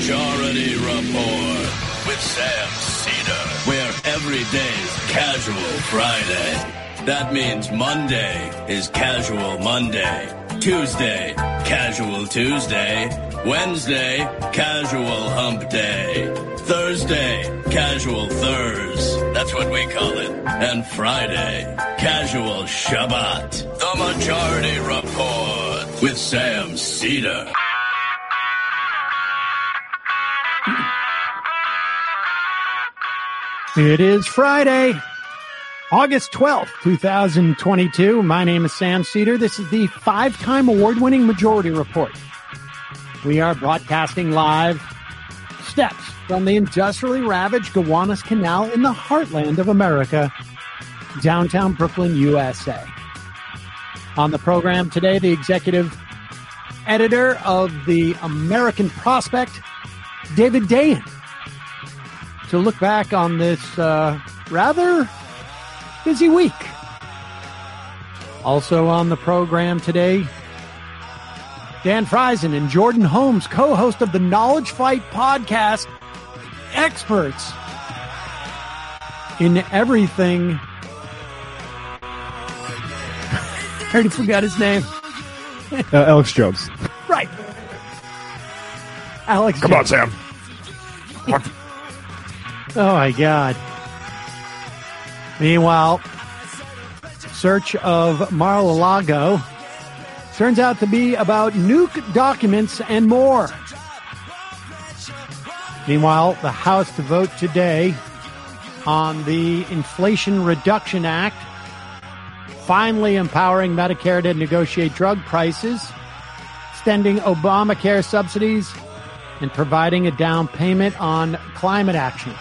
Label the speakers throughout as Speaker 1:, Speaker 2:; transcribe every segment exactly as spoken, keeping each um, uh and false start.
Speaker 1: Majority Report with Sam Cedar, where every day's Casual Friday. That means Monday is Casual Monday, Tuesday, Casual Tuesday, Wednesday, Casual Hump Day, Thursday, Casual Thurs, that's what we call it, and Friday, Casual Shabbat. The Majority Report with Sam Cedar.
Speaker 2: It is Friday, August twelfth, twenty twenty-two. My name is Sam Cedar. This is the five-time award-winning Majority Report. We are broadcasting live steps from the industrially ravaged Gowanus Canal in the heartland of America, downtown Brooklyn, U S A. On the program today, the executive editor of the American Prospect, David Dayen, to look back on this uh, rather busy week. Also on the program today, Dan Friesen and Jordan Holmes, co-host of the Knowledge Fight podcast, experts in everything. I already forgot his name.
Speaker 3: uh, Alex Jones.
Speaker 2: Right. Alex
Speaker 3: Come
Speaker 2: Jones.
Speaker 3: on, Sam. Come on.
Speaker 2: Oh, my God. Meanwhile, search of Mar-a-Lago turns out to be about nuke documents and more. Meanwhile, the House to vote today on the Inflation Reduction Act, finally empowering Medicare to negotiate drug prices, extending Obamacare subsidies, and providing a down payment on climate action.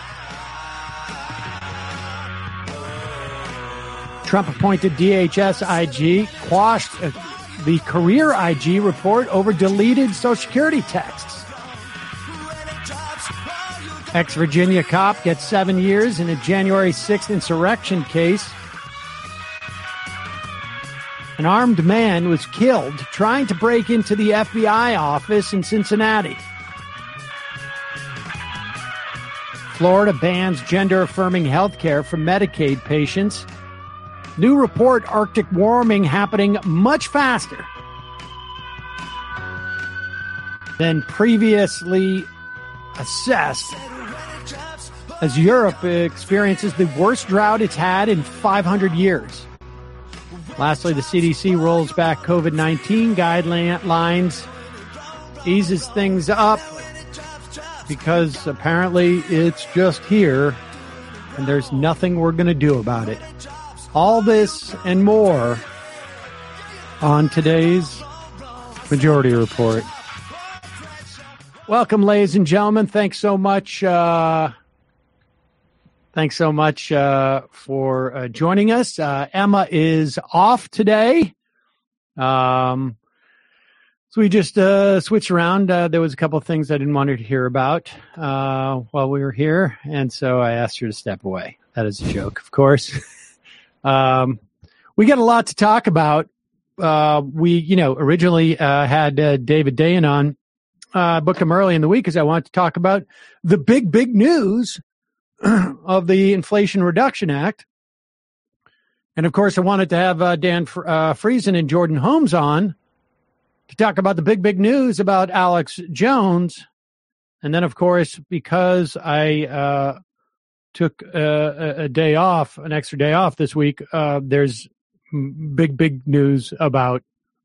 Speaker 2: Trump-appointed D H S I G quashed uh, the career I G report over deleted Social Security texts. Ex-Virginia cop gets seven years in a January sixth insurrection case. An armed man was killed trying to break into the F B I office in Cincinnati. Florida bans gender-affirming health care for Medicaid patients. New report, Arctic warming happening much faster than previously assessed, as Europe experiences the worst drought it's had in five hundred years. Lastly, the C D C rolls back COVID nineteen guidelines, eases things up because apparently it's just here and there's nothing we're going to do about it. All this and more on today's Majority Report. Welcome, ladies and gentlemen. Thanks so much. Uh, thanks so much uh, for uh, joining us. Uh, Emma is off today. Um, so we just uh, switched around. Uh, there was a couple of things I didn't want her to hear about uh, while we were here, and so I asked her to step away. That is a joke, of course. Um, we got a lot to talk about. Uh, we, you know, originally, uh, had, uh, David Dayen on, uh, booked him early in the week because I wanted to talk about the big, big news of the Inflation Reduction Act. And of course, I wanted to have, uh, Dan, uh, Friesen and Jordan Holmes on to talk about the big, big news about Alex Jones. And then, of course, because I, uh, took uh, a day off, an extra day off this week, uh, there's big, big news about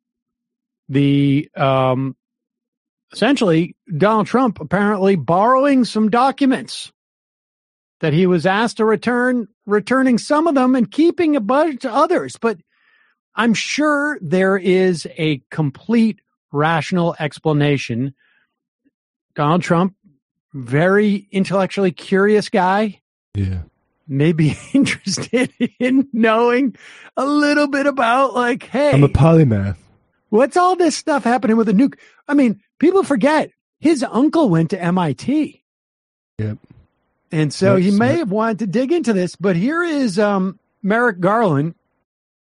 Speaker 2: the, um, essentially, Donald Trump apparently borrowing some documents that he was asked to return, returning some of them and keeping a bunch of others. But I'm sure there is a complete rational explanation. Donald Trump, very intellectually curious guy.
Speaker 3: Yeah.
Speaker 2: Maybe interested in knowing a little bit about, like, hey,
Speaker 3: I'm a polymath.
Speaker 2: What's all this stuff happening with the nuke? I mean, people forget his uncle went to M I T.
Speaker 3: Yep.
Speaker 2: And so
Speaker 3: That's
Speaker 2: he may
Speaker 3: smart.
Speaker 2: have wanted to dig into this, but here is um, Merrick Garland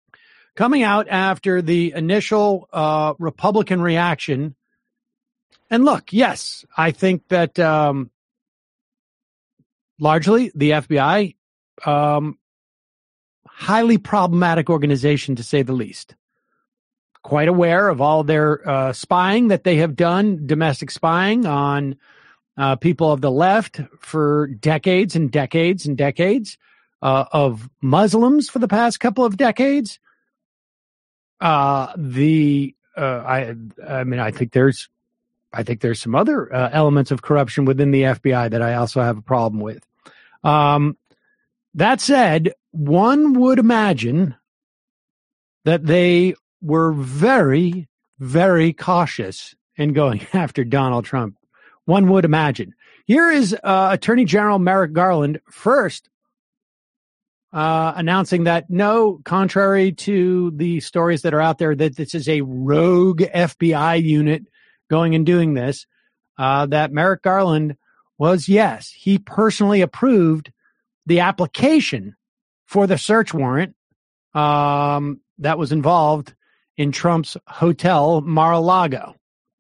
Speaker 2: coming out after the initial uh, Republican reaction. and look, yes, I think that um, largely the F B I, um, highly problematic organization to say the least. Quite aware of all their uh, spying that they have done, domestic spying on uh, people of the left for decades and decades and decades, uh, of Muslims for the past couple of decades. Uh, the uh, I I mean I think there's I think there's some other uh, elements of corruption within the F B I that I also have a problem with. Um, that said, one would imagine that they were very, very cautious in going after Donald Trump. One would imagine. Here is uh, Attorney General Merrick Garland first uh, announcing that no, contrary to the stories that are out there, that this is a rogue F B I unit going and doing this, uh, that Merrick Garland was, yes, he personally approved the application for the search warrant um, that was involved in Trump's hotel, Mar-a-Lago.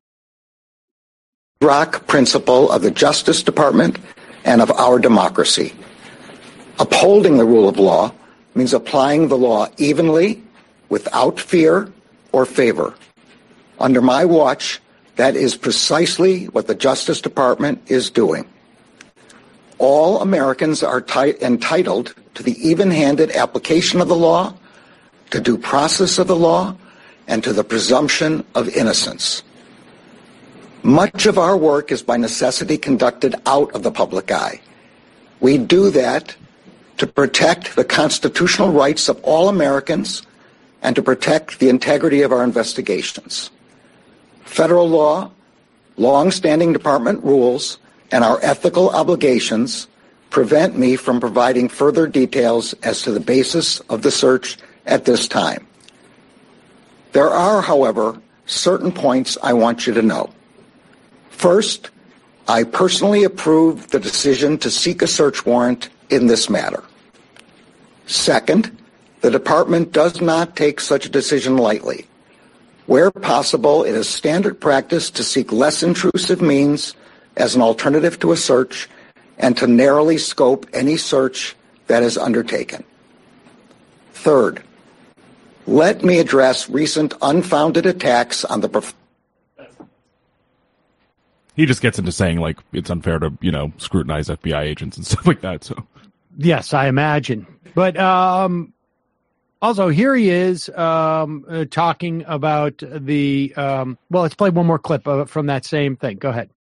Speaker 4: Rock principle of the Justice Department and of our democracy. Upholding the rule of law means applying the law evenly, without fear or favor. Under my watch, that is precisely what the Justice Department is doing. All Americans are t- entitled to the even-handed application of the law, to due process of the law, and to the presumption of innocence. Much of our work is by necessity conducted out of the public eye. We do that to protect the constitutional rights of all Americans and to protect the integrity of our investigations. Federal law, long-standing department rules, and our ethical obligations prevent me from providing further details as to the basis of the search at this time. There are, however, certain points I want you to know. First, I personally approve the decision to seek a search warrant in this matter. Second, the department does not take such a decision lightly. Where possible, it is standard practice to seek less intrusive means as an alternative to a search and to narrowly scope any search that is undertaken. Third, let me address recent unfounded attacks on the... Prof-
Speaker 5: he just gets into saying, like, it's unfair to, you know, scrutinize F B I agents and stuff like that, so...
Speaker 2: Yes, I imagine. But um, also, here he is um, uh, talking about the... Um, well, let's play one more clip uh, from that same thing. Go ahead.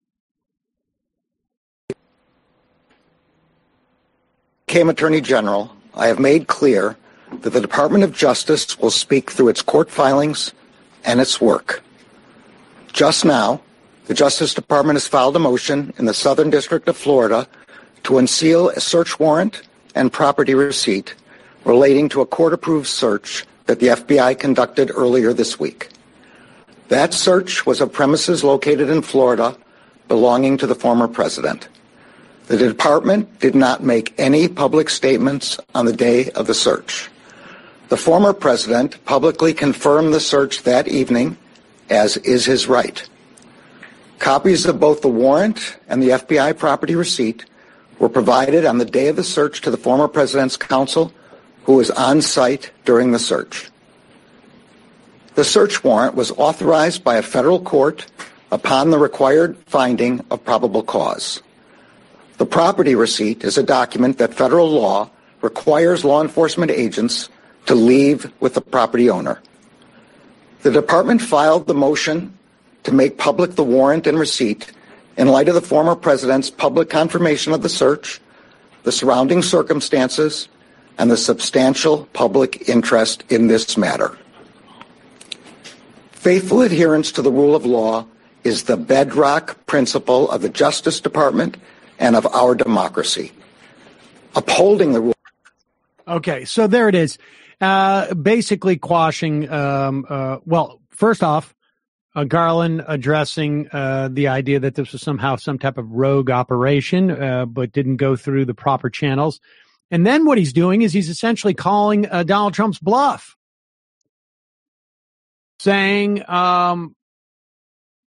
Speaker 4: Became Attorney General, I have made clear that the Department of Justice will speak through its court filings and its work. Just now, the Justice Department has filed a motion in the Southern District of Florida to unseal a search warrant and property receipt relating to a court-approved search that the F B I conducted earlier this week. That search was of premises located in Florida belonging to the former president. The department did not make any public statements on the day of the search. The former president publicly confirmed the search that evening, as is his right. Copies of both the warrant and the F B I property receipt were provided on the day of the search to the former president's counsel, who was on site during the search. The search warrant was authorized by a federal court upon the required finding of probable cause. The property receipt is a document that federal law requires law enforcement agents to leave with the property owner. The department filed the motion to make public the warrant and receipt in light of the former president's public confirmation of the search, the surrounding circumstances, and the substantial public interest in this matter. Faithful adherence to the rule of law is the bedrock principle of the Justice Department and of our democracy. Upholding the rule.
Speaker 2: Okay, so there it is. Uh, basically quashing, um, uh, well, first off, uh, Garland addressing uh, the idea that this was somehow some type of rogue operation, uh, but didn't go through the proper channels. And then what he's doing is he's essentially calling uh, Donald Trump's bluff, saying, um,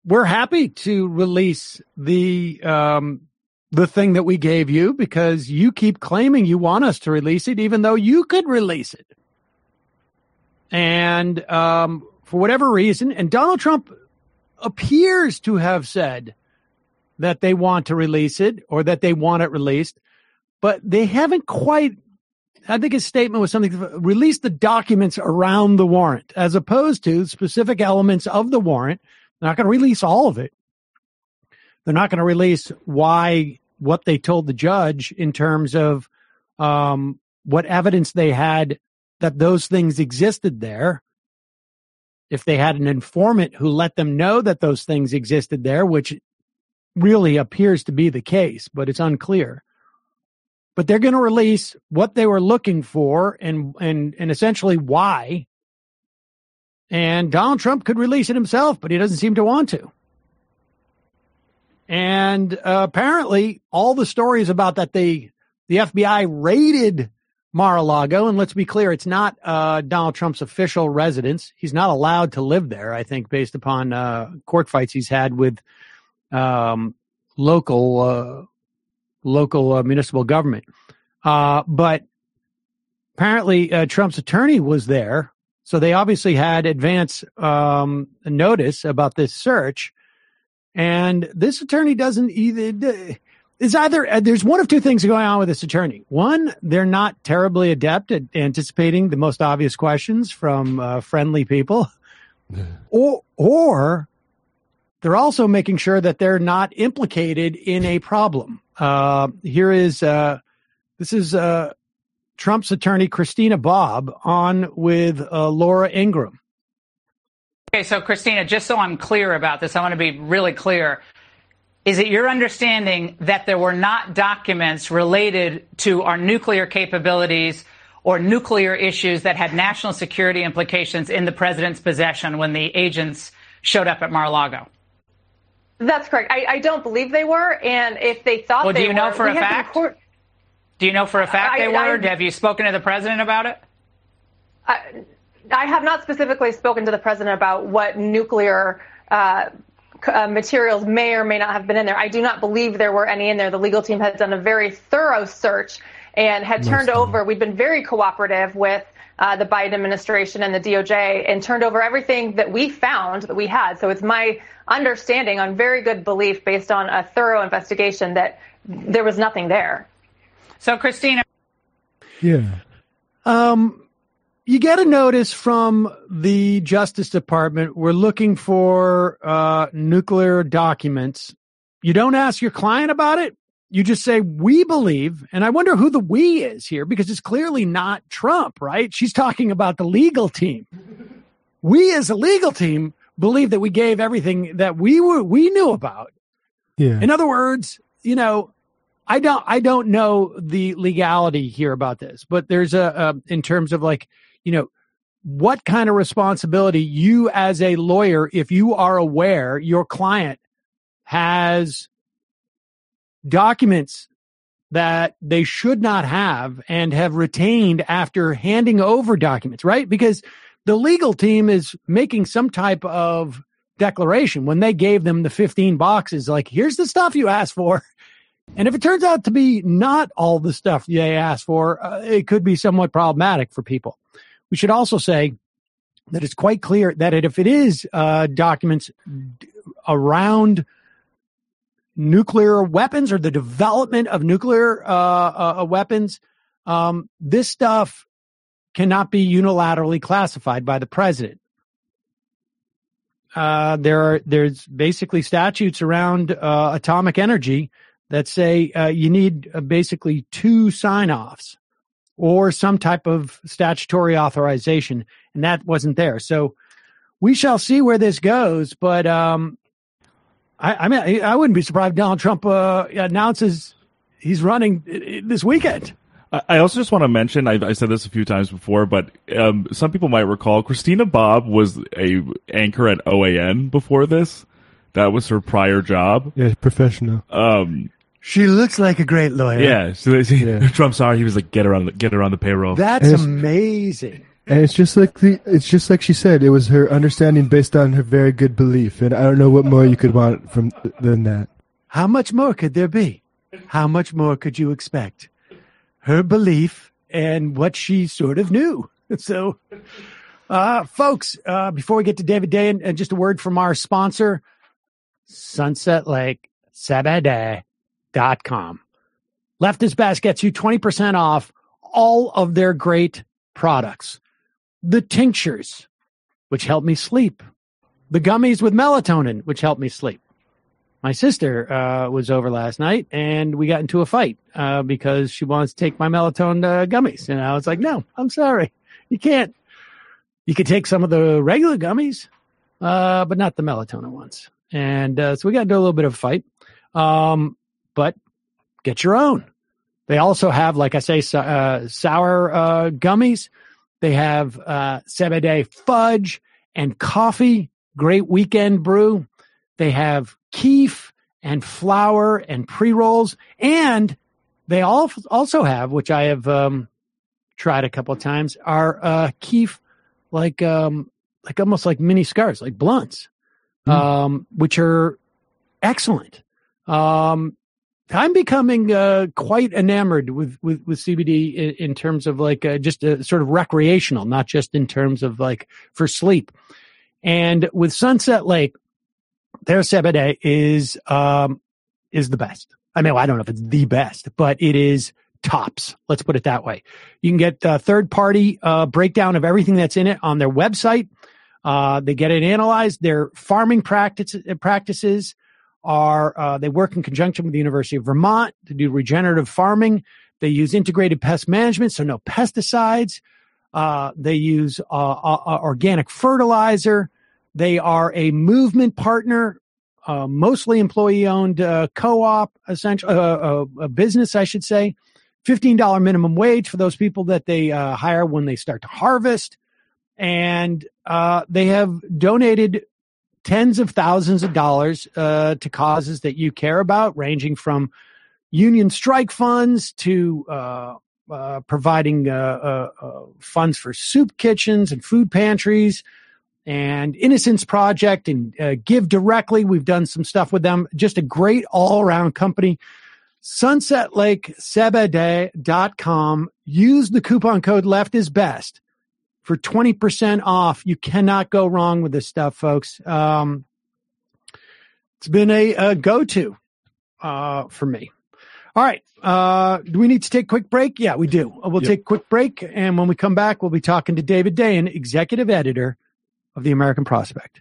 Speaker 2: we're happy to release the um, the thing that we gave you because you keep claiming you want us to release it, even though you could release it. And um, for whatever reason, and Donald Trump appears to have said that they want to release it or that they want it released, but they haven't quite. I think his statement was something, release the documents around the warrant, as opposed to specific elements of the warrant. They're not going to release all of it. They're not going to release why, what they told the judge in terms of um, what evidence they had that those things existed there. If they had an informant who let them know that those things existed there, which really appears to be the case, but it's unclear. But they're going to release what they were looking for and, and, and essentially why. And Donald Trump could release it himself, but he doesn't seem to want to. And uh, apparently all the stories about that they, the F B I raided Mar-a-Lago, and let's be clear, it's not uh, Donald Trump's official residence. He's not allowed to live there, I think, based upon uh, court fights he's had with um, local uh local uh, municipal government. Uh, but apparently uh, Trump's attorney was there. So they obviously had advance um, notice about this search. And this attorney doesn't either. Is either uh, there's one of two things going on with this attorney. One, they're not terribly adept at anticipating the most obvious questions from uh, friendly people, or or they're also making sure that they're not implicated in a problem. Uh, here is, uh, this is, uh, Trump's attorney, Christina Bobb, on with, uh, Laura Ingraham.
Speaker 6: Okay. So Christina, just so I'm clear about this, I want to be really clear. Is it your understanding that there were not documents related to our nuclear capabilities or nuclear issues that had national security implications in the president's possession when the agents showed up at Mar-a-Lago?
Speaker 7: That's correct. I, I don't believe they were, and if they thought
Speaker 6: well,
Speaker 7: they
Speaker 6: do you
Speaker 7: were,
Speaker 6: know for a
Speaker 7: we had
Speaker 6: fact?
Speaker 7: Court-
Speaker 6: do you know for a fact
Speaker 7: I,
Speaker 6: they
Speaker 7: I,
Speaker 6: were?
Speaker 7: I,
Speaker 6: Have you spoken to the president about it?
Speaker 7: I, I have not specifically spoken to the president about what nuclear uh, uh, materials may or may not have been in there. I do not believe there were any in there. The legal team had done a very thorough search and had turned
Speaker 3: Most
Speaker 7: over. We've been very cooperative with uh, the Biden administration and the D O J and turned over everything that we found that we had. So it's my understanding on very good belief based on a thorough investigation that there was nothing there.
Speaker 6: So, Christina.
Speaker 3: Yeah.
Speaker 2: Um, you get a notice from the Justice Department. We're looking for uh, nuclear documents. You don't ask your client about it. You just say, we believe, and I wonder who the we is here, because it's clearly not Trump, right? She's talking about the legal team. We as a legal team believe that we gave everything that we were, we knew about.
Speaker 3: Yeah.
Speaker 2: In other words, you know, I don't, I don't know the legality here about this, but there's a, a, in terms of like, you know, what kind of responsibility you as a lawyer, if you are aware your client has documents that they should not have and have retained after handing over documents, right? Because the legal team is making some type of declaration when they gave them the fifteen boxes, like, here's the stuff you asked for. And if it turns out to be not all the stuff they asked for, uh, it could be somewhat problematic for people. We should also say that it's quite clear that if it is uh, documents around nuclear weapons or the development of nuclear uh, uh, weapons, um, this stuff cannot be unilaterally classified by the president. Uh, there are there's basically statutes around uh, atomic energy that say uh, you need uh, basically two sign-offs or some type of statutory authorization, and that wasn't there. So we shall see where this goes, but um, I, I mean, I wouldn't be surprised if Donald Trump uh, announces he's running this weekend.
Speaker 5: I also just want to mention, I, I said this a few times before, but um, some people might recall, Christina Bobb was a anchor at O A N before this. That was her prior job.
Speaker 3: Yeah, professional.
Speaker 5: Um,
Speaker 2: she looks like a great lawyer.
Speaker 5: Yeah. So they,
Speaker 3: yeah.
Speaker 5: Trump saw her. He was like, get her on the, get her on the payroll.
Speaker 2: That's amazing.
Speaker 3: And it's just like the, it's just like she said, it was her understanding based on her very good belief. And I don't know what more you could want from than that.
Speaker 2: How much more could there be? How much more could you expect? Her belief and what she sort of knew. So, uh, folks, uh, before we get to David Dayen, and just a word from our sponsor, Sunset Lake Sebede dot com. Left is Best gets you twenty percent off all of their great products. The tinctures, which help me sleep. The gummies with melatonin, which help me sleep. My sister uh, was over last night, and we got into a fight uh, because she wants to take my melatonin uh, gummies. And I was like, no, I'm sorry. You can't. You could take some of the regular gummies, uh, but not the melatonin ones. And uh, so we got into a little bit of a fight. Um, but get your own. They also have, like I say, uh, sour uh, gummies. They have uh, Sebede fudge and coffee. Great weekend brew. They have keef and flour and pre-rolls. And they all also have, which I have um, tried a couple of times, are uh, keef like um, like almost like mini cigars, like blunts, mm. um, which are excellent. Um, I'm becoming uh, quite enamored with, with, with C B D in, in terms of like uh, just a sort of recreational, not just in terms of like for sleep. And with Sunset Lake, their Sebede is um, is the best. I mean, well, I don't know if it's the best, but it is tops. Let's put it that way. You can get a third-party uh, breakdown of everything that's in it on their website. Uh, they get it analyzed. Their farming practice, practices are, uh, they work in conjunction with the University of Vermont to do regenerative farming. They use integrated pest management, so no pesticides. Uh, they use uh, uh, organic fertilizer. They are a movement partner, uh, mostly employee-owned uh, co-op, essentially uh, uh, a business, I should say. fifteen dollars minimum wage for those people that they uh, hire when they start to harvest. And uh, they have donated tens of thousands of dollars uh, to causes that you care about, ranging from union strike funds to uh, uh, providing uh, uh, uh, funds for soup kitchens and food pantries, and Innocence Project and uh, Give Directly. We've done some stuff with them. Just a great all-around company. Sunset Lake Sebede dot com. Use the coupon code Left is Best for twenty percent off. You cannot go wrong with this stuff, folks. Um, it's been a, a go-to uh, for me. All right. Uh, do we need to take a quick break? Yeah, we do. We'll yep. take a quick break. And when we come back, we'll be talking to David Dayen, executive editor of the American Prospect.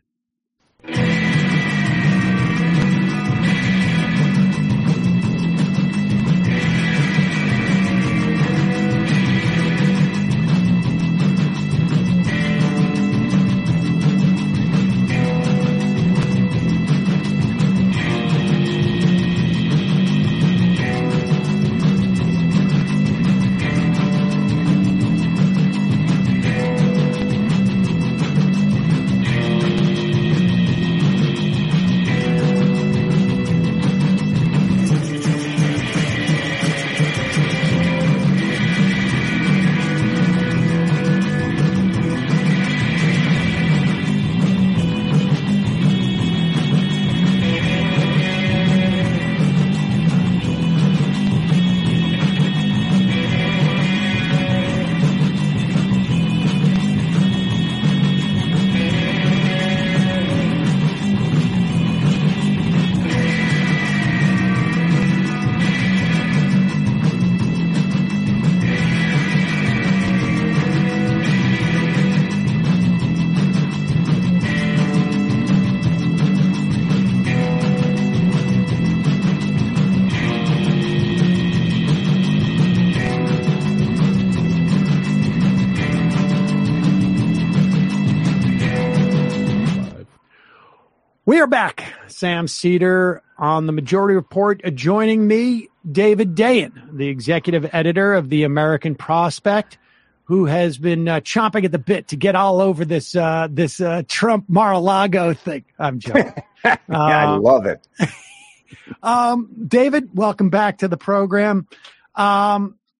Speaker 2: We are back. Sam Seder on the Majority Report. Uh, joining me, David Dayen, the executive editor of the American Prospect, who has been uh, chomping at the bit to get all over this uh, this uh, Trump Mar-a-Lago thing. I'm joking.
Speaker 8: yeah, uh, I love it.
Speaker 2: um, David, welcome back to the program. Um,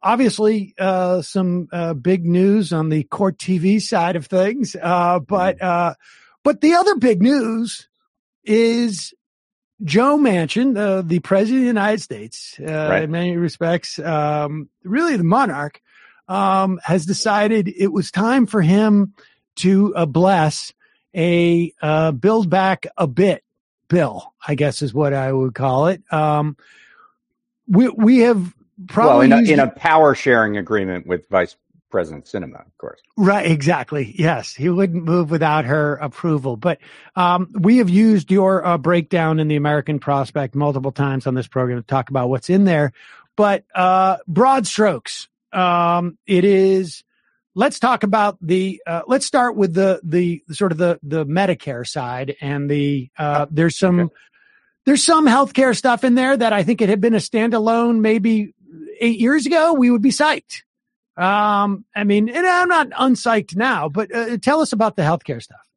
Speaker 2: obviously, uh, some uh, big news on the Court T V side of things. Uh, but uh, but the other big news is Joe Manchin, uh, the President of the United States, uh, right. in many respects, um, really the monarch, um, has decided it was time for him to uh, bless a uh, Build Back a Bit bill, I guess is what I would call it. Um, we we have probably
Speaker 9: well in a, in a power sharing agreement with Vice President Sinema, of course.
Speaker 2: Right, exactly. Yes, he wouldn't move without her approval. But um, we have used your uh, breakdown in the American Prospect multiple times on this program to talk about what's in there. But uh, broad strokes, um, it is. Let's talk about the. Uh, let's start with the the sort of the the Medicare side and the. Uh, there's some okay. there's some healthcare stuff in there that I think it had been a standalone maybe eight years ago. We would be psyched. Um, I mean, and I'm not unpsyched now, but uh, tell us about the healthcare stuff.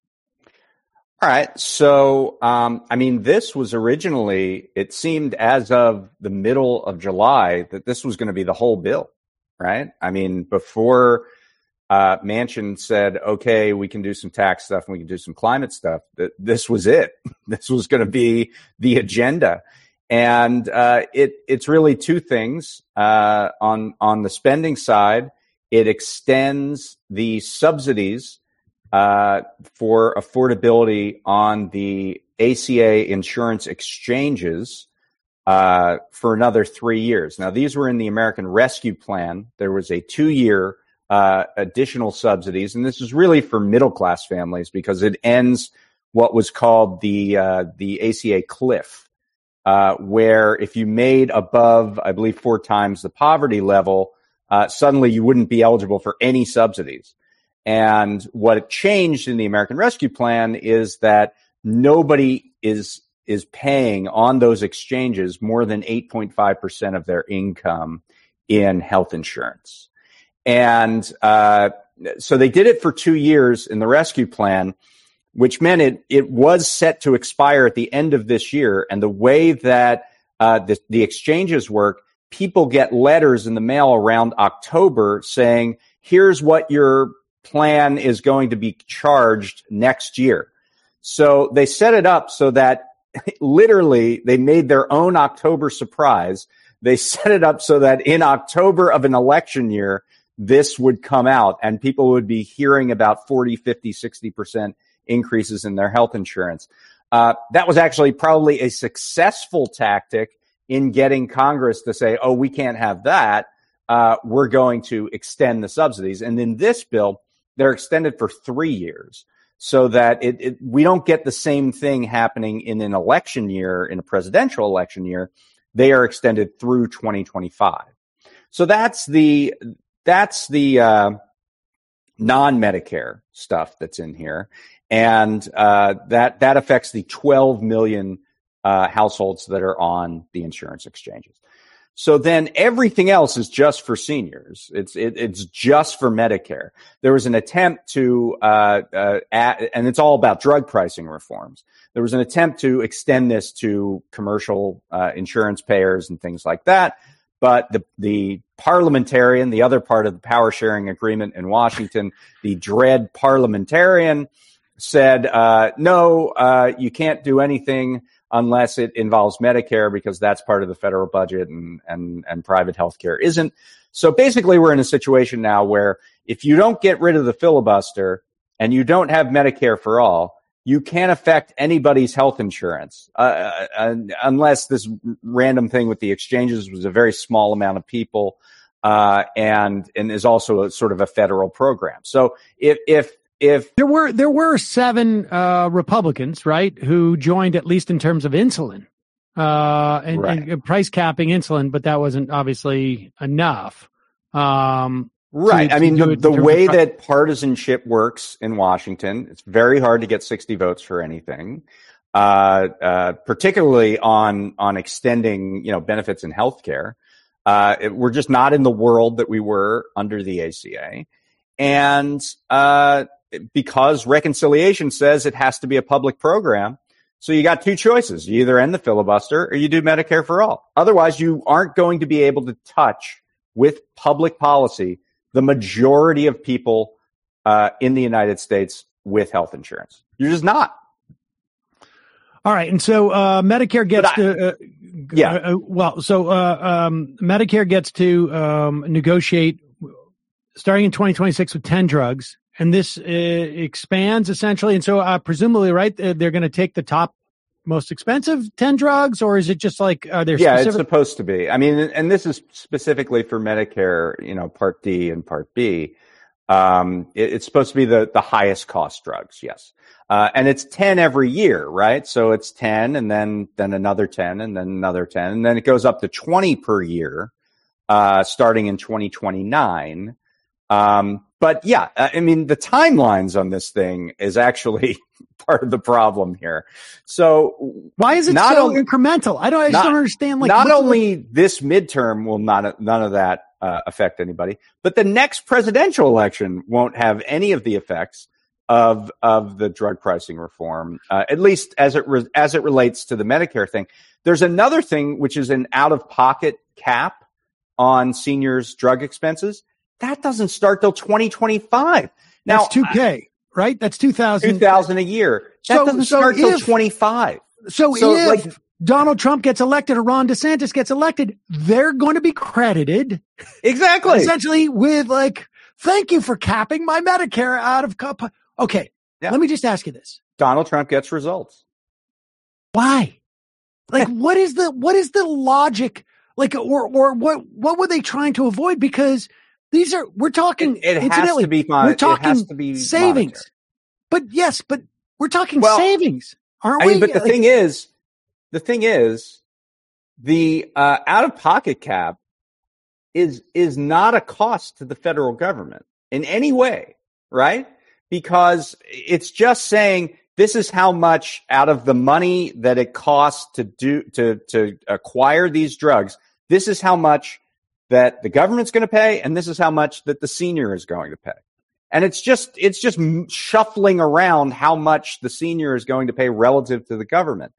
Speaker 9: All right. So, um, I mean, this was originally, it seemed as of the middle of July that this was going to be the whole bill, right? I mean, before uh, Manchin said, okay, we can do some tax stuff and we can do some climate stuff, th- this was it. This was going to be the agenda. And uh, it it's really two things. Uh, on on the spending side, it extends the subsidies uh, for affordability on the A C A insurance exchanges uh, for another three years. Now, these were in the American Rescue Plan. There was a two-year uh, additional subsidies, and this is really for middle-class families because it ends what was called the uh, the A C A cliff. Uh, where if you made above, I believe, four times the poverty level, uh, suddenly you wouldn't be eligible for any subsidies. And what changed in the American Rescue Plan is that nobody is is paying on those exchanges more than eight point five percent of their income in health insurance. And uh, so they did it for two years in the Rescue Plan, which meant it it was set to expire at the end of this year. And the way that uh, the, the exchanges work, people get letters in the mail around October saying, here's what your plan is going to be charged next year. So they set it up so that literally they made their own October surprise. They set it up so that in October of an election year, this would come out and people would be hearing about forty, fifty, sixty percent increases in their health insurance. Uh, that was actually probably a successful tactic in getting Congress to say, oh, we can't have that. Uh, we're going to extend the subsidies. And in this bill, they're extended for three years so that it, it, we don't get the same thing happening in an election year, in a presidential election year. They are extended through twenty twenty-five. So that's the, that's the uh, non-Medicare stuff that's in here. And uh, that that affects the twelve million uh, households that are on the insurance exchanges. So then everything else is just for seniors. It's it, it's just for Medicare. There was an attempt to, uh, uh, add, and it's all about drug pricing reforms. There was an attempt to extend this to commercial uh, insurance payers and things like that. But the the parliamentarian, the other part of the power sharing agreement in Washington, the dread parliamentarian, said, uh, no, uh, you can't do anything unless it involves Medicare because that's part of the federal budget and, and, and private healthcare isn't. So basically we're in a situation now where if you don't get rid of the filibuster and you don't have Medicare for all, you can't affect anybody's health insurance uh, uh, unless this random thing with the exchanges was a very small amount of people uh, and, and is also a sort of a federal program. So if, if, If
Speaker 2: there were there were seven uh, Republicans, right, who joined at least in terms of insulin uh, and, right. and price capping insulin, but that wasn't obviously enough. Um,
Speaker 9: right.
Speaker 2: To,
Speaker 9: I mean, the, the way
Speaker 2: pri-
Speaker 9: that partisanship works in Washington, it's very hard to get sixty votes for anything, uh, uh, particularly on on extending, you know, benefits in healthcare. Uh, it, we're just not in the world that we were under the A C A, and uh, because reconciliation says it has to be a public program. So you got two choices. You either end the filibuster or you do Medicare for all. Otherwise, you aren't going to be able to touch with public policy the majority of people uh, in the United States with health insurance. You're just not.
Speaker 2: All right. And so uh, Medicare gets I, to, uh,
Speaker 9: yeah.
Speaker 2: Uh, well, so uh, um, Medicare gets to um, negotiate starting in twenty twenty-six with ten drugs. And this uh, expands essentially. And so uh, presumably, right, they're going to take the top most expensive ten drugs, or is it just like, are there
Speaker 9: yeah,
Speaker 2: specific-
Speaker 9: it's supposed to be. I mean, and this is specifically for Medicare, you know, Part D and Part B. Um, it, it's supposed to be the, the highest cost drugs. Yes. Uh, and it's ten every year, right? So it's ten and then, then another ten and then another ten. And then it goes up to twenty per year, uh, starting in twenty twenty-nine. Um, but yeah, I mean, the timelines on this thing is actually part of the problem here. So
Speaker 2: why is it
Speaker 9: not
Speaker 2: so
Speaker 9: only,
Speaker 2: incremental? I don't, I just
Speaker 9: not,
Speaker 2: don't understand. Like,
Speaker 9: not
Speaker 2: what,
Speaker 9: only this midterm will not, none of that uh, affect anybody, but the next presidential election won't have any of the effects of, of the drug pricing reform, uh, at least as it, re- as it relates to the Medicare thing. There's another thing, which is an out of pocket cap on seniors' drug expenses. That doesn't start till twenty twenty-five. Now,
Speaker 2: that's two K, right? That's two thousand.
Speaker 9: two thousand a year. That
Speaker 2: so,
Speaker 9: doesn't
Speaker 2: so
Speaker 9: start
Speaker 2: if,
Speaker 9: till twenty-five.
Speaker 2: So,
Speaker 9: so
Speaker 2: if
Speaker 9: like,
Speaker 2: Donald Trump gets elected or Ron DeSantis gets elected, they're going to be credited.
Speaker 9: Exactly.
Speaker 2: Essentially with like, thank you for capping my Medicare out of cup. Okay. Yeah. Let me just ask you this.
Speaker 9: Donald Trump gets results.
Speaker 2: Why? Like, what is the, what is the logic? Like, or, or what, what were they trying to avoid? Because these are, we're talking,
Speaker 9: it, it has to be, mon-
Speaker 2: we're talking
Speaker 9: it has to be
Speaker 2: savings,
Speaker 9: monetary.
Speaker 2: But yes, but we're talking
Speaker 9: well,
Speaker 2: savings, aren't
Speaker 9: I
Speaker 2: we?
Speaker 9: mean, but the
Speaker 2: like,
Speaker 9: thing is, the thing is, the uh, out-of-pocket cap is is not a cost to the federal government in any way, right? Because it's just saying this is how much out of the money that it costs to do to to acquire these drugs. This is how much that the government's going to pay, and this is how much that the senior is going to pay. And it's just it's just shuffling around how much the senior is going to pay relative to the government.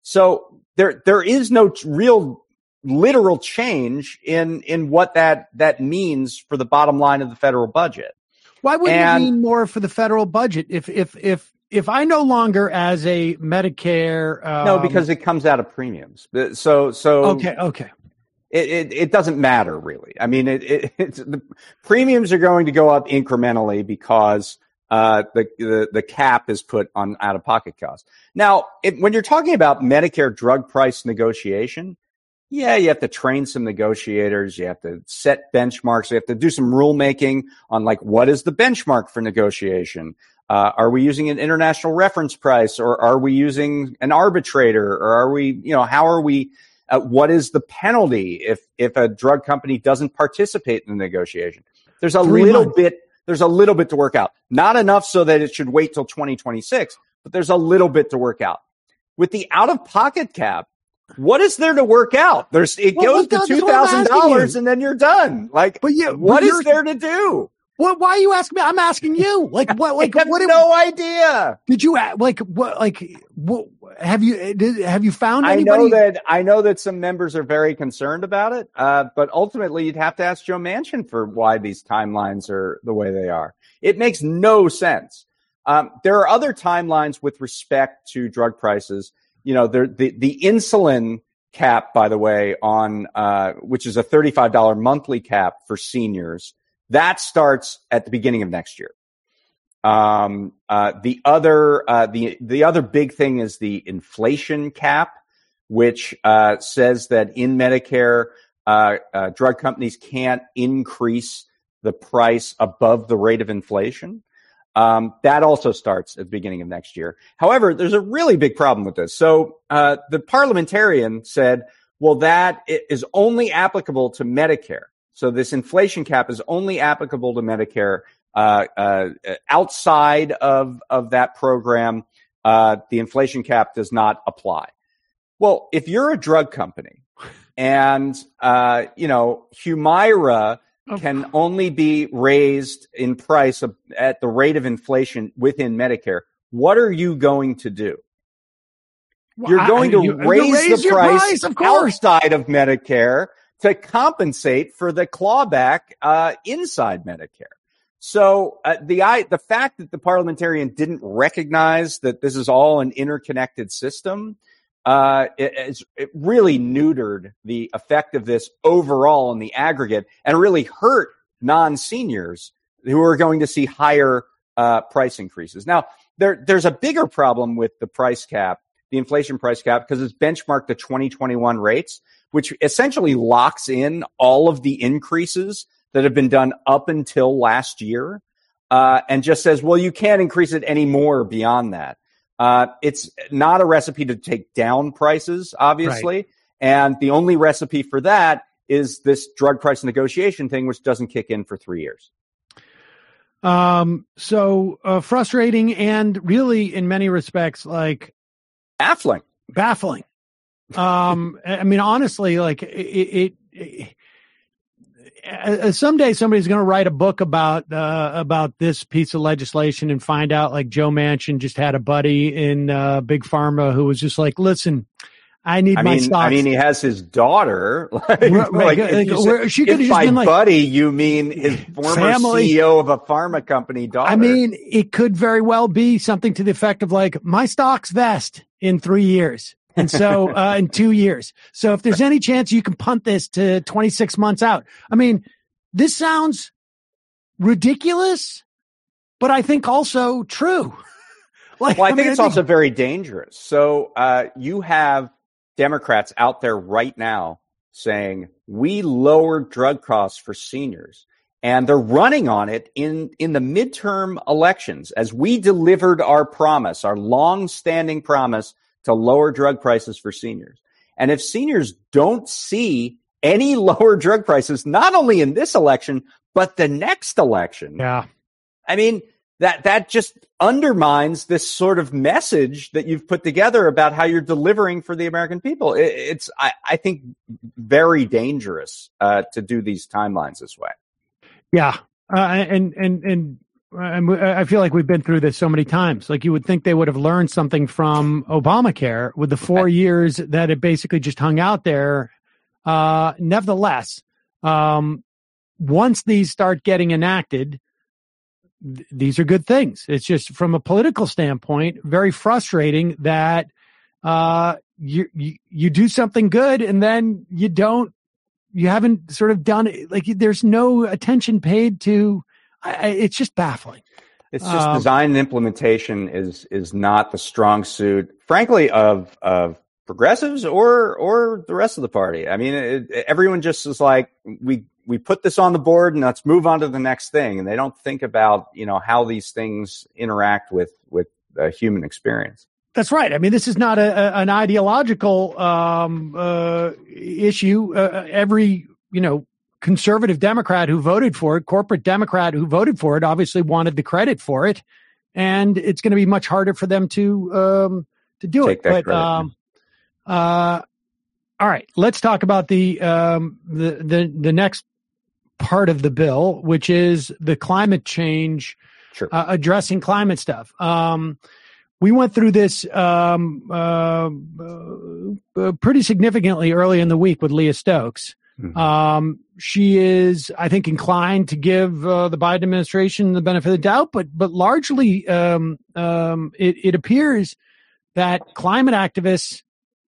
Speaker 9: So there there is no t- real literal change in in what that that means for the bottom line of the federal budget.
Speaker 2: Why wouldn't
Speaker 9: and,
Speaker 2: it mean more for the federal budget if if if if I no longer as a Medicare um,
Speaker 9: no, because it comes out of premiums. So so
Speaker 2: okay okay.
Speaker 9: It, it, it doesn't matter really. I mean, it, it it's, the premiums are going to go up incrementally because uh, the, the the cap is put on out of pocket costs. Now, it, when you're talking about Medicare drug price negotiation, yeah, you have to train some negotiators. You have to set benchmarks. You have to do some rulemaking on like what is the benchmark for negotiation. Uh, are we using an international reference price, or are we using an arbitrator, or are we, you know, how are we? Uh, what is the penalty if if a drug company doesn't participate in the negotiation? There's a
Speaker 2: Three
Speaker 9: little
Speaker 2: months.
Speaker 9: bit. There's a little bit to work out. Not enough so that it should wait till twenty twenty-six, but there's a little bit to work out. With the out-of-pocket cap, what is there to work out? There's it
Speaker 2: well,
Speaker 9: goes to two thousand dollars and then you're done. Like, but yeah, what but is there to do?
Speaker 2: What? Why are you asking me? I'm asking you. Like what? Like
Speaker 9: I have
Speaker 2: what?
Speaker 9: No did, idea.
Speaker 2: Did you like what? Like what? Have you did, have you found
Speaker 9: I
Speaker 2: anybody?
Speaker 9: know that I know that some members are very concerned about it, uh, but ultimately you'd have to ask Joe Manchin for why these timelines are the way they are. It makes no sense. Um, there are other timelines with respect to drug prices. You know, the the, the insulin cap, by the way, on uh, which is a thirty-five dollars monthly cap for seniors. That starts at the beginning of next year. Um, uh, the other, uh, the, the other big thing is the inflation cap, which, uh, says that in Medicare, uh, uh, drug companies can't increase the price above the rate of inflation. Um, that also starts at the beginning of next year. However, there's a really big problem with this. So, uh, the parliamentarian said, well, that is only applicable to Medicare. So this inflation cap is only applicable to Medicare. Uh, uh, outside of, of that program, uh, the inflation cap does not apply. Well, if you're a drug company and, uh, you know, Humira can only be raised in price at the rate of inflation within Medicare, what are you going to do? You're going to
Speaker 2: you,
Speaker 9: raise,
Speaker 2: raise
Speaker 9: the
Speaker 2: your
Speaker 9: price,
Speaker 2: price of course.
Speaker 9: outside of Medicare to compensate for the clawback uh, inside Medicare. So uh, the I, the fact that the parliamentarian didn't recognize that this is all an interconnected system, uh, it, it really neutered the effect of this overall in the aggregate and really hurt non-seniors who are going to see higher uh, price increases. Now, there, there's a bigger problem with the price cap, the inflation price cap, because it's benchmarked to twenty twenty-one rates, which essentially locks in all of the increases that have been done up until last year, uh, and just says, well, you can't increase it any more beyond that. Uh, it's not a recipe to take down prices, obviously. Right. And the only recipe for that is this drug price negotiation thing, which doesn't kick in for three years.
Speaker 2: Um, so uh, frustrating and really, in many respects, like
Speaker 9: baffling.
Speaker 2: Baffling. Um, I mean, honestly, like it. it, it Uh, someday somebody's going to write a book about uh, about this piece of legislation and find out like Joe Manchin just had a buddy in uh, Big Pharma who was just like, listen, I need
Speaker 9: I
Speaker 2: my
Speaker 9: mean,
Speaker 2: stocks.
Speaker 9: I mean, he has his daughter. Like,
Speaker 2: right,
Speaker 9: like,
Speaker 2: like,
Speaker 9: if
Speaker 2: where, she could
Speaker 9: if
Speaker 2: have
Speaker 9: by
Speaker 2: just been like,
Speaker 9: buddy, you mean his former
Speaker 2: family.
Speaker 9: C E O of a pharma company daughter.
Speaker 2: I mean, it could very well be something to the effect of like, my stocks vest in three years. And so, uh, in two years. So if there's any chance you can punt this to twenty-six months out, I mean, this sounds ridiculous, but I think also true.
Speaker 9: like, well, I, I think mean, it's I think- also very dangerous. So, uh, you have Democrats out there right now saying we lowered drug costs for seniors, and they're running on it in, in the midterm elections as we delivered our promise, our long-standing promise to lower drug prices for seniors. And if seniors don't see any lower drug prices, not only in this election, but the next election,
Speaker 2: yeah,
Speaker 9: I mean, that, that just undermines this sort of message that you've put together about how you're delivering for the American people. It, it's, I, I think, very dangerous uh, to do these timelines this way.
Speaker 2: Yeah. Uh, and, and, and, I feel like we've been through this so many times. Like you would think they would have learned something from Obamacare with the four years that it basically just hung out there. Uh, nevertheless, um, once these start getting enacted, th- these are good things. It's just from a political standpoint, very frustrating that uh, you, you you do something good and then you don't, you haven't sort of done it. Like there's no attention paid to. I, it's just baffling.
Speaker 9: It's just
Speaker 2: um,
Speaker 9: design and implementation is is not the strong suit, frankly, of of progressives or or the rest of the party. I mean, it, everyone just is like, we we put this on the board and let's move on to the next thing, and they don't think about, you know, how these things interact with with uh, human experience.
Speaker 2: That's right. I mean, this is not a, a, an ideological um, uh, issue. Uh, every you know. conservative Democrat who voted for it, corporate Democrat who voted for it, obviously wanted the credit for it, and it's going to be much harder for them to um, to do
Speaker 9: Take
Speaker 2: it.
Speaker 9: That
Speaker 2: but um, uh, all right, let's talk about the um, the the the next part of the bill, which is the climate change,
Speaker 9: sure.
Speaker 2: uh, addressing climate stuff. Um, we went through this um, uh, uh, pretty significantly early in the week with Leah Stokes. Mm-hmm. Um, she is, I think, inclined to give uh, the Biden administration the benefit of the doubt, but but largely, um, um, it, it appears that climate activists,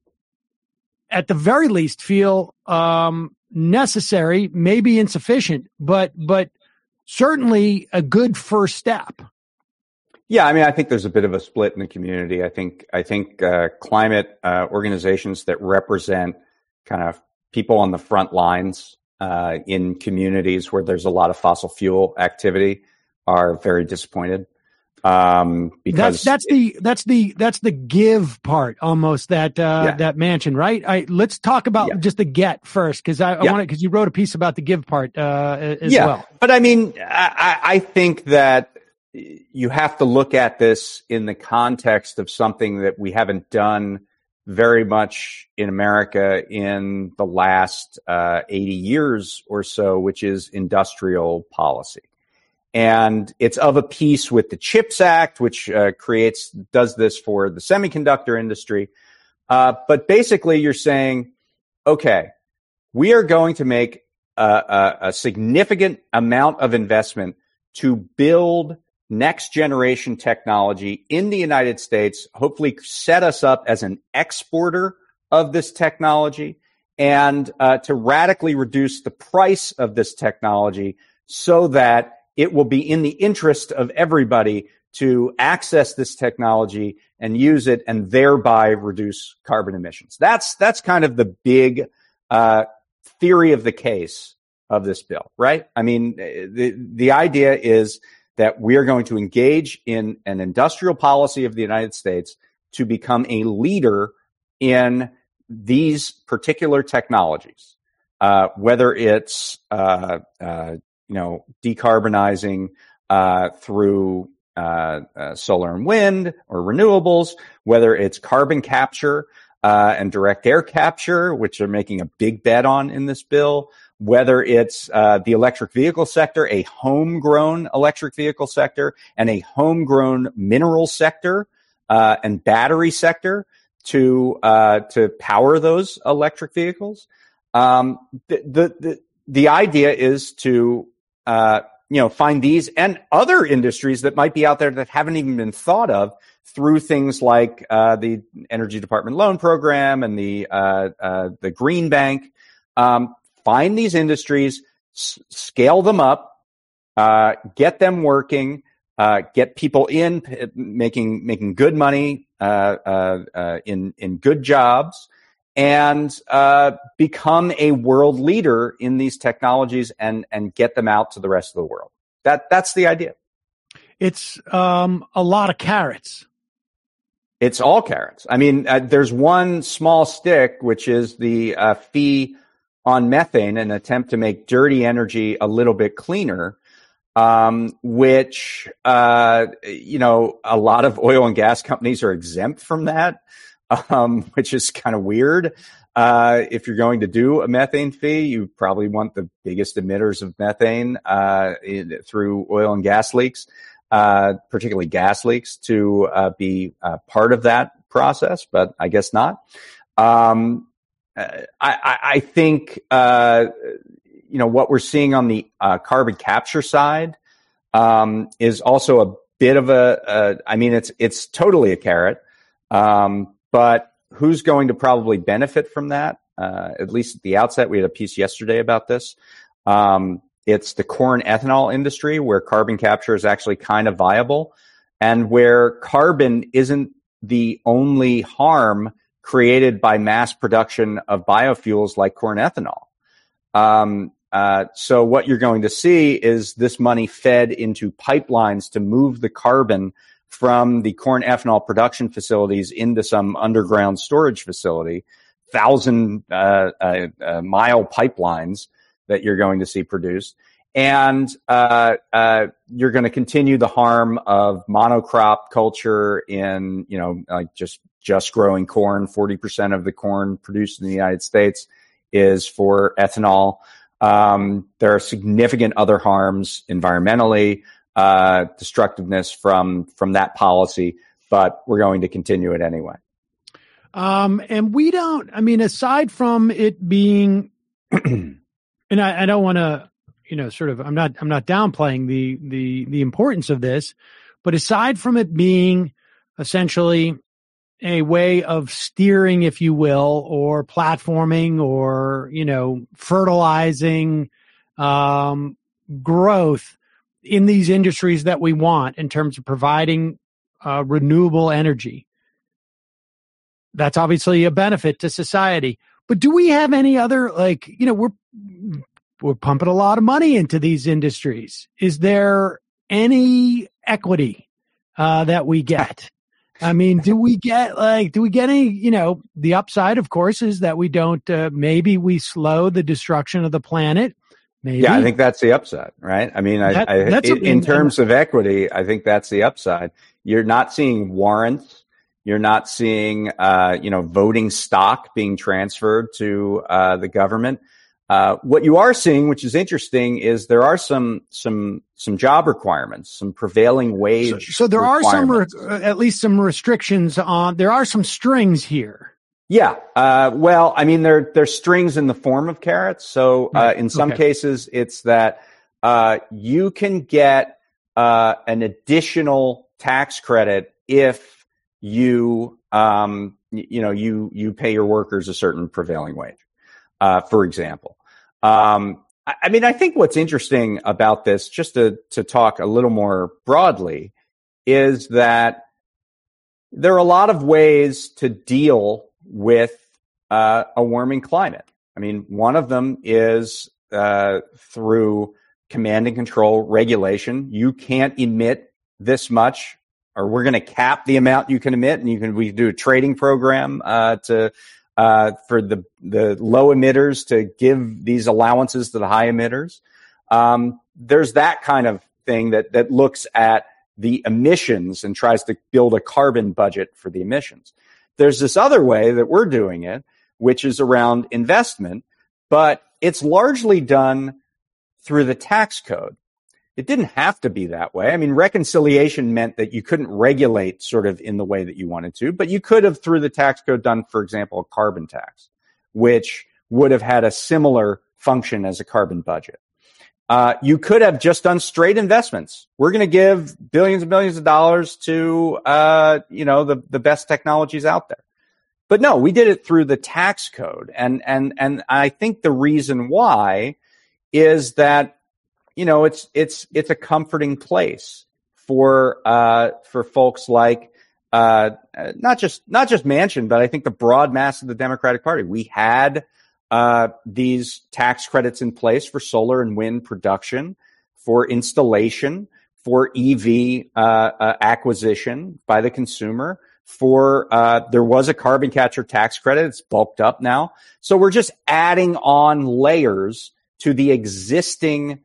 Speaker 2: at the very least, feel um, necessary, maybe insufficient, but but certainly a good first step.
Speaker 9: Yeah, I mean, I think there's a bit of a split in the community. I think I think uh, climate uh, organizations that represent kind of people on the front lines uh, in communities where there's a lot of fossil fuel activity are very disappointed. Um, because
Speaker 2: that's, that's the, that's the, that's the give part almost that, uh,
Speaker 9: yeah.
Speaker 2: that Manchin, right? I, let's talk about
Speaker 9: yeah.
Speaker 2: just the get first. Cause I, I
Speaker 9: yeah.
Speaker 2: want to, cause you wrote a piece about the give part, uh, as
Speaker 9: yeah.
Speaker 2: well.
Speaker 9: But I mean, I, I think that you have to look at this in the context of something that we haven't done very much in America in the last uh, eighty years or so, which is industrial policy. And it's of a piece with the CHIPS Act, which uh, creates, does this for the semiconductor industry. Uh, but basically you're saying, okay, we are going to make a, a, a significant amount of investment to build next generation technology in the United States, hopefully set us up as an exporter of this technology, and uh, to radically reduce the price of this technology so that it will be in the interest of everybody to access this technology and use it and thereby reduce carbon emissions. That's that's kind of the big uh, theory of the case of this bill, right? I mean, the the idea is that we are going to engage in an industrial policy of the United States to become a leader in these particular technologies, uh, whether it's uh, uh, you know decarbonizing uh, through uh, uh, solar and wind or renewables, whether it's carbon capture uh, and direct air capture, which they're making a big bet on in this bill, whether it's uh, the electric vehicle sector, a homegrown electric vehicle sector, and a homegrown mineral sector uh, and battery sector to uh, to power those electric vehicles. Um, the, the the the idea is to uh, you know find these and other industries that might be out there that haven't even been thought of through things like uh, the Energy Department Loan Program and the uh, uh, the Green Bank. Um, find these industries, s- scale them up, uh, get them working, uh, get people in p- making making good money uh, uh, uh, in in good jobs, and uh, become a world leader in these technologies and and get them out to the rest of the world. That that's the idea.
Speaker 2: It's um, a lot of carrots.
Speaker 9: It's all carrots. I mean, uh, there's one small stick, which is the uh, fee on methane, an attempt to make dirty energy a little bit cleaner, um, which, uh, you know, a lot of oil and gas companies are exempt from that, um, which is kind of weird. Uh, if you're going to do a methane fee, you probably want the biggest emitters of methane uh, in, through oil and gas leaks. Uh, particularly gas leaks, to uh, be uh, part of that process, but I guess not. Um, I, I think, uh, you know, what we're seeing on the uh, carbon capture side um, is also a bit of a, a, I mean, it's it's totally a carrot, um, but who's going to probably benefit from that? Uh, at least at the outset, we had a piece yesterday about this. Um, It's the corn ethanol industry where carbon capture is actually kind of viable, and where carbon isn't the only harm created by mass production of biofuels like corn ethanol. Um, uh, so what you're going to see is this money fed into pipelines to move the carbon from the corn ethanol production facilities into some underground storage facility, thousand uh, uh, uh, mile pipelines that you're going to see produced. And uh, uh, you're going to continue the harm of monocrop culture in, you know, like just just growing corn. forty percent of the corn produced in the United States is for ethanol. Um, there are significant other harms environmentally, uh, destructiveness from from that policy, but we're going to continue it anyway.
Speaker 2: Um, and we don't, I mean, aside from it being, and I, I don't want to, you know, sort of, I'm not, I'm not downplaying the, the, the importance of this, but aside from it being essentially a way of steering, if you will, or platforming or, you know, fertilizing, um, growth in these industries that we want in terms of providing, uh, renewable energy. That's obviously a benefit to society. But do we have any other, like, you know, we're, we're pumping a lot of money into these industries. Is there any equity uh, that we get? I mean, do we get like, do we get any, you know, the upside, of course, is that we don't, uh, maybe we slow the destruction of the planet. Maybe.
Speaker 9: Yeah, I think that's the upside, right? I mean, I,
Speaker 2: that,
Speaker 9: I, in,
Speaker 2: a,
Speaker 9: in terms of equity, I think that's the upside. You're not seeing warrants. You're not seeing, uh, you know, voting stock being transferred to uh, the government. Uh, what you are seeing, which is interesting, is there are some some some job requirements, some prevailing wage.
Speaker 2: So, so there are some, re- at least some restrictions on. There are some strings here.
Speaker 9: Yeah. Uh, well, I mean, there there's strings in the form of carrots. So uh,
Speaker 2: Right.
Speaker 9: in some
Speaker 2: Okay.
Speaker 9: cases, it's that uh, you can get uh, an additional tax credit if you um, y- you know you you pay your workers a certain prevailing wage, uh, for example. Um, I, I mean, I think what's interesting about this, just to to talk a little more broadly, is that there are a lot of ways to deal with uh, a warming climate. I mean, one of them is uh, through command and control regulation. You can't emit this much, or we're going to cap the amount you can emit, and you can we do a trading program uh, to uh, for the the low emitters to give these allowances to the high emitters. Um, there's that kind of thing that that looks at the emissions and tries to build a carbon budget for the emissions. There's this other way that we're doing it, which is around investment, but it's largely done through the tax code. It didn't have to be that way. I mean, reconciliation meant that you couldn't regulate sort of in the way that you wanted to, but you could have through the tax code done, for example, a carbon tax, which would have had a similar function as a carbon budget. Uh, you could have just done straight investments. We're going to give billions and billions of dollars to, uh, you know, the, the best technologies out there. But no, we did it through the tax code. And, and, and I think the reason why is that, you know, it's, it's, it's a comforting place for, uh, for folks like, uh, not just, not just Manchin, but I think the broad mass of the Democratic Party. We had, Uh, these tax credits in place for solar and wind production, for installation, for E V uh, uh, acquisition by the consumer. For uh, there was a carbon capture tax credit; it's bulked up now. So we're just adding on layers to the existing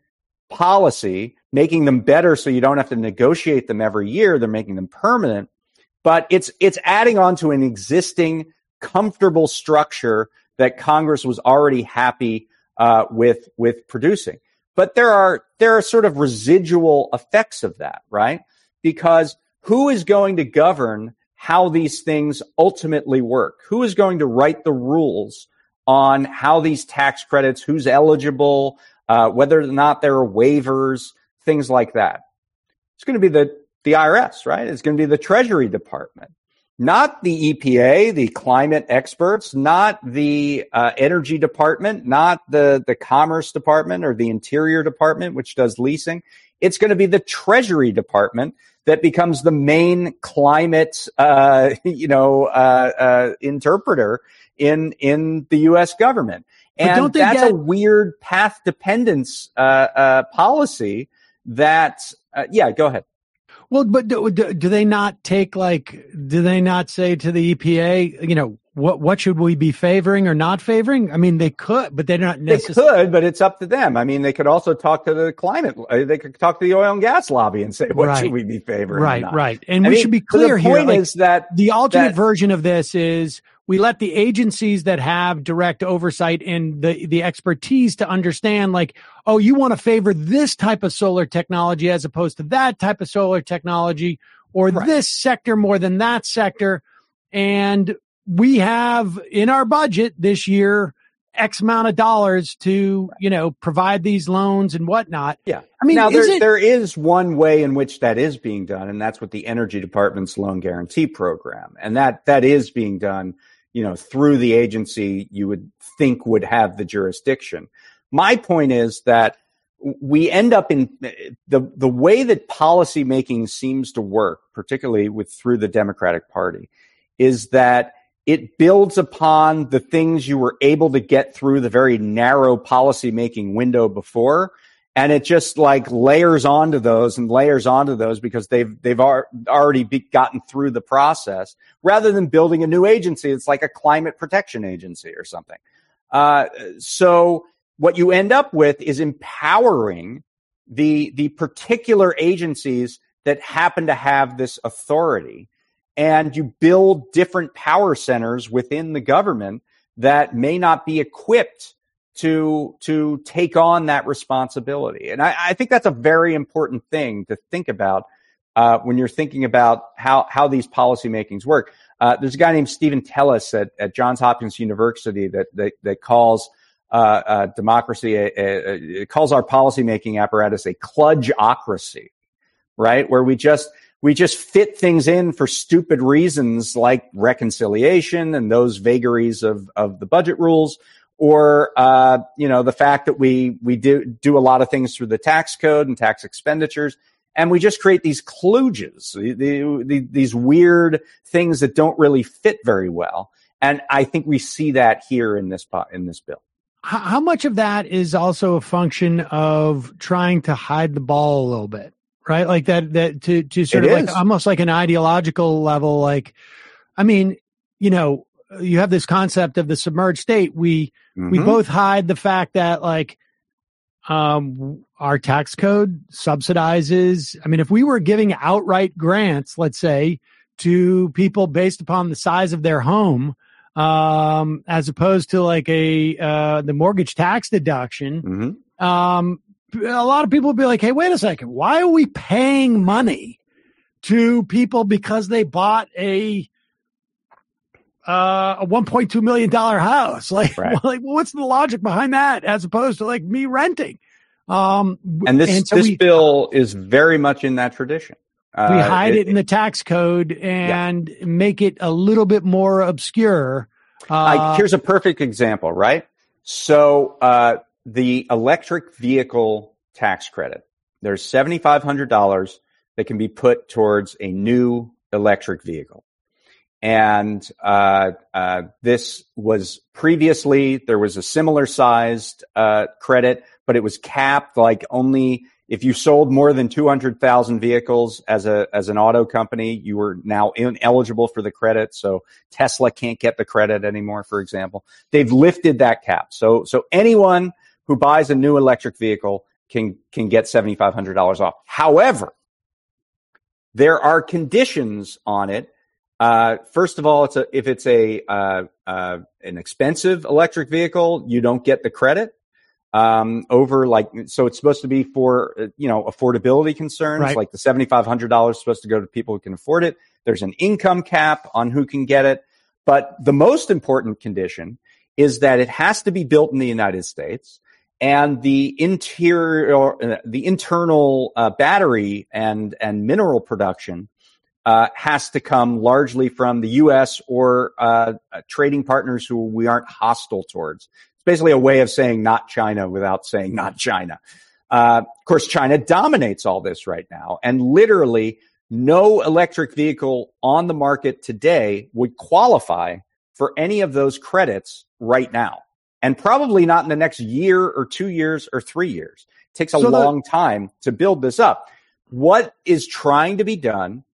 Speaker 9: policy, making them better, so you don't have to negotiate them every year. They're making them permanent, but it's it's adding on to an existing comfortable structure that Congress was already happy uh, with with producing. But there are there are sort of residual effects of that, right? Because who is going to govern how these things ultimately work? Who is going to write the rules on how these tax credits, who's eligible, uh, whether or not there are waivers, things like that? It's going to be the the I R S, right? It's going to be the Treasury Department. Not the E P A, the climate experts, not the uh, Energy Department, not the, the Commerce Department or the Interior Department, which does leasing. It's going to be the Treasury Department that becomes the main climate, uh, you know, uh, uh, interpreter in in the U S government.
Speaker 2: But
Speaker 9: And
Speaker 2: don't they
Speaker 9: that's
Speaker 2: get-
Speaker 9: a weird path dependence uh, uh, policy that, uh, yeah, go ahead.
Speaker 2: Well, but do, do, do they not take like, do they not say to the E P A, you know, what, what should we be favoring or not favoring? I mean, they could, but they're not
Speaker 9: They
Speaker 2: necessarily.
Speaker 9: could, but it's up to them. I mean, they could also talk to the climate. uh, They could talk to the oil and gas lobby and say, what
Speaker 2: Right.
Speaker 9: should we be favoring? or
Speaker 2: Right,
Speaker 9: not?
Speaker 2: right. And
Speaker 9: I
Speaker 2: we
Speaker 9: mean,
Speaker 2: should be
Speaker 9: so the
Speaker 2: clear here.
Speaker 9: point
Speaker 2: like,
Speaker 9: is that
Speaker 2: the alternate
Speaker 9: that-
Speaker 2: version of this is we let the agencies that have direct oversight and the, the expertise to understand, like, oh, you want to favor this type of solar technology as opposed to that type of solar technology, or
Speaker 9: Right.
Speaker 2: this sector more than that sector. And we have in our budget this year X amount of dollars to, you know, provide these loans and whatnot.
Speaker 9: Yeah.
Speaker 2: I mean,
Speaker 9: now
Speaker 2: is
Speaker 9: there,
Speaker 2: it-
Speaker 9: there is one way in which that is being done, and that's with the Energy Department's loan guarantee program. And that, that is being done, you know, through the agency you would think would have the jurisdiction. My point is that we end up in the, the way that policy making seems to work, particularly with through the Democratic Party, is that it builds upon the things you were able to get through the very narrow policy making window before. And it just like layers onto those and layers onto those because they've, they've ar- already be gotten through the process rather than building a new agency. It's like a climate protection agency or something. Uh, so what you end up with is empowering the, the particular agencies that happen to have this authority. And you build different power centers within the government that may not be equipped to, to take on that responsibility. And I, I think that's a very important thing to think about, uh, when you're thinking about how, how these policy makings work. Uh, there's a guy named Stephen Tellis at, at Johns Hopkins University that that, that calls uh, uh, democracy, a, a, a, calls our policymaking apparatus a kludgeocracy, right? Where we just we just fit things in for stupid reasons like reconciliation and those vagaries of of the budget rules, or uh, you know the fact that we we do do a lot of things through the tax code and tax expenditures. And we just create these kludges, the, the, the, these weird things that don't really fit very well. And I think we see that here in this in this bill.
Speaker 2: How, how much of that is also a function of trying to hide the ball a little bit, right? Like that, that to, to sort
Speaker 9: it
Speaker 2: of
Speaker 9: is.
Speaker 2: like almost like an ideological level. Like, I mean, you know, you have this concept of the submerged state. We, mm-hmm. we both hide the fact that like, um, our tax code subsidizes. I mean, if we were giving outright grants, let's say, to people based upon the size of their home, um, as opposed to like a, uh, the mortgage tax deduction,
Speaker 9: mm-hmm.
Speaker 2: um, a lot of people would be like, hey, wait a second. Why are we paying money to people because they bought a, Uh, a one point two million dollars house? Like,
Speaker 9: right.
Speaker 2: like, what's the logic behind that as opposed to like me renting? Um,
Speaker 9: and this,
Speaker 2: and so
Speaker 9: this
Speaker 2: we,
Speaker 9: bill is very much in that tradition. Uh,
Speaker 2: we hide
Speaker 9: it,
Speaker 2: it in the tax code and
Speaker 9: yeah.
Speaker 2: make it a little bit more obscure. Uh,
Speaker 9: uh, here's a perfect example, right? So, uh, the electric vehicle tax credit, there's seven thousand five hundred dollars that can be put towards a new electric vehicle. And uh, uh, this was previously, there was a similar sized uh, credit, but it was capped like only if you sold more than two hundred thousand vehicles as a as an auto company, you were now ineligible for the credit. So Tesla can't get the credit anymore, for example. They've lifted that cap. So so anyone who buys a new electric vehicle can can get seven thousand five hundred dollars off. However, there are conditions on it. Uh, first of all, it's a, if it's a, uh, uh, an expensive electric vehicle, you don't get the credit, um, over like, so it's supposed to be for, uh, you know, affordability concerns,
Speaker 2: right.
Speaker 9: Like the seven thousand five hundred dollars is supposed to go to people who can afford it. There's an income cap on who can get it. But the most important condition is that it has to be built in the United States, and the interior, uh, the internal, uh, battery and, and mineral production Uh, has to come largely from the U S or uh, uh, trading partners who we aren't hostile towards. It's basically a way of saying not China without saying not China. Uh, of course, China dominates all this right now, and literally no electric vehicle on the market today would qualify for any of those credits right now, and probably not in the next year or two years or three years. It takes a
Speaker 2: so
Speaker 9: long
Speaker 2: the-
Speaker 9: time to build this up. What is trying to be done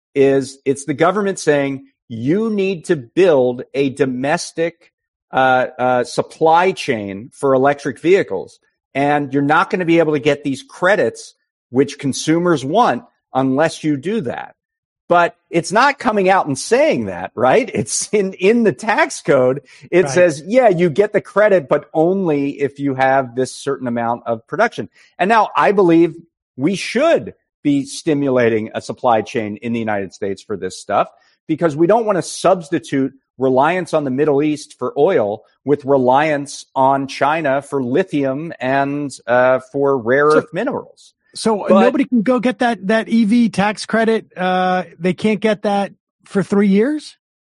Speaker 9: is it's the government saying you need to build a domestic uh, uh, supply chain for electric vehicles, and you're not going to be able to get these credits, which consumers want, unless you do that. But it's not coming out and saying that, right? It's in, in the tax code. It
Speaker 2: right.
Speaker 9: says, yeah, you get the credit, but only if you have this certain amount of production. And now I believe we should be stimulating a supply chain in the United States for this stuff, because we don't want to substitute reliance on the Middle East for oil with reliance on China for lithium and uh, for rare
Speaker 2: so,
Speaker 9: earth minerals.
Speaker 2: So
Speaker 9: but,
Speaker 2: nobody can go get that, that E V tax credit. Uh, they can't get that for three years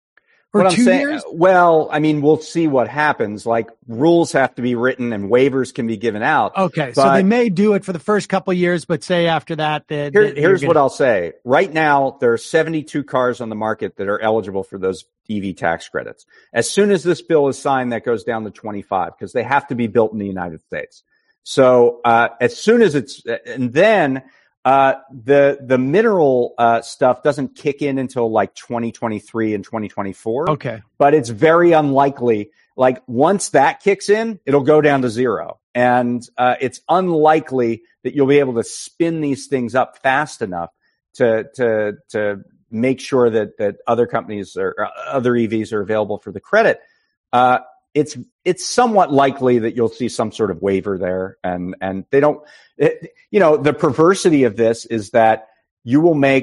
Speaker 2: or
Speaker 9: what
Speaker 2: two
Speaker 9: I'm saying,
Speaker 2: years.
Speaker 9: Well, I mean, we'll see what happens. Like, rules have to be written and waivers can be given out.
Speaker 2: Okay.
Speaker 9: But
Speaker 2: So they may do it for the first couple of years, but say after that, they,
Speaker 9: here,
Speaker 2: they,
Speaker 9: here's
Speaker 2: gonna...
Speaker 9: what I'll say. Right now, there are seventy-two cars on the market that are eligible for those E V tax credits. As soon as this bill is signed, that goes down to twenty-five, because they have to be built in the United States. So, uh, as soon as it's, and then, uh, the, the mineral, uh, stuff doesn't kick in until like twenty twenty-three and twenty twenty-four.
Speaker 2: Okay.
Speaker 9: But it's very unlikely. Like, once that kicks in, it'll go down to zero. And, uh, it's unlikely that you'll be able to spin these things up fast enough to, to, to make sure that, that other companies or, or other E Vs are available for the credit. Uh, It's it's somewhat likely that you'll see some sort of waiver there, and and they don't. It, you know, the perversity of this is that you will make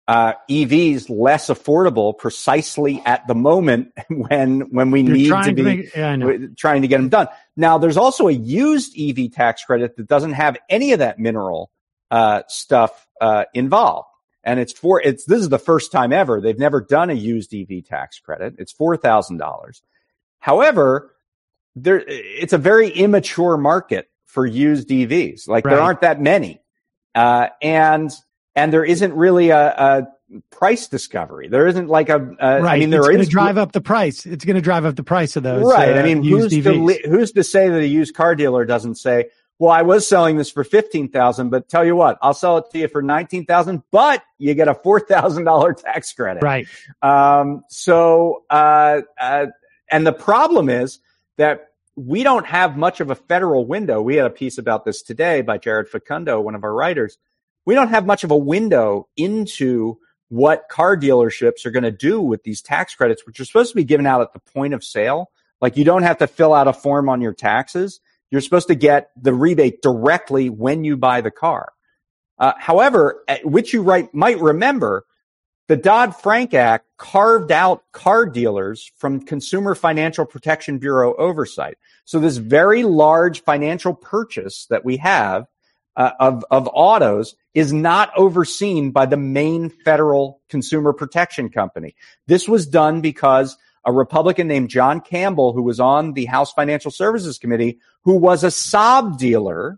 Speaker 9: uh, E Vs less affordable precisely at the moment when when we
Speaker 2: You're
Speaker 9: need
Speaker 2: trying
Speaker 9: to be
Speaker 2: to make, yeah, I know.
Speaker 9: trying to get them done. Now, there's also a used E V tax credit that doesn't have any of that mineral uh, stuff uh, involved. And it's for, it's, this is the first time ever. They've never done a used E V tax credit. It's four thousand dollars. However, there, it's a very immature market for used E Vs. Like right. there aren't that many. Uh, and, and there isn't really a, a price discovery. There isn't like a, a
Speaker 2: right.
Speaker 9: I mean, there
Speaker 2: it's
Speaker 9: is.
Speaker 2: It's going to drive up the price. It's going to drive up the price of those.
Speaker 9: Right.
Speaker 2: Uh,
Speaker 9: I mean, who's to, who's to say that a used car dealer doesn't say, well, I was selling this for fifteen thousand dollars, but tell you what, I'll sell it to you for nineteen thousand dollars, but you get a four thousand dollars tax credit.
Speaker 2: Right.
Speaker 9: Um, so, uh, uh, and the problem is that we don't have much of a federal window. We had a piece about this today by Jared Facundo, one of our writers. We don't have much of a window into what car dealerships are going to do with these tax credits, which are supposed to be given out at the point of sale. Like you don't have to fill out a form on your taxes. You're supposed to get the rebate directly when you buy the car. Uh, however, which you right, might remember, the Dodd-Frank Act carved out car dealers from Consumer Financial Protection Bureau oversight. So this very large financial purchase that we have uh, of, of autos is not overseen by the main federal consumer protection company. This was done because a Republican named John Campbell, who was on the House Financial Services Committee, who was a Saab dealer,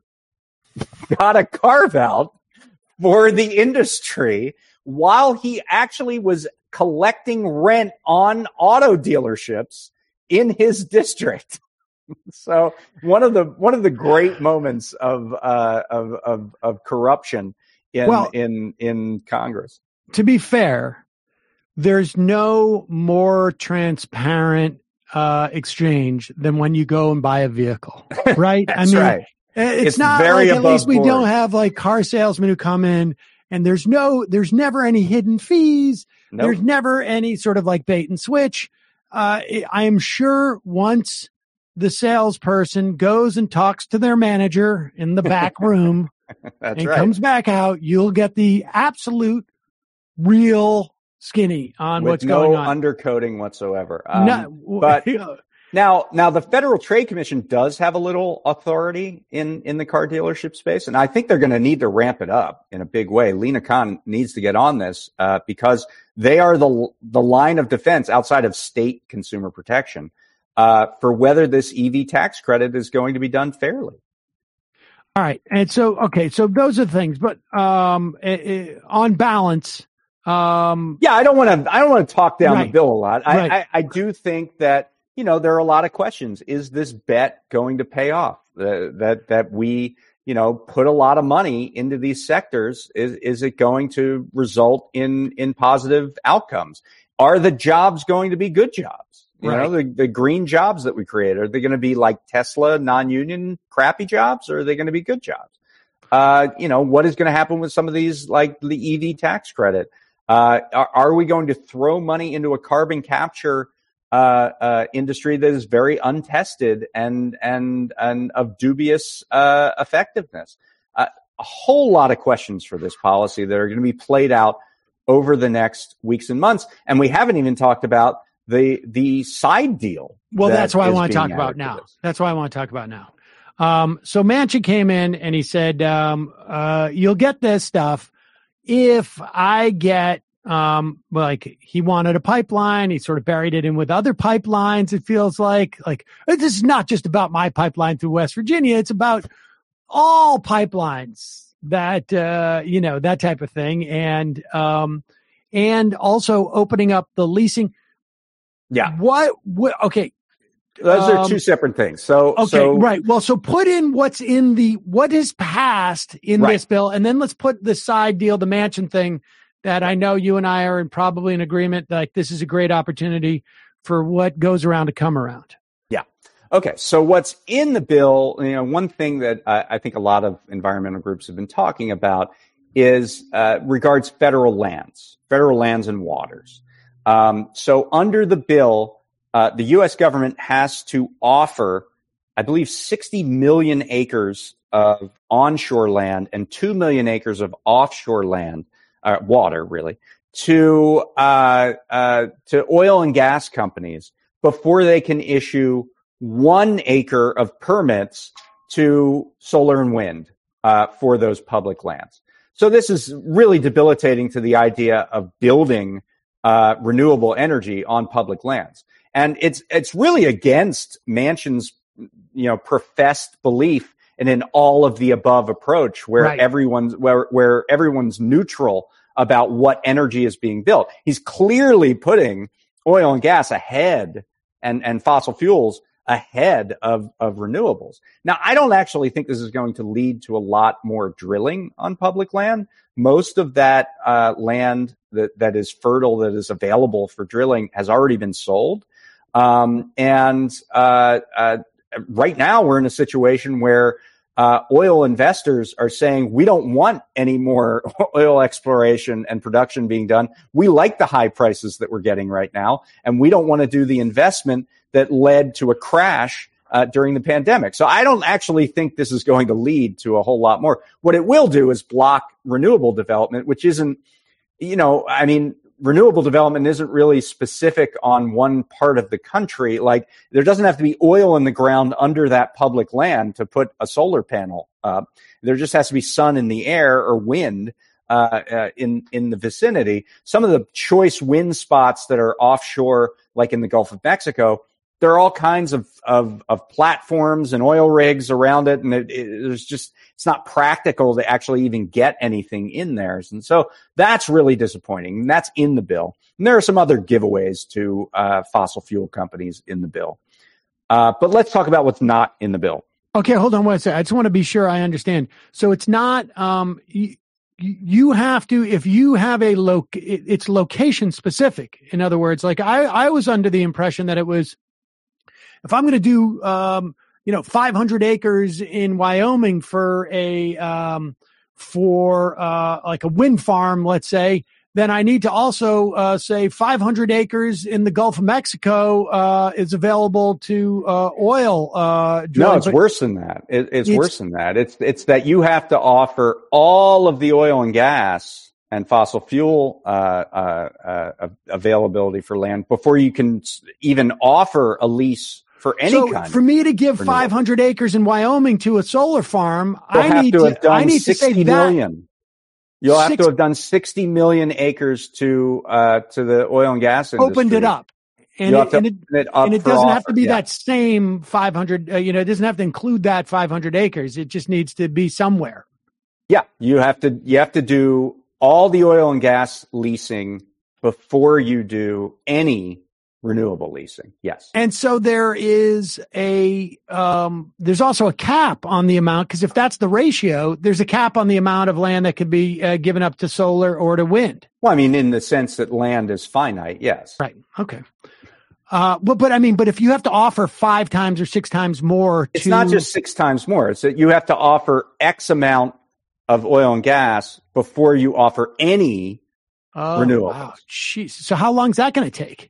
Speaker 9: got a carve out for the industry while he actually was collecting rent on auto dealerships in his district. So one of the one of the great moments of uh, of, of of corruption in
Speaker 2: well,
Speaker 9: in in Congress.
Speaker 2: To be fair, there's no more transparent uh, exchange than when you go and buy a vehicle, right?
Speaker 9: That's
Speaker 2: I mean,
Speaker 9: right.
Speaker 2: It's,
Speaker 9: it's
Speaker 2: not
Speaker 9: very
Speaker 2: like, at least we
Speaker 9: board.
Speaker 2: don't have like car salesmen who come in and there's no, there's never any hidden fees.
Speaker 9: Nope.
Speaker 2: There's never any sort of like bait and switch. Uh, I am sure once the salesperson goes and talks to their manager in the back room
Speaker 9: That's
Speaker 2: and
Speaker 9: right.
Speaker 2: comes back out, you'll get the absolute real skinny on
Speaker 9: With
Speaker 2: what's
Speaker 9: no
Speaker 2: going on.
Speaker 9: undercoating whatsoever. Um,
Speaker 2: No,
Speaker 9: but now, now the Federal Trade Commission does have a little authority in, in the car dealership space, and I think they're going to need to ramp it up in a big way. Lena Khan needs to get on this uh, because they are the the line of defense outside of state consumer protection uh, for whether this E V tax credit is going to be done fairly.
Speaker 2: All right, and so okay, so those are the things, but um, it, it, on balance. Um,
Speaker 9: yeah, I don't want to. I don't want to talk down
Speaker 2: right,
Speaker 9: the bill a lot. I,
Speaker 2: right.
Speaker 9: I, I do think that you know there are a lot of questions. Is this bet going to pay off? Uh, that that we you know put a lot of money into these sectors. Is is it going to result in in positive outcomes? Are the jobs going to be good jobs? You
Speaker 2: right.
Speaker 9: know, the the green jobs that we create, are they going to be like Tesla non-union crappy jobs, or are they going to be good jobs? Uh, you know, what is going to happen with some of these, like the E V tax credit? Uh, are, are we going to throw money into a carbon capture uh, uh, industry that is very untested and and and of dubious uh, effectiveness? Uh, a whole lot of questions for this policy that are going to be played out over the next weeks and months, and we haven't even talked about the the side deal.
Speaker 2: Well,
Speaker 9: that
Speaker 2: that's what I
Speaker 9: is
Speaker 2: want to
Speaker 9: being
Speaker 2: talk about
Speaker 9: added to
Speaker 2: now.
Speaker 9: this.
Speaker 2: That's what I want to talk about now. Um, so Manchin came in and he said, um, uh, "You'll get this stuff if I get." Um, like he wanted a pipeline. He sort of buried it in with other pipelines. It feels like, like this is not just about my pipeline through West Virginia. It's about all pipelines that, uh, you know, that type of thing. And, um, and also opening up the leasing.
Speaker 9: Yeah.
Speaker 2: What, what okay.
Speaker 9: Those
Speaker 2: um,
Speaker 9: are two separate things. So,
Speaker 2: okay,
Speaker 9: so,
Speaker 2: right. Well, so put in what's in the, what is passed in
Speaker 9: right.
Speaker 2: this bill. And then let's put the side deal, the Manchin thing, that I know you and I are in probably in agreement that like, this is a great opportunity for what goes around to come around.
Speaker 9: Yeah. Okay. So what's in the bill, you know, one thing that uh, I think a lot of environmental groups have been talking about is uh, regards federal lands, federal lands and waters. Um, so under the bill, uh, the U S government has to offer, I believe, sixty million acres of onshore land and two million acres of offshore land. Uh, water, really, to uh, uh, to oil and gas companies before they can issue one acre of permits to solar and wind uh, for those public lands. So this is really debilitating to the idea of building uh, renewable energy on public lands. And it's it's really against Manchin's, you know, professed belief in an all of the above approach where
Speaker 2: right.
Speaker 9: everyone's where where everyone's neutral about what energy is being built. He's clearly putting oil and gas ahead and, and fossil fuels ahead of, of renewables. Now, I don't actually think this is going to lead to a lot more drilling on public land. Most of that uh, land that, that is fertile, that is available for drilling, has already been sold. Um, and uh, uh, right now, we're in a situation where uh, oil investors are saying, we don't want any more oil exploration and production being done. We like the high prices that we're getting right now, and we don't want to do the investment that led to a crash uh, during the pandemic. So I don't actually think this is going to lead to a whole lot more. What it will do is block renewable development, which isn't, you know, I mean, renewable development isn't really specific on one part of the country. Like, there doesn't have to be oil in the ground under that public land to put a solar panel up. There just has to be sun in the air or wind uh, uh in in the vicinity. Some of the choice wind spots that are offshore, like in the Gulf of Mexico, there are all kinds of, of, of platforms and oil rigs around it. And it, it, there's just, it's not practical to actually even get anything in there. And so that's really disappointing. And that's in the bill. And there are some other giveaways to uh, fossil fuel companies in the bill. Uh, but let's talk about what's not in the bill.
Speaker 2: Okay, hold on one second. I just want to be sure I understand. So it's not, um, you, you have to, if you have a loc, it, it's location specific. In other words, like I, I was under the impression that it was, if I'm going to do, um, you know, five hundred acres in Wyoming for a, um, for, uh, like a wind farm, let's say, then I need to also, uh, say five hundred acres in the Gulf of Mexico, uh, is available to, uh, oil, uh, drilling.
Speaker 9: No, it's
Speaker 2: but
Speaker 9: worse than that. It, it's,
Speaker 2: it's
Speaker 9: worse than that. It's, it's that you have to offer all of the oil and gas and fossil fuel, uh, uh, uh, availability for land before you can even offer a lease for any
Speaker 2: so
Speaker 9: kind.
Speaker 2: For me to give
Speaker 9: renewable.
Speaker 2: five hundred acres in Wyoming to a solar farm,
Speaker 9: You'll
Speaker 2: I
Speaker 9: have
Speaker 2: need
Speaker 9: to
Speaker 2: to,
Speaker 9: have done
Speaker 2: I need to say
Speaker 9: sixty
Speaker 2: that.
Speaker 9: million. You'll have
Speaker 2: Six,
Speaker 9: to have done sixty million acres to, uh, to the oil and gas industry.
Speaker 2: Opened it up. And
Speaker 9: You'll
Speaker 2: it,
Speaker 9: have
Speaker 2: and
Speaker 9: to
Speaker 2: it,
Speaker 9: open it up
Speaker 2: and it
Speaker 9: for
Speaker 2: doesn't
Speaker 9: offer.
Speaker 2: have to be
Speaker 9: Yeah.
Speaker 2: that same five hundred, uh, you know, it doesn't have to include that five hundred acres. It just needs to be somewhere.
Speaker 9: Yeah. You have to, you have to do all the oil and gas leasing before you do any renewable leasing. Yes.
Speaker 2: And so there is a, um, there's also a cap on the amount, because if that's the ratio, there's a cap on the amount of land that could be uh, given up to solar or to wind.
Speaker 9: Well, I mean, in the sense that land is finite. Yes.
Speaker 2: Right. Okay. Uh, but, but I mean, but if you have to offer five times or six times more,
Speaker 9: It's
Speaker 2: to,
Speaker 9: not just six times more. It's that you have to offer X amount of oil and gas before you offer any
Speaker 2: oh,
Speaker 9: renewables.
Speaker 2: Wow. Jeez. So how long is that going to take?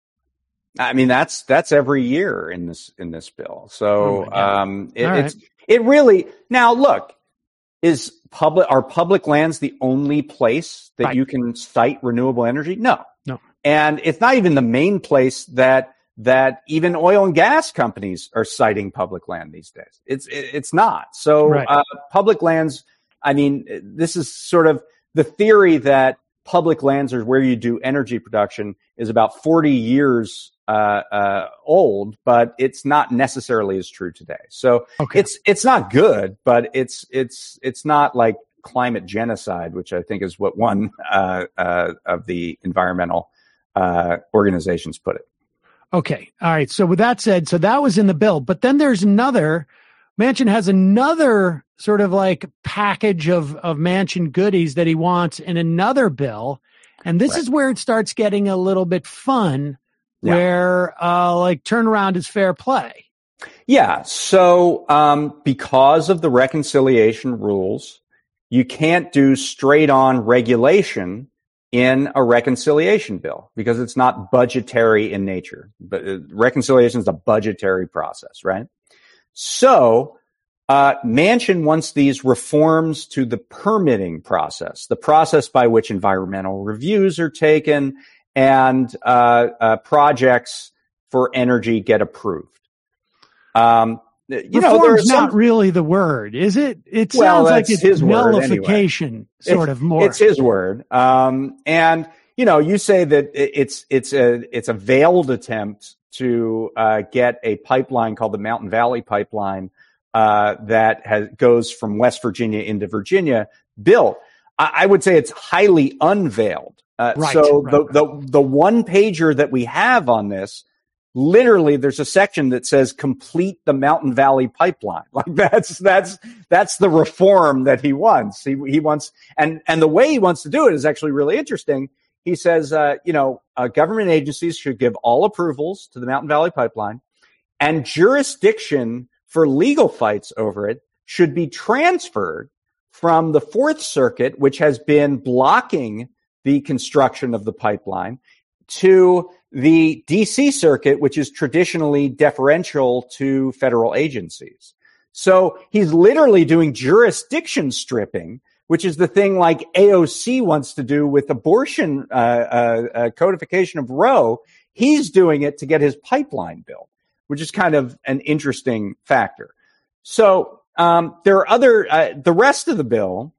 Speaker 9: I mean, that's that's every year in this in this bill. So
Speaker 2: Oh
Speaker 9: um, it,
Speaker 2: All
Speaker 9: it's it really now look is public are public lands the only place that
Speaker 2: Right.
Speaker 9: you can site renewable energy? No,
Speaker 2: No.
Speaker 9: and it's not even the main place that that even oil and gas companies are citing public land these days. It's it, it's not. So
Speaker 2: Right.
Speaker 9: uh, public lands. I mean, this is sort of the theory that public lands are where you do energy production is about forty years uh, uh, old, but it's not necessarily as true today. So
Speaker 2: Okay.
Speaker 9: it's it's not good, but it's it's it's not like climate genocide, which I think is what one uh, uh, of the environmental uh, organizations put it.
Speaker 2: Okay. All right. So with that said, so that was in the bill, but then there's another, Manchin has another sort of like package of, of Manchin goodies that he wants in another bill. And this
Speaker 9: Right.
Speaker 2: is where it starts getting a little bit fun,
Speaker 9: Yeah.
Speaker 2: where uh, like turnaround is fair play.
Speaker 9: Yeah. So um, because of the reconciliation rules, you can't do straight on regulation in a reconciliation bill because it's not budgetary in nature. But uh, reconciliation is a budgetary process, right? So Uh, Manchin wants these reforms to the permitting process, the process by which environmental reviews are taken and uh, uh, projects for energy get approved. Um, you know,
Speaker 2: Reform's
Speaker 9: some,
Speaker 2: not really the word, is it? It
Speaker 9: well,
Speaker 2: sounds like it's
Speaker 9: his
Speaker 2: nullification,
Speaker 9: anyway.
Speaker 2: sort
Speaker 9: it's,
Speaker 2: of more.
Speaker 9: It's his word. Um, and, you know, you say that it's, it's a, it's a veiled attempt to, uh, get a pipeline called the Mountain Valley Pipeline, uh, that has, goes from West Virginia into Virginia built. I, I would say it's highly unveiled. Uh,
Speaker 2: right,
Speaker 9: so
Speaker 2: right,
Speaker 9: the,
Speaker 2: right.
Speaker 9: the, the one pager that we have on this, literally there's a section that says complete the Mountain Valley Pipeline. Like that's, that's, that's the reform that he wants. He, he wants, and, and the way he wants to do it is actually really interesting. He says, uh, you know, uh, government agencies should give all approvals to the Mountain Valley Pipeline, and jurisdiction for legal fights over it should be transferred from the Fourth Circuit, which has been blocking the construction of the pipeline, to the D C Circuit, which is traditionally deferential to federal agencies. So he's literally doing jurisdiction stripping, which is the thing like A O C wants to do with abortion uh, uh, uh, codification of Roe. He's doing it to get his pipeline built, which is kind of an interesting factor. So um, there are other, uh, the rest of the bill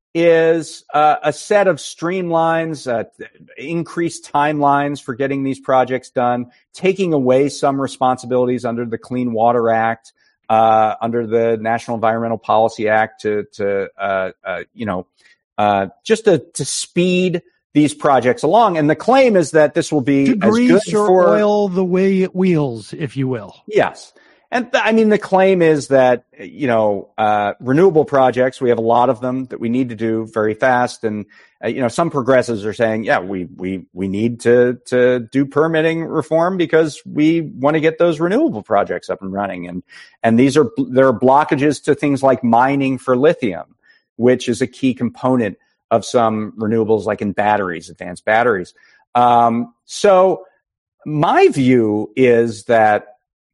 Speaker 9: is uh, a set of streamlines, uh, increased timelines for getting these projects done, taking away some responsibilities under the Clean Water Act, uh, under the National Environmental Policy Act to, to uh, uh, you know, uh, just to, to speed these projects along. And the claim is that this will be
Speaker 2: to
Speaker 9: as
Speaker 2: grease
Speaker 9: good
Speaker 2: or
Speaker 9: for
Speaker 2: oil the way wheels, if you will.
Speaker 9: Yes. And th- I mean, the claim is that, you know, uh, renewable projects, we have a lot of them that we need to do very fast. And, uh, you know, some progressives are saying, yeah, we, we, we need to, to do permitting reform because we want to get those renewable projects up and running. And, and these are, there are blockages to things like mining for lithium, which is a key component of some renewables, like in batteries, advanced batteries. Um, so my view is that,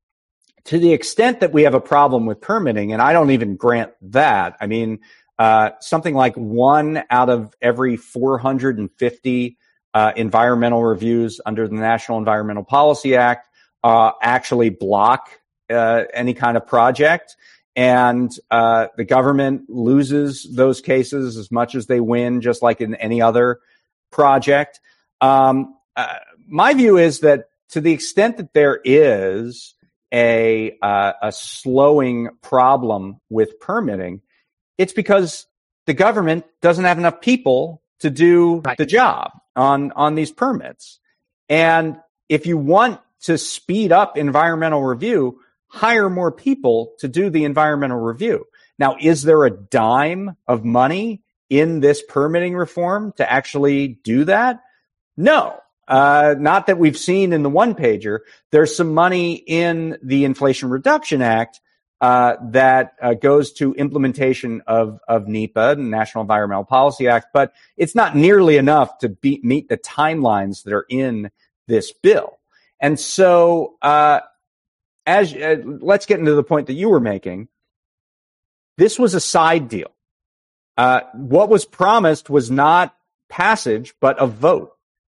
Speaker 9: to the extent that we have a problem with permitting, and I don't even grant that, I mean, uh, something like one out of every four hundred fifty uh, environmental reviews under the National Environmental Policy Act uh, actually block uh, any kind of project. And uh, the government loses those cases as much as they win, just like in any other project. Um, uh, my view is that to the extent that there is a uh, a slowing problem with permitting, it's because the government doesn't have enough people to do right. the job on on these permits. And if you want to speed up environmental review, hire more people to do the environmental review. Now, is there a dime of money in this permitting reform to actually do that? No. Uh, not that we've seen in the one pager. There's some money in the Inflation Reduction Act uh, that uh, goes to implementation of of NEPA, the National Environmental Policy Act, but it's not nearly enough to be, meet the timelines that are in this bill. And so, uh, as uh, let's get into the point that you were making. This was a side deal. Uh, what was promised was not passage, but a vote.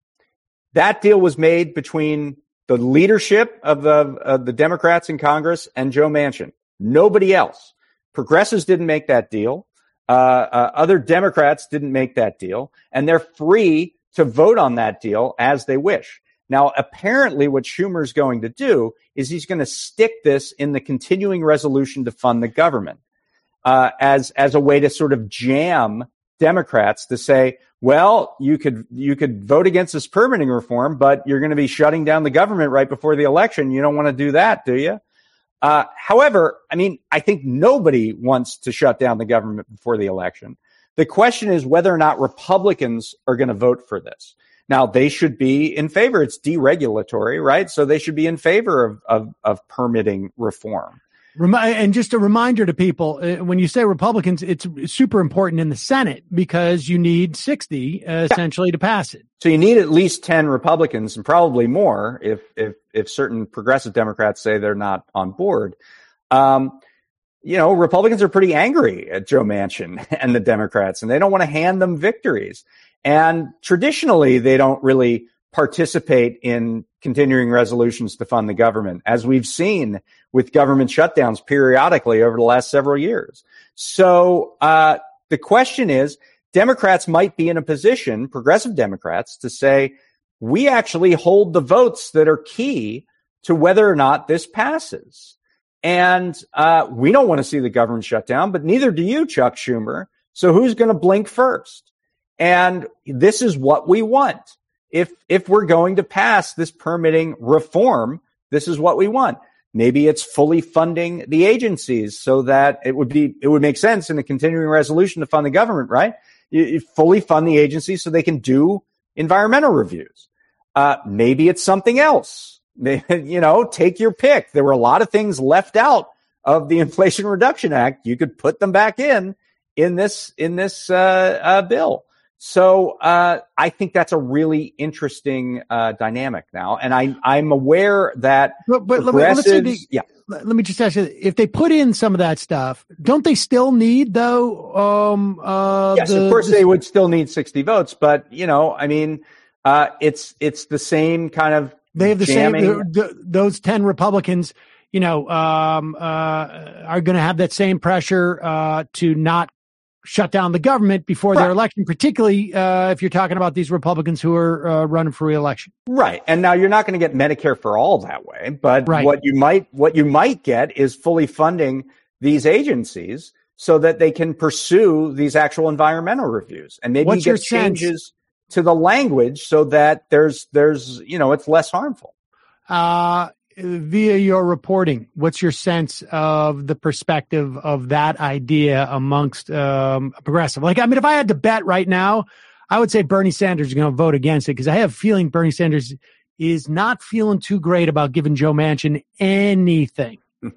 Speaker 9: That deal was made between the leadership of the, of the Democrats in Congress and Joe Manchin. Nobody else. Progressives didn't make that deal. Uh, uh, other Democrats didn't make that deal. And they're free to vote on that deal as they wish. Now, apparently what Schumer's going to do is he's going to stick this in the continuing resolution to fund the government uh, as, as a way to sort of jam Democrats to say, well, you could you could vote against this permitting reform, but you're going to be shutting down the government right before the election. You don't want to do that, do you? Uh, however, I mean, I think nobody wants to shut down the government before the election. The question is whether or not Republicans are going to vote for this. Now, they should be in favor. It's deregulatory, right? So they should be in favor of of, of permitting reform.
Speaker 2: And just a reminder to people, uh, when you say Republicans, it's super important in the Senate because you need sixty uh, essentially to pass it.
Speaker 9: So you need at least ten Republicans and probably more if if if certain progressive Democrats say they're not on board. Um, you know, Republicans are pretty angry at Joe Manchin and the Democrats, and they don't want to hand them victories. And traditionally, they don't really participate in continuing resolutions to fund the government, as we've seen with government shutdowns periodically over the last several years. So uh the question is, Democrats might be in a position, progressive Democrats, to say, we actually hold the votes that are key to whether or not this passes. And uh we don't want to see the government shut down, but neither do you, Chuck Schumer. So who's going to blink first? And this is what we want. If if we're going to pass this permitting reform, this is what we want. Maybe it's fully funding the agencies so that it would be it would make sense in a continuing resolution to fund the government, right? You, you fully fund the agencies so they can do environmental reviews. Uh, maybe it's something else. You know, take your pick. There were a lot of things left out of the Inflation Reduction Act. You could put them back in in this in this uh, uh, bill. So uh, I think that's a really interesting uh, dynamic now, and I I'm aware that
Speaker 2: but, but
Speaker 9: progressives,
Speaker 2: let me, let's say they,
Speaker 9: yeah.
Speaker 2: Let me just ask you: if they put in some of that stuff, don't they still need though? Um, uh,
Speaker 9: yes,
Speaker 2: the,
Speaker 9: of course
Speaker 2: the,
Speaker 9: they would still need sixty votes, but you know, I mean, uh, it's it's the same kind of
Speaker 2: they have the
Speaker 9: jamming.
Speaker 2: same the, those ten Republicans, you know, um, uh, are going to have that same pressure uh, to not shut down the government before
Speaker 9: right.
Speaker 2: their election, particularly uh, if you're talking about these Republicans who are uh, running for re-election.
Speaker 9: Right. And now you're not going to get Medicare for all that way, but
Speaker 2: right.
Speaker 9: what you might what you might get is fully funding these agencies so that they can pursue these actual environmental reviews. And maybe
Speaker 2: What's
Speaker 9: you get changes to the language so that there's there's you know it's less harmful.
Speaker 2: Uh Via your reporting, what's your sense of the perspective of that idea amongst um, progressive? Like, I mean, if I had to bet right now, I would say Bernie Sanders is going to vote against it because I have a feeling Bernie Sanders is not feeling too great about giving Joe Manchin anything.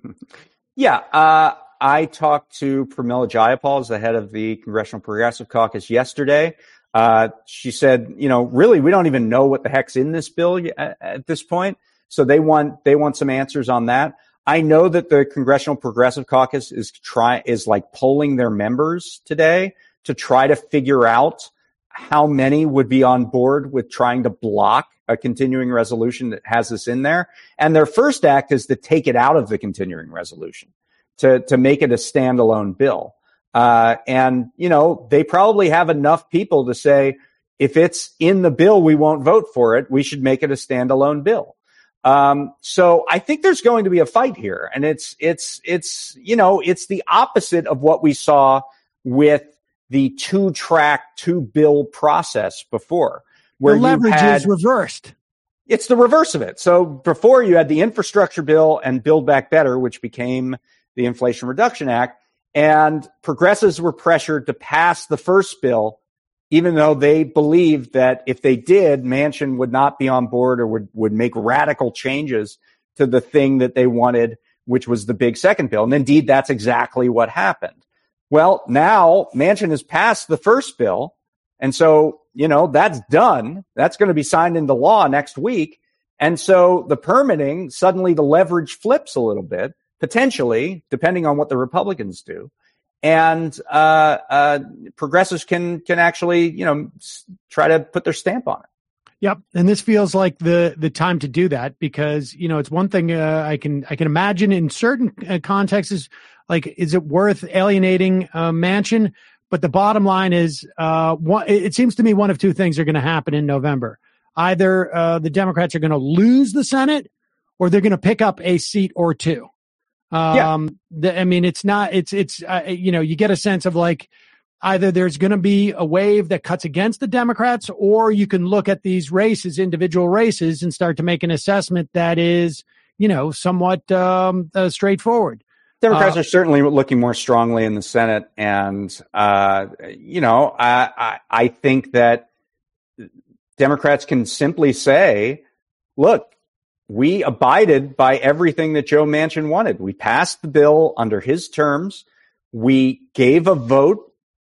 Speaker 9: yeah, uh, I talked to Pramila Jayapal, as the head of the Congressional Progressive Caucus, yesterday. Uh, she said, you know, really, we don't even know what the heck's in this bill at, at this point. So they want they want some answers on that. I know that the Congressional Progressive Caucus is try is like polling their members today to try to figure out how many would be on board with trying to block a continuing resolution that has this in there. And their first act is to take it out of the continuing resolution, to to make it a standalone bill. Uh, and you know, they probably have enough people to say, if it's in the bill, we won't vote for it. We should make it a standalone bill. Um, so I think there's going to be a fight here, and it's, it's, it's, you know, it's the opposite of what we saw with the two track, two bill process before, where
Speaker 2: the leverage
Speaker 9: had,
Speaker 2: is reversed.
Speaker 9: It's the reverse of it. So before you had the infrastructure bill and Build Back Better, which became the Inflation Reduction Act, and progressives were pressured to pass the first bill, even though they believed that if they did, Manchin would not be on board or would, would make radical changes to the thing that they wanted, which was the big second bill. And indeed, that's exactly what happened. Well, now Manchin has passed the first bill. And so, you know, that's done. That's going to be signed into law next week. And so the permitting, suddenly the leverage flips a little bit, potentially, depending on what the Republicans do. And uh, uh, progressives can can actually, you know, try to put their stamp on it.
Speaker 2: Yep, and this feels like the the time to do that because you know it's one thing uh, I can I can imagine in certain uh, contexts, like is it worth alienating uh, Manchin? But the bottom line is, uh, one, it seems to me one of two things are going to happen in November. Either uh, the Democrats are going to lose the Senate, or they're going to pick up a seat or two. Um, yeah. the, I mean, it's not, it's, it's, uh, you know, you get a sense of like either there's going to be a wave that cuts against the Democrats, or you can look at these races, individual races, and start to make an assessment that is, you know, somewhat um, uh, straightforward.
Speaker 9: Democrats
Speaker 2: uh,
Speaker 9: are certainly looking more strongly in the Senate. And, uh, you know, I, I, I think that Democrats can simply say, look, we abided by everything that Joe Manchin wanted. We passed the bill under his terms. We gave a vote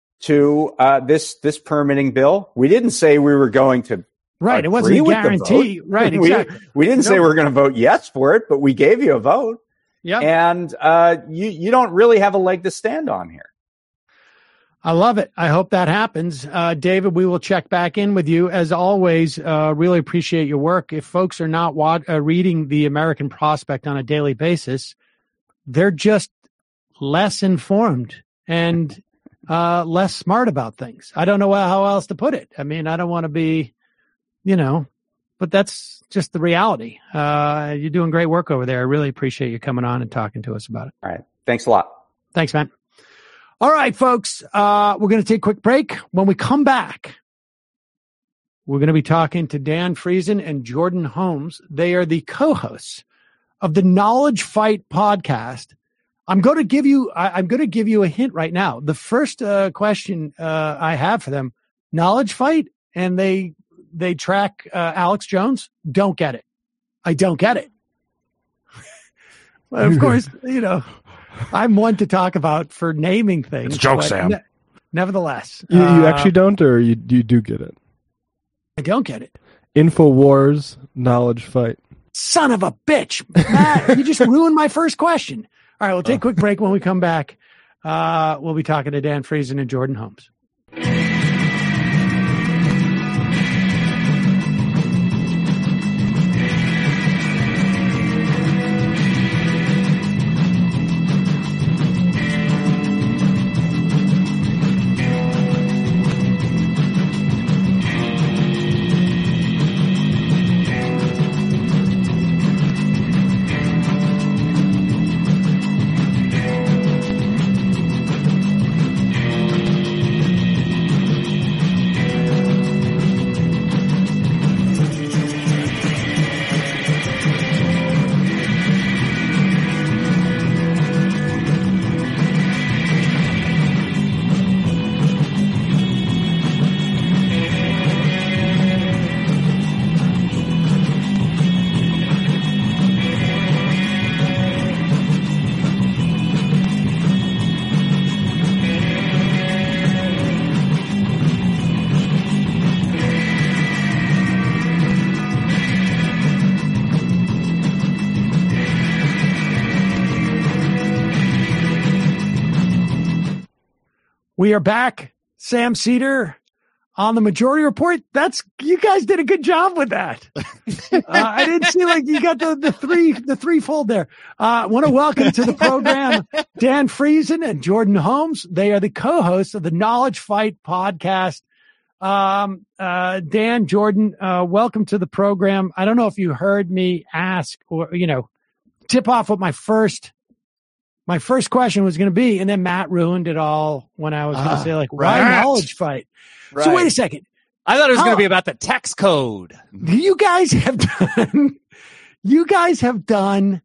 Speaker 9: to uh, this this permitting bill. We didn't say we were going to
Speaker 2: right. It wasn't a guarantee. Right. Exactly.
Speaker 9: we, we didn't no. say we were going to vote yes for it, but we gave you a vote.
Speaker 2: Yeah.
Speaker 9: And uh, you, you don't really have a leg to stand on here.
Speaker 2: I love it. I hope that happens. Uh, David, we will check back in with you. As always, uh, really appreciate your work. If folks are not wa- uh, reading the American Prospect on a daily basis, they're just less informed and uh, less smart about things. I don't know how else to put it. I mean, I don't want to be, you know, but that's just the reality. Uh, you're doing great work over there. I really appreciate you coming on and talking to us about it.
Speaker 9: All right. Thanks a lot.
Speaker 2: Thanks, man. All right, folks, uh, we're going to take a quick break. When we come back, we're going to be talking to Dan Friesen and Jordan Holmes. They are the co-hosts of the Knowledge Fight podcast. I'm going to give you, I, I'm going to give you a hint right now. The first uh, question uh, I have for them, Knowledge Fight, and they they track uh, Alex Jones. Don't get it. I don't get it. Well, of course, you know. I'm one to talk about for naming things.
Speaker 10: It's a joke, Sam.
Speaker 2: Ne- nevertheless.
Speaker 3: You, you
Speaker 2: uh,
Speaker 3: actually don't, or you, you do get it?
Speaker 2: I don't get it.
Speaker 3: InfoWars Knowledge Fight.
Speaker 2: Son of a bitch. Matt, you just ruined my first question. All right, we'll take a quick break. When we come back, uh, we'll be talking to Dan Friesen and Jordan Holmes. We are back. Sam Seder on the Majority Report. That's, you guys did a good job with that. Uh, I didn't see like you got the, the three, the threefold there. Uh, I want to welcome to the program Dan Friesen and Jordan Holmes. They are the co-hosts of the Knowledge Fight podcast. Um, uh, Dan, Jordan, uh, welcome to the program. I don't know if you heard me ask or, you know, tip off what my first My first question was going to be, and then Matt ruined it all when I was going to
Speaker 10: uh,
Speaker 2: say, like, why
Speaker 10: right.
Speaker 2: Knowledge Fight?
Speaker 10: Right.
Speaker 2: So wait a second.
Speaker 10: I thought it was
Speaker 2: How,
Speaker 10: going to be about the text code.
Speaker 2: You guys have done, you guys have done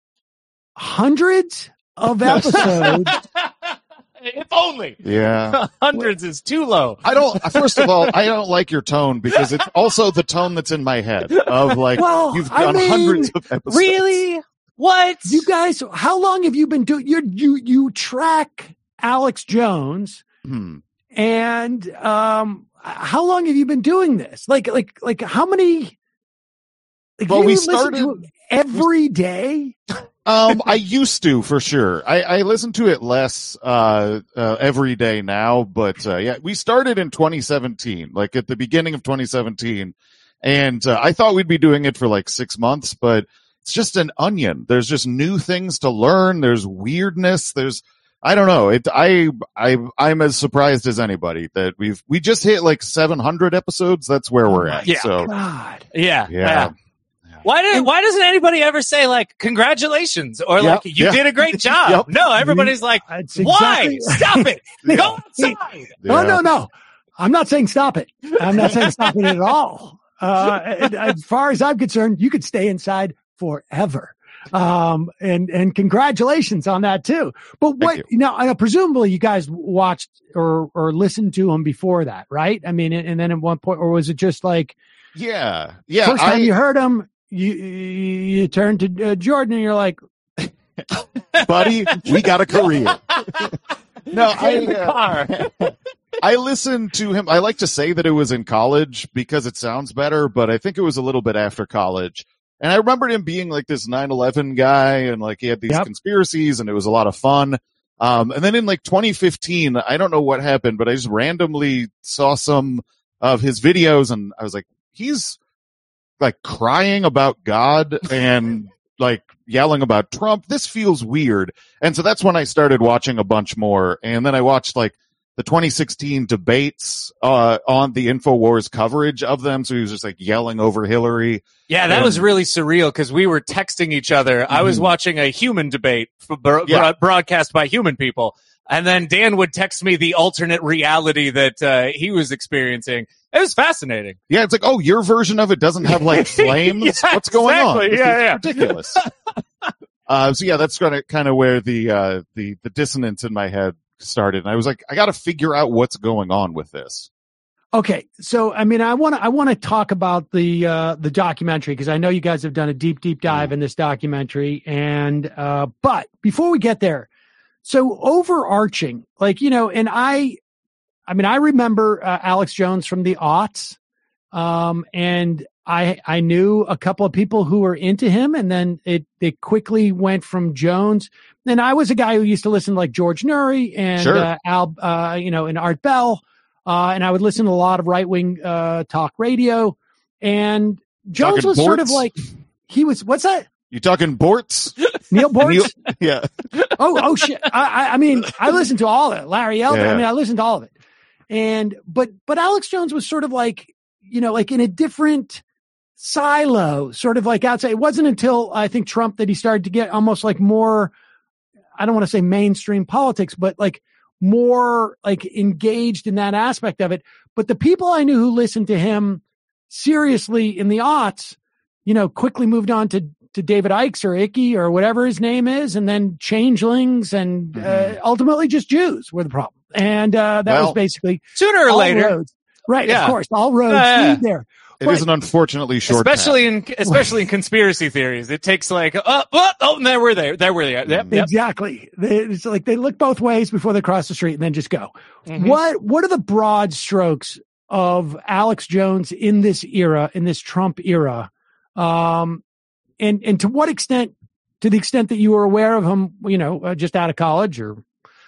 Speaker 2: hundreds of episodes.
Speaker 10: If only.
Speaker 11: Yeah.
Speaker 10: Hundreds is too low.
Speaker 11: I don't, first of all, I don't like your tone because it's also the tone that's in my head of like,
Speaker 2: well,
Speaker 11: you've
Speaker 2: I
Speaker 11: done
Speaker 2: mean,
Speaker 11: hundreds of episodes.
Speaker 10: Really? What?
Speaker 2: You guys, how long have you been doing, you you, you track Alex Jones
Speaker 11: Hmm.
Speaker 2: and, um, how long have you been doing this? Like, like, like how many, like,
Speaker 11: Well,
Speaker 2: you
Speaker 11: we
Speaker 2: listen
Speaker 11: started-
Speaker 2: to it every day?
Speaker 11: Um, I used to for sure. I, I listen to it less uh, uh every day now, but uh, yeah, we started in twenty seventeen, like at the beginning of twenty seventeen, and uh, I thought we'd be doing it for like six months, but it's just an onion. There's just new things to learn. There's weirdness. There's I don't know. It I I I'm as surprised as anybody that we've we just hit like seven hundred episodes. That's where we're at.
Speaker 10: Yeah.
Speaker 11: So
Speaker 2: God.
Speaker 10: Yeah.
Speaker 11: yeah.
Speaker 10: Why did, why doesn't anybody ever say like congratulations or like
Speaker 11: Yep,
Speaker 10: you
Speaker 11: yeah.
Speaker 10: did a great job?
Speaker 11: Yep.
Speaker 10: No, everybody's like,
Speaker 2: That's
Speaker 10: why?
Speaker 2: exactly-
Speaker 10: Stop it! Go outside.
Speaker 2: No,
Speaker 11: Yeah.
Speaker 2: no, no. I'm not saying stop it. I'm not saying stop it at all. Uh, and as far as I'm concerned, you could stay inside forever. Um, and, and congratulations on that too. But what,
Speaker 11: you.
Speaker 2: you know, uh, presumably you guys watched or, or listened to him before that, right? I mean, and, and then at one point, or was it just like,
Speaker 11: Yeah. Yeah.
Speaker 2: first time
Speaker 11: I,
Speaker 2: you heard him, you, you, you turned to uh, Jordan and you're like,
Speaker 11: buddy, we got a career. No,
Speaker 10: Get
Speaker 11: I,
Speaker 10: in the
Speaker 11: uh,
Speaker 10: car.
Speaker 11: I listened to him. I like to say that it was in college because it sounds better, but I think it was a little bit after college. And I remembered him being like this nine eleven guy, and like he had these yep. conspiracies, and it was a lot of fun. Um, and then in like twenty fifteen, I don't know what happened, but I just randomly saw some of his videos, and I was like, he's like crying about God and like yelling about Trump. This feels weird. And so that's when I started watching a bunch more. And then I watched like the twenty sixteen debates uh on the InfoWars coverage of them. So he was just like yelling over Hillary.
Speaker 10: Yeah, that
Speaker 11: and,
Speaker 10: was really surreal because we were texting each other. Mm-hmm. I was watching a human debate bro- yeah. broadcast by human people. And then Dan would text me the alternate reality that uh, he was experiencing. It was fascinating.
Speaker 11: Yeah, it's like, oh, your version of it doesn't have like flames?
Speaker 10: yeah,
Speaker 11: What's going
Speaker 10: exactly.
Speaker 11: on? This
Speaker 10: yeah,
Speaker 11: is
Speaker 10: yeah.
Speaker 11: ridiculous. uh, so yeah, that's kind of kind of where the uh, the the dissonance in my head started. And I was like, I got to figure out what's going on with this.
Speaker 2: Okay, so I mean, I want to I want to talk about the uh, the documentary because I know you guys have done a deep deep dive mm. in this documentary, and uh, but before we get there, so overarching, like you know, and I, I mean, I remember uh, Alex Jones from the aughts, um, and I I knew a couple of people who were into him, and then it it quickly went from Jones. And I was a guy who used to listen to like George Noory and
Speaker 11: sure.
Speaker 2: uh, Al, uh, you know, and Art Bell. Uh, and I would listen to a lot of right wing, uh, talk radio, and Jones
Speaker 11: talking
Speaker 2: was
Speaker 11: Bortz?
Speaker 2: sort of like, he was, what's that?
Speaker 11: You talking Bortz?
Speaker 2: Neil Bortz?
Speaker 11: Neil, yeah.
Speaker 2: oh, oh shit. I, I, I mean, I listened to all of it. Larry Elder. Yeah. I mean, I listened to all of it. And, but, but Alex Jones was sort of like, you know, like in a different silo, sort of like outside. It wasn't until I think Trump that he started to get almost like more, I don't want to say mainstream politics, but like, more like engaged in that aspect of it. But the people I knew who listened to him seriously in the aughts, you know, quickly moved on to, to David Ikes or Icky or whatever his name is. And then changelings and mm-hmm. uh, ultimately just Jews were the problem. And uh, that
Speaker 11: well,
Speaker 2: was basically
Speaker 10: sooner or later.
Speaker 2: Roads. Right.
Speaker 10: Yeah.
Speaker 2: Of course. All roads
Speaker 10: uh,
Speaker 2: lead there.
Speaker 11: It
Speaker 2: but,
Speaker 11: is an unfortunately short
Speaker 10: especially
Speaker 11: path.
Speaker 10: in especially in conspiracy theories. It takes like oh oh, oh there we're there there we're there. Yep, yep.
Speaker 2: Exactly. They, it's like they look both ways before they cross the street and then just go. Mm-hmm. What what are the broad strokes of Alex Jones in this era, in this Trump era, um, and and to what extent, to the extent that you were aware of him, you know, uh, just out of college, or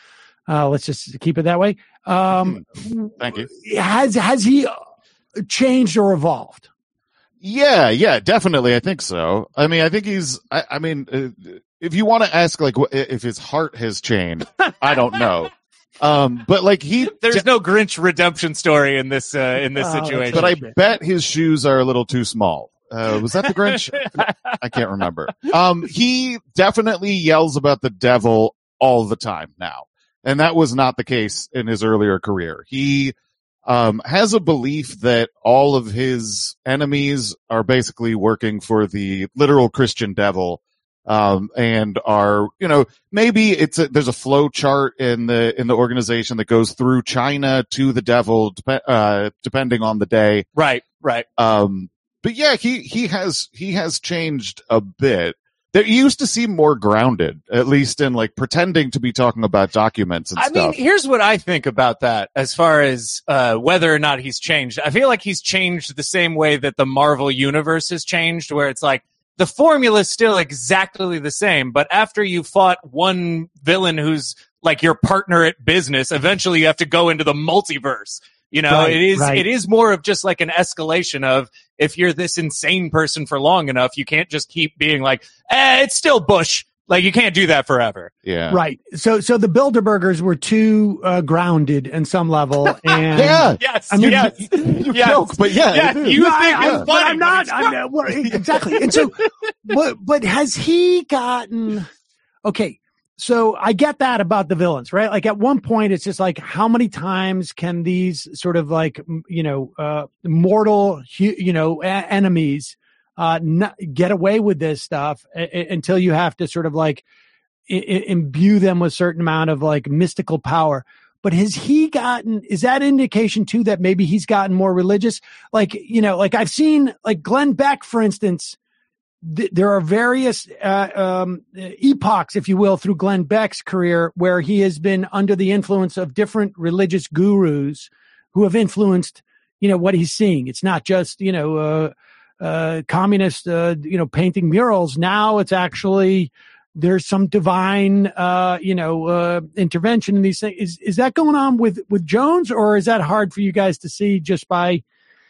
Speaker 2: uh, let's just keep it that way. Um,
Speaker 11: Thank you.
Speaker 2: Has has he changed or evolved?
Speaker 11: Yeah, yeah, definitely. I think so. I mean, I think he's, I, I mean, uh, if you want to ask like wh- if his heart has changed, I don't know. Um, but like he,
Speaker 10: there's de- no Grinch redemption story in this, uh, in this oh, situation.
Speaker 11: But I bet his shoes are a little too small. Uh, was that the Grinch? I can't remember. Um, he definitely yells about the devil all the time now. And that was not the case in his earlier career. He, Um, has a belief that all of his enemies are basically working for the literal Christian devil, um, and are, you know, maybe it's a, there's a flow chart in the, in the organization that goes through China to the devil, dep- uh, depending on the day.
Speaker 10: Right, right.
Speaker 11: Um, but yeah, he, he has, he has changed a bit. There used to seem more grounded, at least in like pretending to be talking about documents and
Speaker 10: I
Speaker 11: stuff.
Speaker 10: I mean, here's what I think about that as far as uh, whether or not he's changed. I feel like he's changed the same way that the Marvel universe has changed, where it's like the formula is still exactly the same, but after you fought one villain who's like your partner at business, eventually you have to go into the multiverse. You know,
Speaker 2: right,
Speaker 10: it is,
Speaker 2: right.
Speaker 10: it is more of just like an escalation of if you're this insane person for long enough, you can't just keep being like, eh, it's still Bush. Like you can't do that forever.
Speaker 11: Yeah.
Speaker 2: Right. So, so the Bilderbergers were too uh, grounded in some level. And
Speaker 11: yeah.
Speaker 10: Yes.
Speaker 2: I mean,
Speaker 10: yes.
Speaker 11: You
Speaker 10: yes.
Speaker 11: joke, but yeah.
Speaker 10: Yes. You
Speaker 2: no,
Speaker 10: think
Speaker 2: I,
Speaker 10: it's
Speaker 2: I,
Speaker 10: funny.
Speaker 2: but I'm not.
Speaker 10: But
Speaker 2: I'm not well, exactly. And so, but, but has he gotten, okay. So I get that about the villains, right? Like at one point, it's just like, how many times can these sort of like, you know, uh, mortal, you know, a- enemies, uh, not get away with this stuff a- a- until you have to sort of like I- I- imbue them with a certain amount of like mystical power. But has he gotten, is that indication too that maybe he's gotten more religious? Like, you know, like I've seen like Glenn Beck, for instance, th- there are various uh, um, epochs, if you will, through Glenn Beck's career where he has been under the influence of different religious gurus who have influenced, you know, what he's seeing. It's not just, you know, uh, uh, communist, uh, you know, painting murals. Now it's actually, there's some divine, uh, you know, uh, intervention in these things. Is, is that going on with, with Jones, or is that hard for you guys to see just by?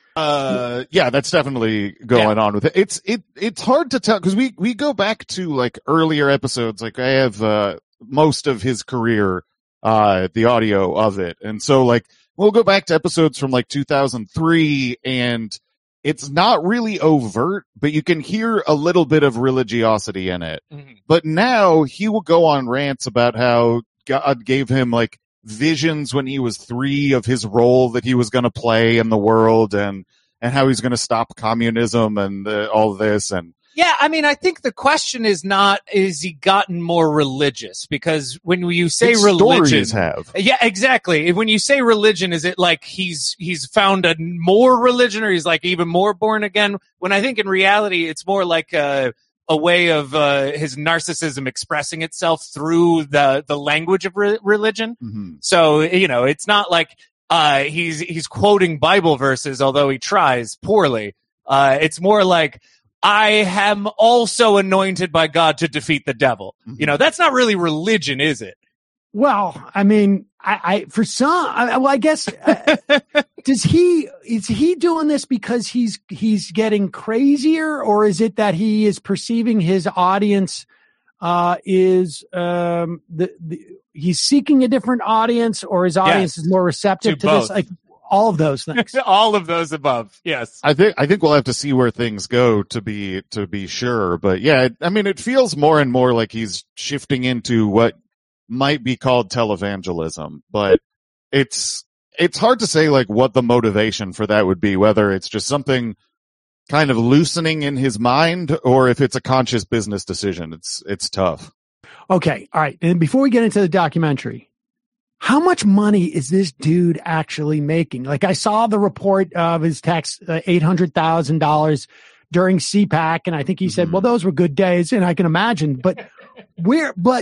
Speaker 11: Uh, yeah, that's definitely going yeah. on with it. It's, it, it's hard to tell because we, we go back to like earlier episodes. Like I have, uh, most of his career, uh, the audio of it. And so like, we'll go back to episodes from like two thousand three and it's not really overt, but you can hear a little bit of religiosity in it. Mm-hmm. But now he will go on rants about how God gave him like visions when he was three of his role that he was going to play in the world and, and how he's going to stop communism and uh, all this. And
Speaker 10: yeah, I mean, I think the question is not, is he gotten more religious? Because when you say
Speaker 11: it's
Speaker 10: religion,
Speaker 11: stories have.
Speaker 10: Yeah, exactly. When you say religion, is it like he's, he's found a more religion or he's like even more born again? When I think in reality, it's more like a, a way of, uh, his narcissism expressing itself through the, the language of re- religion. Mm-hmm. So, you know, it's not like, uh, he's, he's quoting Bible verses, although he tries poorly. Uh, it's more like, I am also anointed by God to defeat the devil. Mm-hmm. You know, that's not really religion, is it?
Speaker 2: Well, I mean, I, I for some, I, well, I guess, uh, does he, is he doing this because he's, he's getting crazier, or is it that he is perceiving his audience, uh, is, um, the, the, he's seeking a different audience, or his audience yes. is more receptive to, to this? Like, all of those things.
Speaker 10: All of those above. Yes.
Speaker 11: I think, I think we'll have to see where things go to be, to be sure. But yeah, it, I mean, it feels more and more like he's shifting into what might be called televangelism, but it's, it's hard to say like what the motivation for that would be, whether it's just something kind of loosening in his mind or if it's a conscious business decision. It's, it's tough.
Speaker 2: Okay. All right. And before we get into the documentary, how much money is this dude actually making? Like I saw the report of his tax, uh, eight hundred thousand dollars during C PAC. And I think he mm-hmm. said, well, those were good days. And I can imagine, but where, but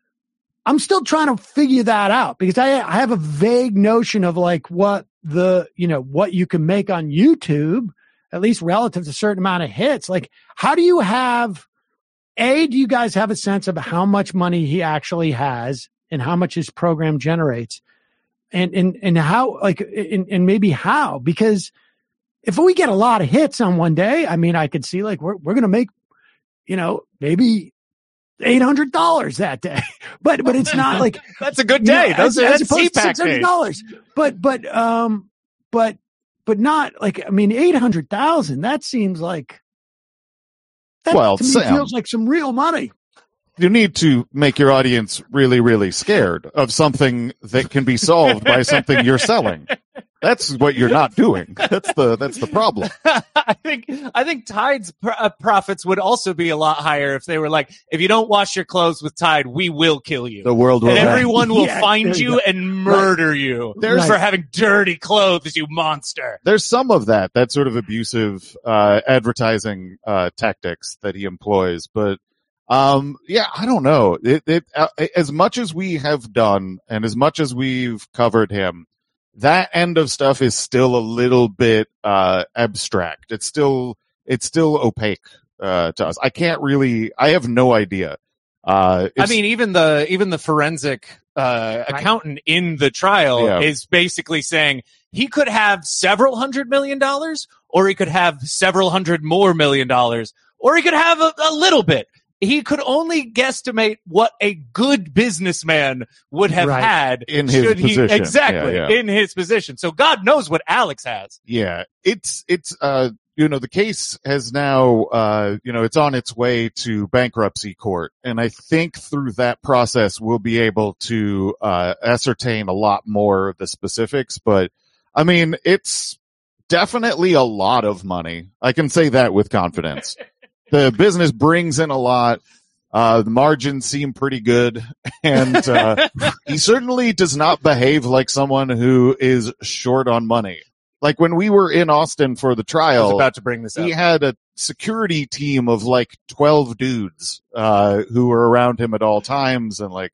Speaker 2: I'm still trying to figure that out because I, I have a vague notion of like what the, you know, what you can make on YouTube, at least relative to a certain amount of hits. Like, how do you have, A, do you guys have a sense of how much money he actually has and how much his program generates, and, and, and how, like, and, and maybe how, because if we get a lot of hits on one day, I mean, I could see like, we're, we're going to make, you know, maybe eight hundred dollars that day, but, but it's not like,
Speaker 10: that's a good day.
Speaker 2: You know,
Speaker 10: Those
Speaker 2: as,
Speaker 10: are
Speaker 2: as opposed to six hundred dollars, but, but, um, but, but not like, I mean, eight hundred thousand, that seems like, that
Speaker 11: well,
Speaker 2: to me
Speaker 11: Sam,
Speaker 2: feels like some real money.
Speaker 11: You need to make your audience really, really scared of something that can be solved by something you're selling. That's what you're not doing. That's the that's the problem.
Speaker 10: I think I think Tide's pr- uh, profits would also be a lot higher if they were like, if you don't wash your clothes with Tide, we will kill you.
Speaker 11: The world will,
Speaker 10: and everyone will
Speaker 2: yeah,
Speaker 10: find you, you and murder
Speaker 2: right.
Speaker 10: you
Speaker 11: There's,
Speaker 10: for having dirty clothes, you monster.
Speaker 11: There's some of that, that sort of abusive uh, advertising uh, tactics that he employs, but. Um, yeah, I don't know. It, it, uh, as much as we have done and as much as we've covered him, that end of stuff is still a little bit, uh, abstract. It's still, it's still opaque, uh, to us. I can't really, I have no idea. Uh,
Speaker 10: I mean, even the, even the forensic, uh, accountant in the trial yeah. is basically saying he could have several hundred million dollars, or he could have several hundred more million dollars, or he could have a, a little bit. He could only guesstimate what a good businessman would have
Speaker 2: right.
Speaker 10: had
Speaker 11: in his
Speaker 10: should
Speaker 11: position.
Speaker 10: He, exactly
Speaker 11: yeah, yeah.
Speaker 10: in his position. So God knows what Alex has.
Speaker 11: Yeah, it's it's uh you know the case has now uh you know it's on its way to bankruptcy court, and I think through that process we'll be able to uh ascertain a lot more of the specifics. But I mean, it's definitely a lot of money. I can say that with confidence. The business brings in a lot. Uh, the margins seem pretty good. And, uh, he certainly does not behave like someone who is short on money. Like when we were in Austin for the trial,
Speaker 10: I was about to bring this up.
Speaker 11: He had a security team of like twelve dudes, uh, who were around him at all times. And like,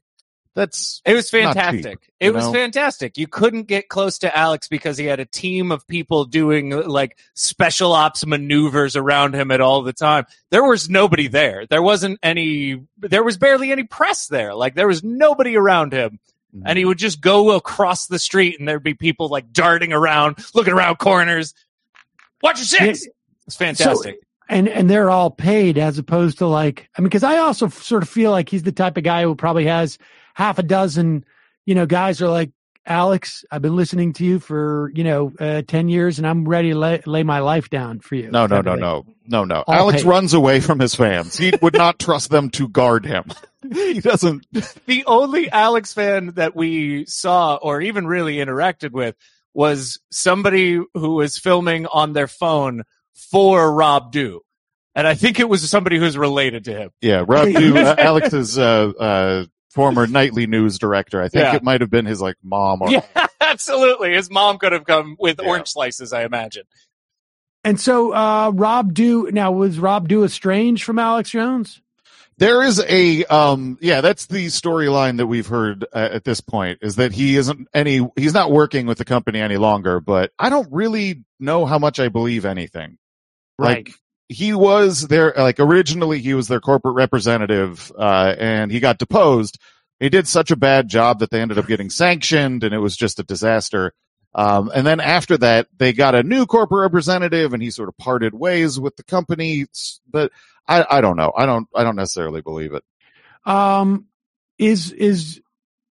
Speaker 11: That's
Speaker 10: It was
Speaker 11: not
Speaker 10: fantastic.
Speaker 11: cheap,
Speaker 10: it
Speaker 11: you
Speaker 10: was
Speaker 11: know?
Speaker 10: fantastic. You couldn't get close to Alex because he had a team of people doing like special ops maneuvers around him at all the time. There was nobody there. There wasn't any, there was barely any press there. Like there was nobody around him. Mm-hmm. And he would just go across the street and there'd be people like darting around, looking around corners. Watch your six.
Speaker 2: Yeah.
Speaker 10: It's fantastic.
Speaker 2: So, and, and they're all paid as opposed to like, I mean, cause I also f- sort of feel like he's the type of guy who probably has half a dozen, you know, guys are like, Alex, I've been listening to you for, you know, uh, ten years and I'm ready to lay, lay my life down for you.
Speaker 11: No, no, no, no, no, no.
Speaker 2: All
Speaker 11: Alex
Speaker 2: paid.
Speaker 11: runs away from his fans. He would not trust them to guard him. He doesn't.
Speaker 10: The only Alex fan that we saw or even really interacted with was somebody who was filming on their phone for Rob Dew. And I think it was somebody who's related to him.
Speaker 11: Yeah, Rob Dew, uh, Alex's uh, uh, former nightly news director. I think
Speaker 10: Yeah.
Speaker 11: it might have been his like mom. Or
Speaker 10: Yeah, absolutely. His mom could have come with
Speaker 11: Yeah.
Speaker 10: orange slices, I imagine.
Speaker 2: And so, uh, Rob Dew, now was Rob Dew estranged from Alex Jones?
Speaker 11: There is a, um, yeah, that's the storyline that we've heard uh, at this point is that he isn't any, he's not working with the company any longer, but I don't really know how much I believe anything.
Speaker 2: Right.
Speaker 11: Like, he was their, like, originally he was their corporate representative, uh, and he got deposed. He did such a bad job that they ended up getting sanctioned and it was just a disaster. Um, and then after that, they got a new corporate representative and he sort of parted ways with the company. But I, I don't know. I don't, I don't necessarily believe it.
Speaker 2: Um, is, is,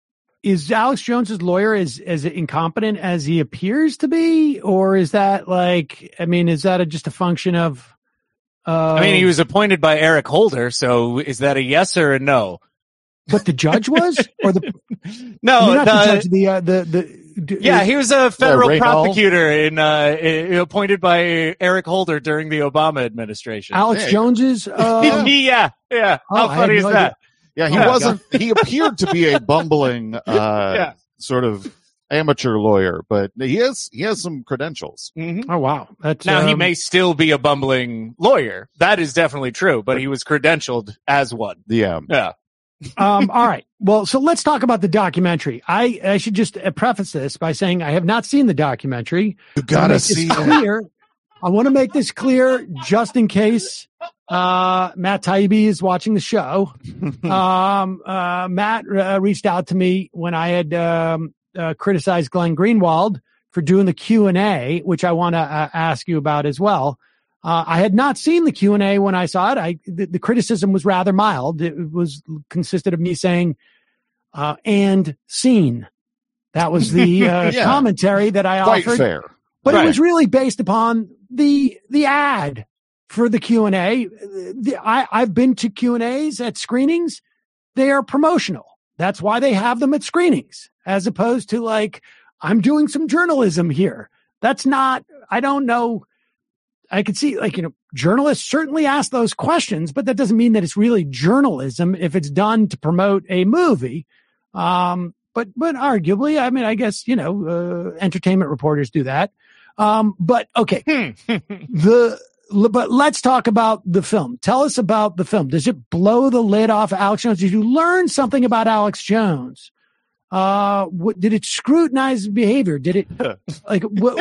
Speaker 2: is Alex Jones's lawyer as, as incompetent as he appears to be? Or is that like, I mean, is that a, just a function of, uh,
Speaker 10: I mean, he was appointed by Eric Holder, so is that a yes or a no?
Speaker 2: But the judge was, or the
Speaker 10: No,
Speaker 2: not the,
Speaker 10: the-
Speaker 2: judge, the uh, the the. d-
Speaker 10: Yeah, he was a federal
Speaker 11: Ray Hall.
Speaker 10: prosecutor in uh, i- appointed by Eric Holder during the Obama administration.
Speaker 2: Alex
Speaker 11: Yeah.
Speaker 2: Jones's. Uh,
Speaker 10: yeah, yeah.
Speaker 2: Oh,
Speaker 10: How
Speaker 2: I had
Speaker 10: funny is
Speaker 2: no
Speaker 10: that?
Speaker 11: Yeah, he
Speaker 10: Yeah.
Speaker 11: wasn't, he appeared to be a bumbling, uh,
Speaker 10: Yeah.
Speaker 11: sort of amateur lawyer, but he has, he has some credentials.
Speaker 10: Mhm.
Speaker 2: oh wow, that's
Speaker 10: Now, he
Speaker 2: um,
Speaker 10: may still be a bumbling lawyer. That is definitely true, but he was credentialed as one.
Speaker 11: Yeah.
Speaker 10: Yeah.
Speaker 2: um, all right. Well, so let's talk about the documentary. I, I should just uh, preface this by saying I have not seen the documentary.
Speaker 11: You
Speaker 2: I
Speaker 11: gotta
Speaker 2: wanna make
Speaker 11: see
Speaker 2: this
Speaker 11: it.
Speaker 2: clear. I want to make this clear just in case uh, Matt Taibbi is watching the show. um, uh, Matt uh, reached out to me when I had um, uh, criticized Glenn Greenwald for doing the Q and A, which I want to uh, ask you about as well. Uh, I had not seen the Q and A when I saw it. I the, the criticism was rather mild. It was consisted of me saying, uh, and scene. That was the uh,
Speaker 11: Yeah.
Speaker 2: commentary that I
Speaker 11: Quite
Speaker 2: offered.
Speaker 11: fair.
Speaker 2: But
Speaker 10: Right.
Speaker 2: it was really based upon the the ad for the Q and A. The, I, I've been to Q and A's at screenings. They are promotional. That's why they have them at screenings, as opposed to like, I'm doing some journalism here. That's not, I don't know. I could see, like, you know, journalists certainly ask those questions, but that doesn't mean that it's really journalism if it's done to promote a movie. Um, but, but arguably, I mean, I guess, you know, uh, entertainment reporters do that. Um, but okay, the, but let's talk about the film. Tell us about the film. Does it blow the lid off Alex Jones? Did you learn something about Alex Jones? Uh, what, did it scrutinize behavior? Did it like, what,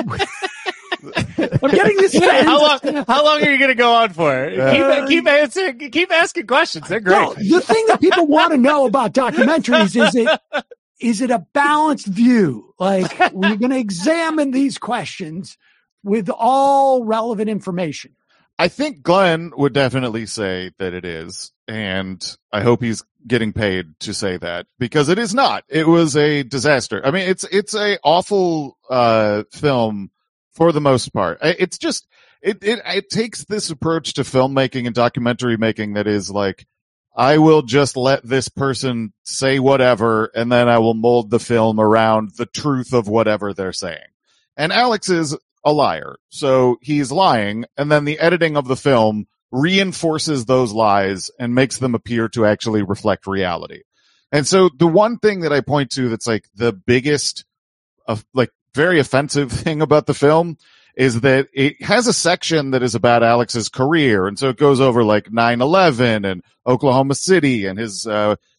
Speaker 2: I'm getting this sense.
Speaker 10: how long? How long are you going to go on for?
Speaker 11: Yeah.
Speaker 10: Keep, keep answering. Keep asking questions. They're great.
Speaker 2: No, the thing that people want to know about documentaries is it is it a balanced view? Like, we're going to examine these questions with all relevant information.
Speaker 11: I think Glenn would definitely say that it is, and I hope he's getting paid to say that, because it is not. It was a disaster. I mean, it's it's a awful uh film for the most part. It's just it it it takes this approach to filmmaking and documentary making that is like, I will just let this person say whatever, and then I will mold the film around the truth of whatever they're saying. And Alex is a liar. So he's lying, and then the editing of the film reinforces those lies and makes them appear to actually reflect reality. And so the one thing that I point to that's like the biggest, uh, like very offensive thing about the film is that it has a section that is about Alex's career. And so it goes over like nine eleven and Oklahoma City and his, uh,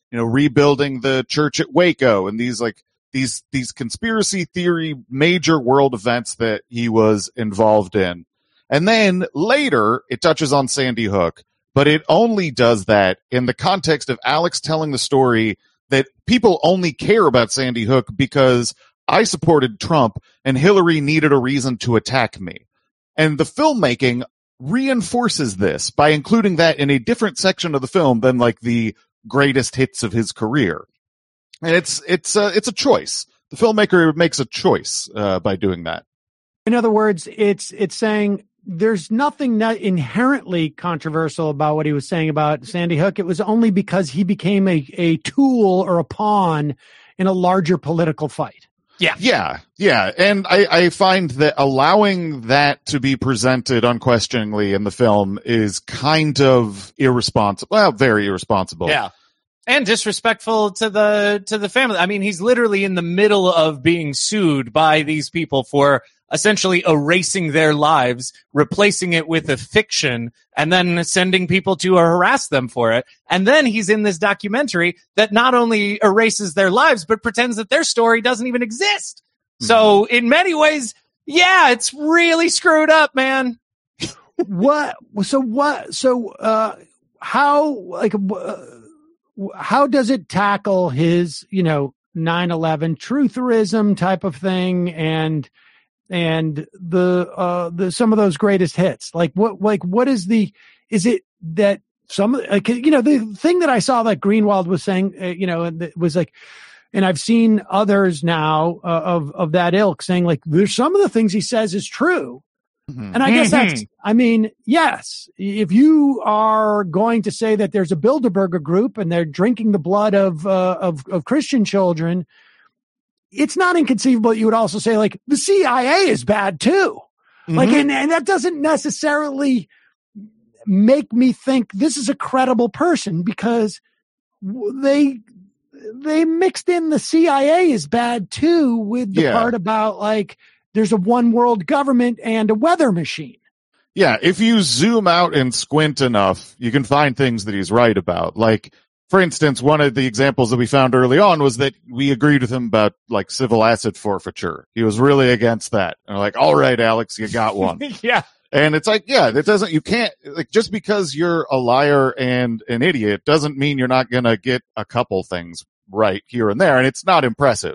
Speaker 11: you know, rebuilding the church at Waco and these like these these conspiracy theory major world events that he was involved in. And then later it touches on Sandy Hook, but it only does that in the context of Alex telling the story that people only care about Sandy Hook because I supported Trump and Hillary needed a reason to attack me. And the filmmaking reinforces this by including that in a different section of the film than like the greatest hits of his career. And it's, it's, uh, it's a choice. The filmmaker makes a choice, uh, by doing that.
Speaker 2: In other words, it's, it's saying there's nothing that inherently controversial about what he was saying about Sandy Hook. It was only because he became a, a tool or a pawn in a larger political fight.
Speaker 10: Yeah.
Speaker 11: Yeah. Yeah. And I, I find that allowing that to be presented unquestioningly in the film is kind of irresponsible. Well, very irresponsible.
Speaker 10: Yeah. And disrespectful to the, to the family. I mean, he's literally in the middle of being sued by these people for essentially erasing their lives, replacing it with a fiction, and then sending people to harass them for it. And then he's in this documentary that not only erases their lives, but pretends that their story doesn't even exist. Mm-hmm. So in many ways, yeah, it's really screwed up, man.
Speaker 2: What? So what? So, uh, how, like, uh, how does it tackle his, you know, nine eleven trutherism type of thing and, and the, uh, the, some of those greatest hits? Like what, like what is the, is it that some, like, you know, the thing that I saw that Greenwald was saying, uh, you know, and it was like, and I've seen others now uh, of, of that ilk saying like, there's some of the things he says is true. Mm-hmm. And I guess mm-hmm. that's, I mean, yes, if you are going to say that there's a Bilderberger group and they're drinking the blood of, uh, of, of Christian children, it's not inconceivable. You would also say like the C I A is bad too. Mm-hmm. Like, and, and that doesn't necessarily make me think this is a credible person because they, they mixed in the C I A is bad too with the yeah. part about like, there's a one world government and a weather machine.
Speaker 11: Yeah. If you zoom out and squint enough, you can find things that he's right about. Like, for instance, one of the examples that we found early on was that we agreed with him about like civil asset forfeiture. He was really against that. And we're like, all right, Alex, you got one.
Speaker 10: Yeah.
Speaker 11: And it's like, yeah, that doesn't, you can't, like, just because you're a liar and an idiot doesn't mean you're not going to get a couple things right here and there. And it's not impressive.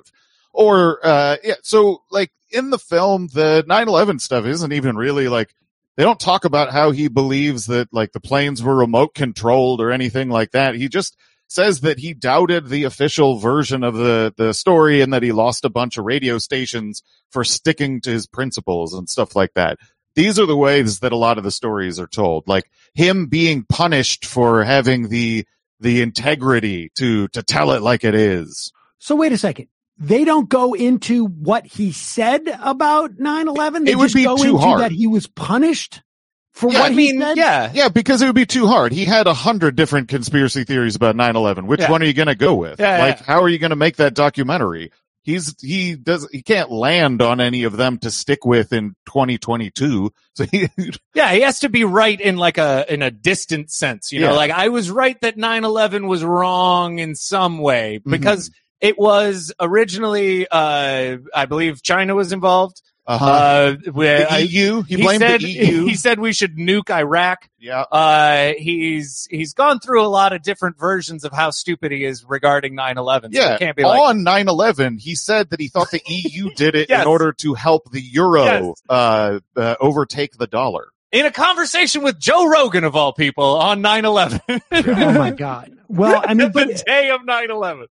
Speaker 11: Or, uh, yeah, so like in the film, the nine eleven stuff isn't even really like, they don't talk about how he believes that like the planes were remote controlled or anything like that. He just says that he doubted the official version of the, the story and that he lost a bunch of radio stations for sticking to his principles and stuff like that. These are the ways that a lot of the stories are told, like him being punished for having the, the integrity to, to tell it like it is.
Speaker 2: So wait a second. They don't go into what he said about nine eleven. They
Speaker 11: it would
Speaker 2: just
Speaker 11: be
Speaker 2: go
Speaker 11: too
Speaker 2: into
Speaker 11: hard.
Speaker 2: That he was punished for
Speaker 11: yeah,
Speaker 2: what
Speaker 11: I
Speaker 2: he
Speaker 11: mean,
Speaker 2: said.
Speaker 11: Yeah, yeah, because it would be too hard. He had a hundred different conspiracy theories about nine eleven. Which
Speaker 10: yeah.
Speaker 11: one are you going to go with?
Speaker 10: Yeah,
Speaker 11: like,
Speaker 10: yeah.
Speaker 11: how are you going to make that documentary? He's he does he can't land on any of them to stick with in twenty twenty-two. So he,
Speaker 10: yeah, he has to be right in like a in a distant sense. You know,
Speaker 11: yeah.
Speaker 10: like I was right that nine eleven was wrong in some way because. Mm-hmm. It was originally, uh, I believe China was involved.
Speaker 11: Uh-huh.
Speaker 10: Uh,
Speaker 11: the E U. He,
Speaker 10: he
Speaker 11: blamed
Speaker 10: said,
Speaker 11: the E U.
Speaker 10: He said we should nuke Iraq.
Speaker 11: Yeah.
Speaker 10: Uh, he's, he's gone through a lot of different versions of how stupid he is regarding nine eleven. So
Speaker 11: yeah.
Speaker 10: it can't be like,
Speaker 11: on nine eleven, he said that he thought the E U did it
Speaker 10: yes.
Speaker 11: in order to help the euro,
Speaker 10: yes.
Speaker 11: uh, uh, overtake the dollar.
Speaker 10: In a conversation with Joe Rogan of all people on nine eleven.
Speaker 2: Oh my God. Well, I mean,
Speaker 10: the day of nine eleven.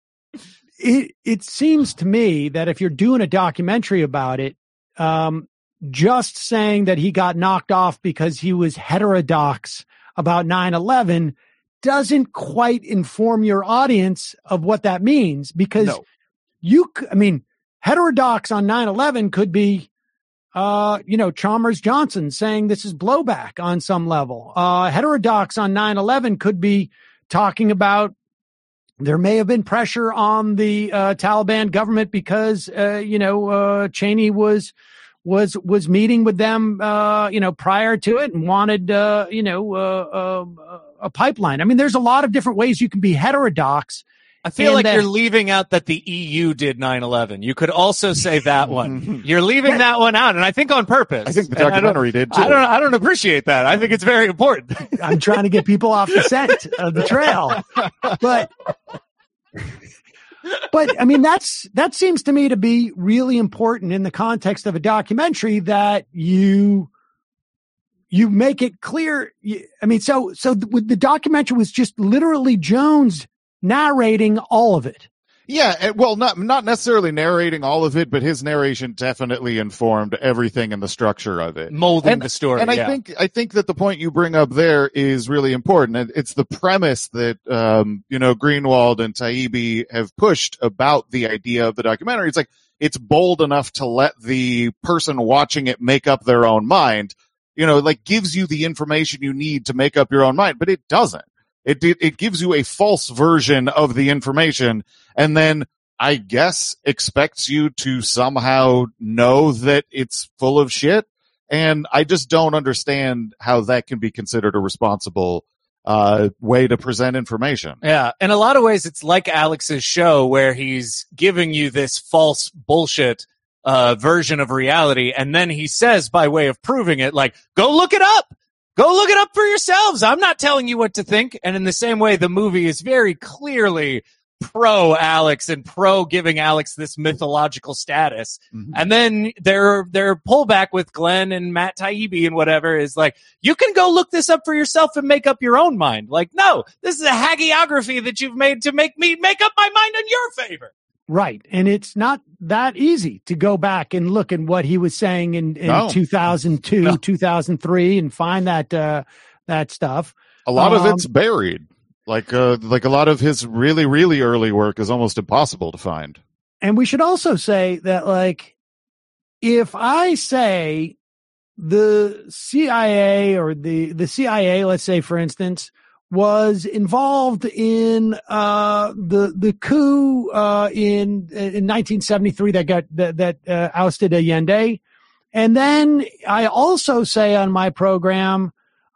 Speaker 2: It it seems to me that if you're doing a documentary about it, um, just saying that he got knocked off because he was heterodox about nine eleven doesn't quite inform your audience of what that means because
Speaker 11: no.
Speaker 2: you, I mean, heterodox on nine eleven could be, uh, you know, Chalmers Johnson saying this is blowback on some level. Uh, heterodox on nine eleven could be talking about there may have been pressure on the uh, Taliban government because, uh, you know, uh, Cheney was was was meeting with them, uh, you know, prior to it and wanted, uh, you know, uh, uh, a pipeline. I mean, there's a lot of different ways you can be heterodox
Speaker 10: I feel
Speaker 2: and
Speaker 10: like
Speaker 2: that,
Speaker 10: you're leaving out that the E U did nine eleven. You could also say that one. You're leaving that one out, and I think on purpose.
Speaker 11: I think the
Speaker 10: And
Speaker 11: documentary did too.
Speaker 10: I don't. I don't appreciate that. I think it's very important.
Speaker 2: I'm trying to get people off the scent of the trail, but but I mean that's that seems to me to be really important in the context of a documentary that you you make it clear. I mean, so so the, the documentary was just literally Jones narrating all of it.
Speaker 11: Yeah, well, not not necessarily narrating all of it, but his narration definitely informed everything in the structure of it,
Speaker 10: molding
Speaker 11: and,
Speaker 10: the story.
Speaker 11: And I
Speaker 10: yeah.
Speaker 11: think I think that the point you bring up there is really important, and it's the premise that um, you know Greenwald and Taibbi have pushed about the idea of the documentary. It's like it's bold enough to let the person watching it make up their own mind. You know, like gives you the information you need to make up your own mind, but it doesn't. It it gives you a false version of the information, and then I guess expects you to somehow know that it's full of shit. And I just don't understand how that can be considered a responsible uh way to present information.
Speaker 10: Yeah, in a lot of ways, it's like Alex's show where he's giving you this false bullshit uh version of reality, and then he says, by way of proving it, like, go look it up. Go look it up for yourselves. I'm not telling you what to think. And in the same way, the movie is very clearly pro Alex and pro giving Alex this mythological status. Mm-hmm. And then their their pullback with Glenn and Matt Taibbi and whatever is like, you can go look this up for yourself and make up your own mind. Like, no, this is a hagiography that you've made to make me make up my mind in your favor.
Speaker 2: Right. And it's not that easy to go back and look at what he was saying in, in no. two thousand two, no. two thousand three and find that, uh, that stuff.
Speaker 11: A lot um, of it's buried. Like, uh, like a lot of his really, really early work is almost impossible to find.
Speaker 2: And we should also say that, like, if I say the C I A or the, the C I A, let's say, for instance, was involved in uh the the coup uh in in nineteen seventy-three that got that, that uh, ousted Allende, and then I also say on my program,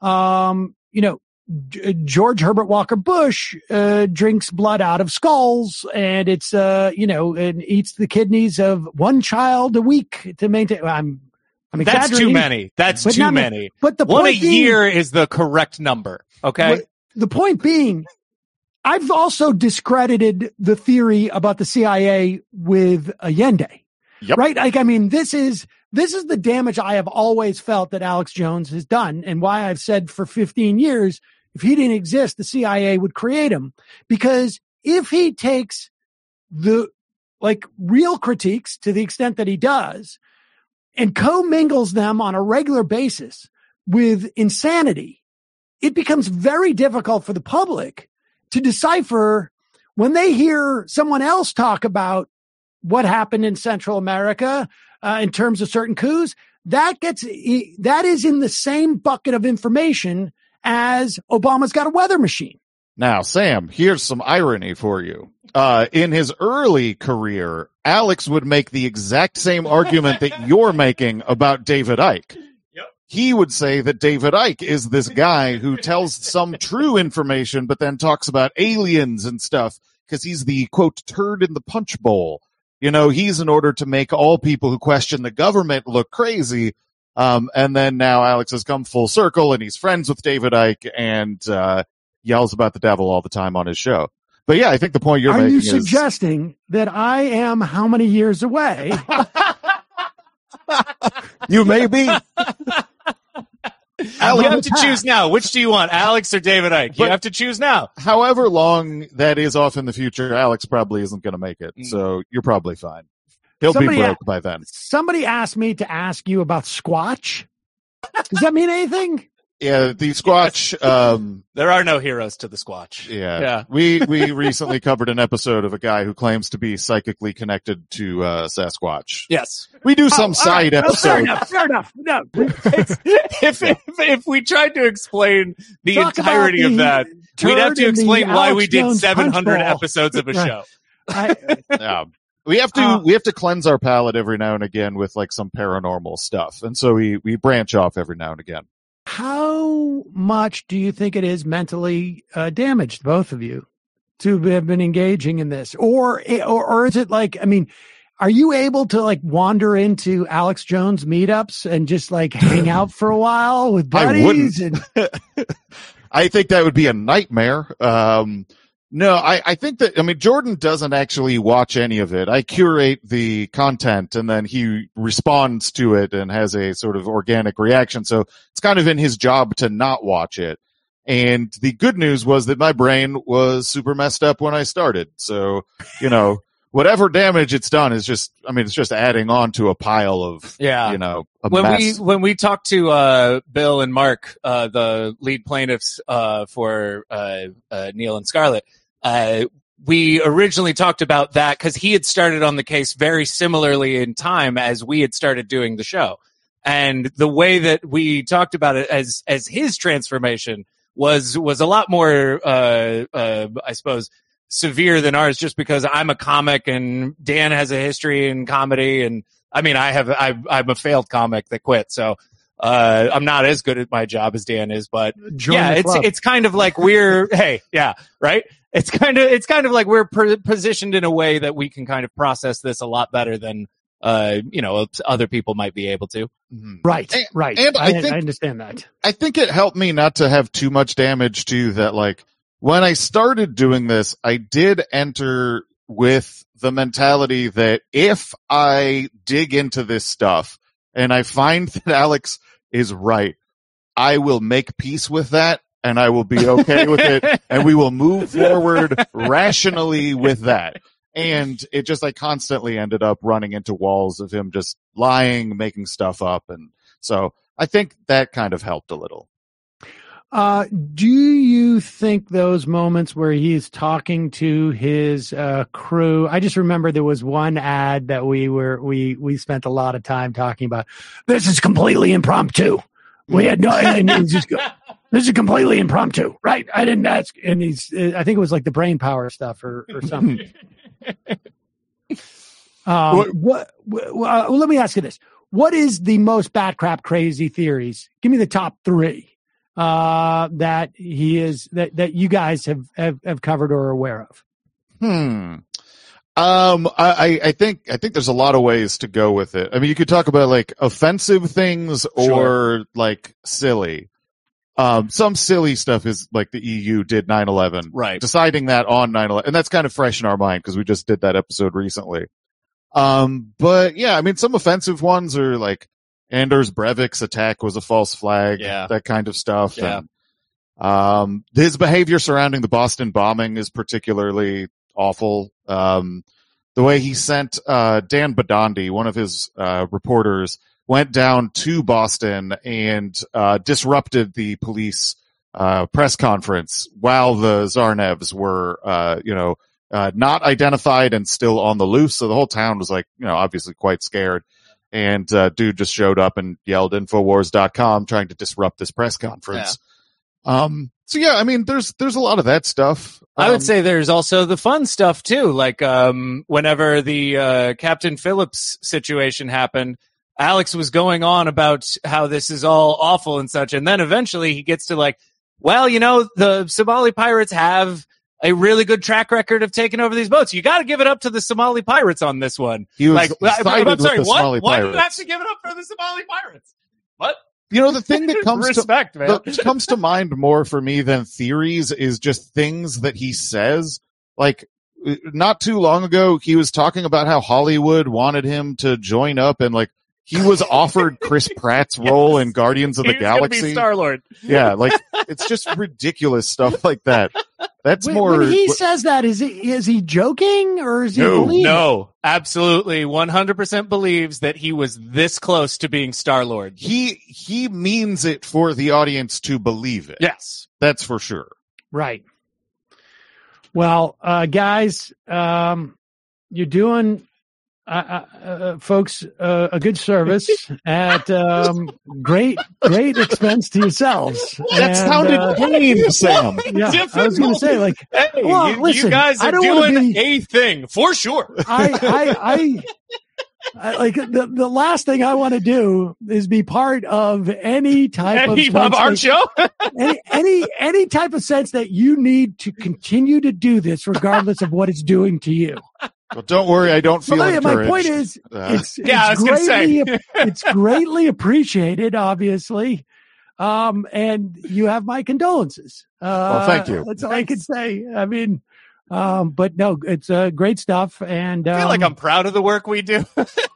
Speaker 2: um you know, G- George Herbert Walker Bush uh drinks blood out of skulls, and it's uh you know and eats the kidneys of one child a week to maintain. I'm I'm
Speaker 10: That's too many. That's too not, many.
Speaker 2: But the
Speaker 10: one a
Speaker 2: being,
Speaker 10: year is the correct number. Okay.
Speaker 2: But, the point being, I've also discredited the theory about the C I A with Allende,
Speaker 11: yep.
Speaker 2: right? Like, I mean, this is, this is the damage I have always felt that Alex Jones has done, and why I've said for fifteen years, if he didn't exist, the C I A would create him. Because if he takes the, like, real critiques to the extent that he does and commingles them on a regular basis with insanity, it becomes very difficult for the public to decipher when they hear someone else talk about what happened in Central America uh, in terms of certain coups. That gets, that is in the same bucket of information as Obama's got a weather machine.
Speaker 11: Now, Sam, here's some irony for you. Uh, in his early career, Alex would make the exact same argument that you're making about David Icke. He would say that David Icke is this guy who tells some true information, but then talks about aliens and stuff because he's the, quote, turd in the punch bowl. You know, he's in order to make all people who question the government look crazy. Um, and then now Alex has come full circle and he's friends with David Icke and uh, yells about the devil all the time on his show. But yeah, I think the point you're
Speaker 2: Are
Speaker 11: making
Speaker 2: you
Speaker 11: is...
Speaker 2: suggesting that I am how many years away?
Speaker 11: You may be.
Speaker 10: Alex, you have to choose now. Which do you want, Alex or David Icke? You but have to choose now.
Speaker 11: However long that is off in the future, Alex probably isn't going to make it. Mm. So you're probably fine. He'll somebody be broke a- by then.
Speaker 2: Somebody asked me to ask you about Squatch. Does that mean anything?
Speaker 11: Yeah, the Squatch. Um,
Speaker 10: there are no heroes to the Squatch.
Speaker 11: Yeah,
Speaker 10: yeah.
Speaker 11: we we recently covered an episode of a guy who claims to be psychically connected to uh, Sasquatch.
Speaker 10: Yes,
Speaker 11: we do some oh, side
Speaker 2: right.
Speaker 11: episodes.
Speaker 2: Oh, fair enough. Fair enough. No,
Speaker 10: if, if if we tried to explain the
Speaker 2: Talk
Speaker 10: entirety
Speaker 2: the
Speaker 10: of that, we'd have to explain why
Speaker 2: Alex
Speaker 10: we did
Speaker 2: Jones
Speaker 10: seven hundred
Speaker 2: punch
Speaker 10: episodes of a
Speaker 2: right.
Speaker 10: show.
Speaker 2: I,
Speaker 11: yeah. We have to uh, we have to cleanse our palate every now and again with like some paranormal stuff, and so we we branch off every now and again.
Speaker 2: How much do you think it is mentally uh, damaged, both of you? to have been engaging in this, or or, or is it like? I mean, are you able to like wander into Alex Jones meetups and just like hang out for a while with buddies?
Speaker 11: I wouldn't. And- I think that would be a nightmare. Um, no, I, I think that, I mean, Jordan doesn't actually watch any of it. I curate the content and then he responds to it and has a sort of organic reaction. So it's kind of in his job to not watch it. And the good news was that my brain was super messed up when I started. So, you know, whatever damage it's done is just, I mean, it's just adding on to a pile of,
Speaker 10: yeah.
Speaker 11: you know, a
Speaker 10: when
Speaker 11: mess.
Speaker 10: we when we talked to uh, Bill and Mark, uh, the lead plaintiffs uh, for uh, uh, Neil and Scarlett, uh, we originally talked about that because he had started on the case very similarly in time as we had started doing the show, and the way that we talked about it as as his transformation was was a lot more, uh, uh, I suppose, severe than ours, just because I'm a comic and Dan has a history in comedy, and I mean, I have, I, I'm a failed comic that quit, so uh, I'm not as good at my job as Dan is. But
Speaker 2: Join
Speaker 10: yeah,
Speaker 2: the
Speaker 10: it's
Speaker 2: club.
Speaker 10: it's kind of like we're, hey, yeah, right. It's kind of it's kind of like we're per- positioned in a way that we can kind of process this a lot better than uh, you know other people might be able to.
Speaker 2: Right,
Speaker 11: And-
Speaker 2: right.
Speaker 11: and I
Speaker 2: I,
Speaker 11: think-
Speaker 2: I understand that.
Speaker 11: I think it helped me not to have too much damage too, that like when I started doing this, I did enter with the mentality that if I dig into this stuff and I find that Alex is right, I will make peace with that and I will be okay with it and we will move forward rationally with that. And it just, I constantly ended up running into walls of him just lying, making stuff up. And so I think that kind of helped a little.
Speaker 2: Uh, do you think those moments where he is talking to his uh, crew? I just remember there was one ad that we were we we spent a lot of time talking about. This is completely impromptu. We had no, and he's just go, this is completely impromptu, right? I didn't ask, and he's. I think it was like the brain power stuff or or something. um, what? what well, let me ask you this: what is the most bat crap crazy theories? Give me the top three. Uh, that he is that, that you guys have, have, have covered or are aware of.
Speaker 11: Hmm. Um, I, I think, I think there's a lot of ways to go with it. I mean, you could talk about like offensive things or
Speaker 10: Sure.
Speaker 11: like silly. Um, some silly stuff is like the E U did nine eleven,
Speaker 10: Right.
Speaker 11: deciding that on nine eleven. And that's kind of fresh in our mind because we just did that episode recently. Um, but yeah, I mean, some offensive ones are like, Anders Breivik's attack was a false flag,
Speaker 10: Yeah.
Speaker 11: that kind of stuff.
Speaker 10: Yeah.
Speaker 11: And, um, his behavior surrounding the Boston bombing is particularly awful. Um, the way he sent, uh, Dan Badandi, one of his, uh, reporters, went down to Boston and, uh, disrupted the police, uh, press conference while the Zarnevs were, uh, you know, uh, not identified and still on the loose. So the whole town was like, you know, obviously quite scared. And, uh, dude just showed up and yelled Infowars dot com trying to disrupt this press conference. Um, so yeah, I mean, there's, there's a lot of that stuff.
Speaker 10: I
Speaker 11: Um,
Speaker 10: would say there's also the fun stuff too. Like, um, whenever the, uh, Captain Phillips situation happened, Alex was going on about how this is all awful and such. And then eventually he gets to like, well, you know, the Somali pirates have a really good track record of taking over these boats. You got to give it up to the Somali pirates on this one.
Speaker 11: He was
Speaker 10: like, I,
Speaker 11: sided
Speaker 10: I'm sorry,
Speaker 11: with the
Speaker 10: what?
Speaker 11: Somali
Speaker 10: Why do you
Speaker 11: pirates.
Speaker 10: have to give it up for the Somali pirates? What?
Speaker 11: You know, the thing that comes
Speaker 10: Respect,
Speaker 11: to,
Speaker 10: man.
Speaker 11: that comes to mind more for me than theories is just things that he says. Like, not too long ago, he was talking about how Hollywood wanted him to join up and like, he was offered Chris Pratt's role in Guardians of the
Speaker 10: He's gonna
Speaker 11: Galaxy.
Speaker 10: be Star-Lord.
Speaker 11: Yeah, like, it's just ridiculous stuff like that. That's
Speaker 2: When,
Speaker 11: more.
Speaker 2: when he says that, is he is he joking or is he
Speaker 11: No,
Speaker 2: believing?
Speaker 10: No, absolutely, one hundred percent believes that he was this close to being Star-Lord.
Speaker 11: he, he means it for the audience to believe it.
Speaker 10: Yes.
Speaker 11: That's for sure.
Speaker 2: Right. Well, uh, guys, um, you're doing, uh, uh, uh, folks, uh, a good service at um, great, great expense to yourselves.
Speaker 11: That
Speaker 2: And,
Speaker 11: sounded
Speaker 2: uh,
Speaker 11: tame, Sam.
Speaker 2: yeah, I was going to say, like,
Speaker 10: Hey,
Speaker 2: well,
Speaker 10: you,
Speaker 2: listen,
Speaker 10: you guys
Speaker 2: I
Speaker 10: are
Speaker 2: don't wanna
Speaker 10: doing
Speaker 2: be-
Speaker 10: a thing for sure.
Speaker 2: I, I, I, I, like the, the last thing I want to do is be part of any type
Speaker 10: any
Speaker 2: of,
Speaker 10: of our
Speaker 2: that,
Speaker 10: show.
Speaker 2: any, any any type of sense that you need to continue to do this, regardless of what it's doing to you.
Speaker 11: Well, don't worry, I don't feel
Speaker 2: Well,
Speaker 11: encouraged.
Speaker 2: my point is,
Speaker 11: Uh,
Speaker 2: it's,
Speaker 10: Yeah, I
Speaker 2: it's
Speaker 10: was gonna say.
Speaker 2: greatly it's greatly appreciated, obviously, um, and you have my condolences. Uh,
Speaker 11: Well, thank you.
Speaker 2: That's all I can say. I mean, um, but no, it's uh, great stuff, and um,
Speaker 10: I feel like I'm proud of the work we do.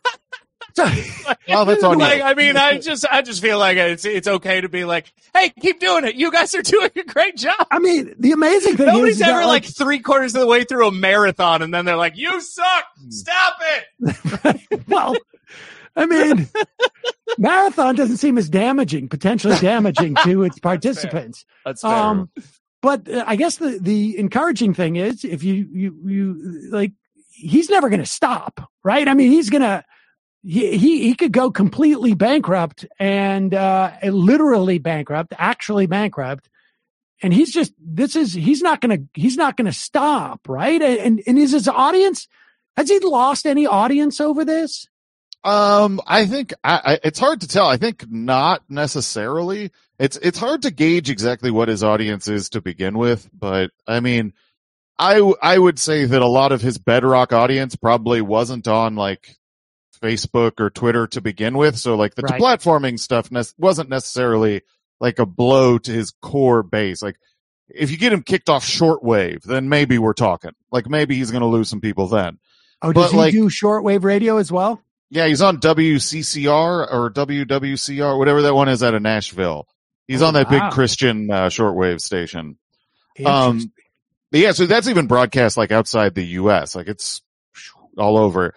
Speaker 11: well, that's on
Speaker 10: like,
Speaker 11: you.
Speaker 10: I mean, I just, I just feel like it's, it's okay to be like, hey, keep doing it. You guys are doing a great job.
Speaker 2: I mean, the amazing thing
Speaker 10: Nobody's
Speaker 2: is
Speaker 10: ever
Speaker 2: that,
Speaker 10: like three quarters of the way through a marathon and then they're like, you suck. Stop it.
Speaker 2: well, I mean, marathon doesn't seem as damaging, potentially damaging to its participants.
Speaker 10: That's fair.
Speaker 2: Um, but uh, I guess the, the encouraging thing is if you, you, you like, he's never going to stop, right? I mean, he's going to, he, he, he could go completely bankrupt and, uh, literally bankrupt, actually bankrupt. And he's just, this is, he's not going to, he's not going to stop. Right. And, and is his audience, has he lost any audience over this?
Speaker 11: Um, I think I, I, it's hard to tell. I think not necessarily. It's it's hard to gauge exactly what his audience is to begin with, but I mean, I w- I would say that a lot of his bedrock audience probably wasn't on like Facebook or Twitter to begin with, so like the
Speaker 2: Right.
Speaker 11: platforming stuff ne- wasn't necessarily like a blow to his core base. Like if you get him kicked off shortwave, then maybe we're talking. Like maybe he's going to lose some people then.
Speaker 2: Oh,
Speaker 11: But,
Speaker 2: does he
Speaker 11: like-
Speaker 2: do shortwave radio as well?
Speaker 11: Yeah, he's on W C C R or W W C R, whatever that one is out of Nashville. He's
Speaker 2: Oh,
Speaker 11: on that
Speaker 2: wow.
Speaker 11: big Christian uh, shortwave station.
Speaker 2: Interesting.
Speaker 11: Um, but yeah, so that's even broadcast like outside the U S. Like it's all over.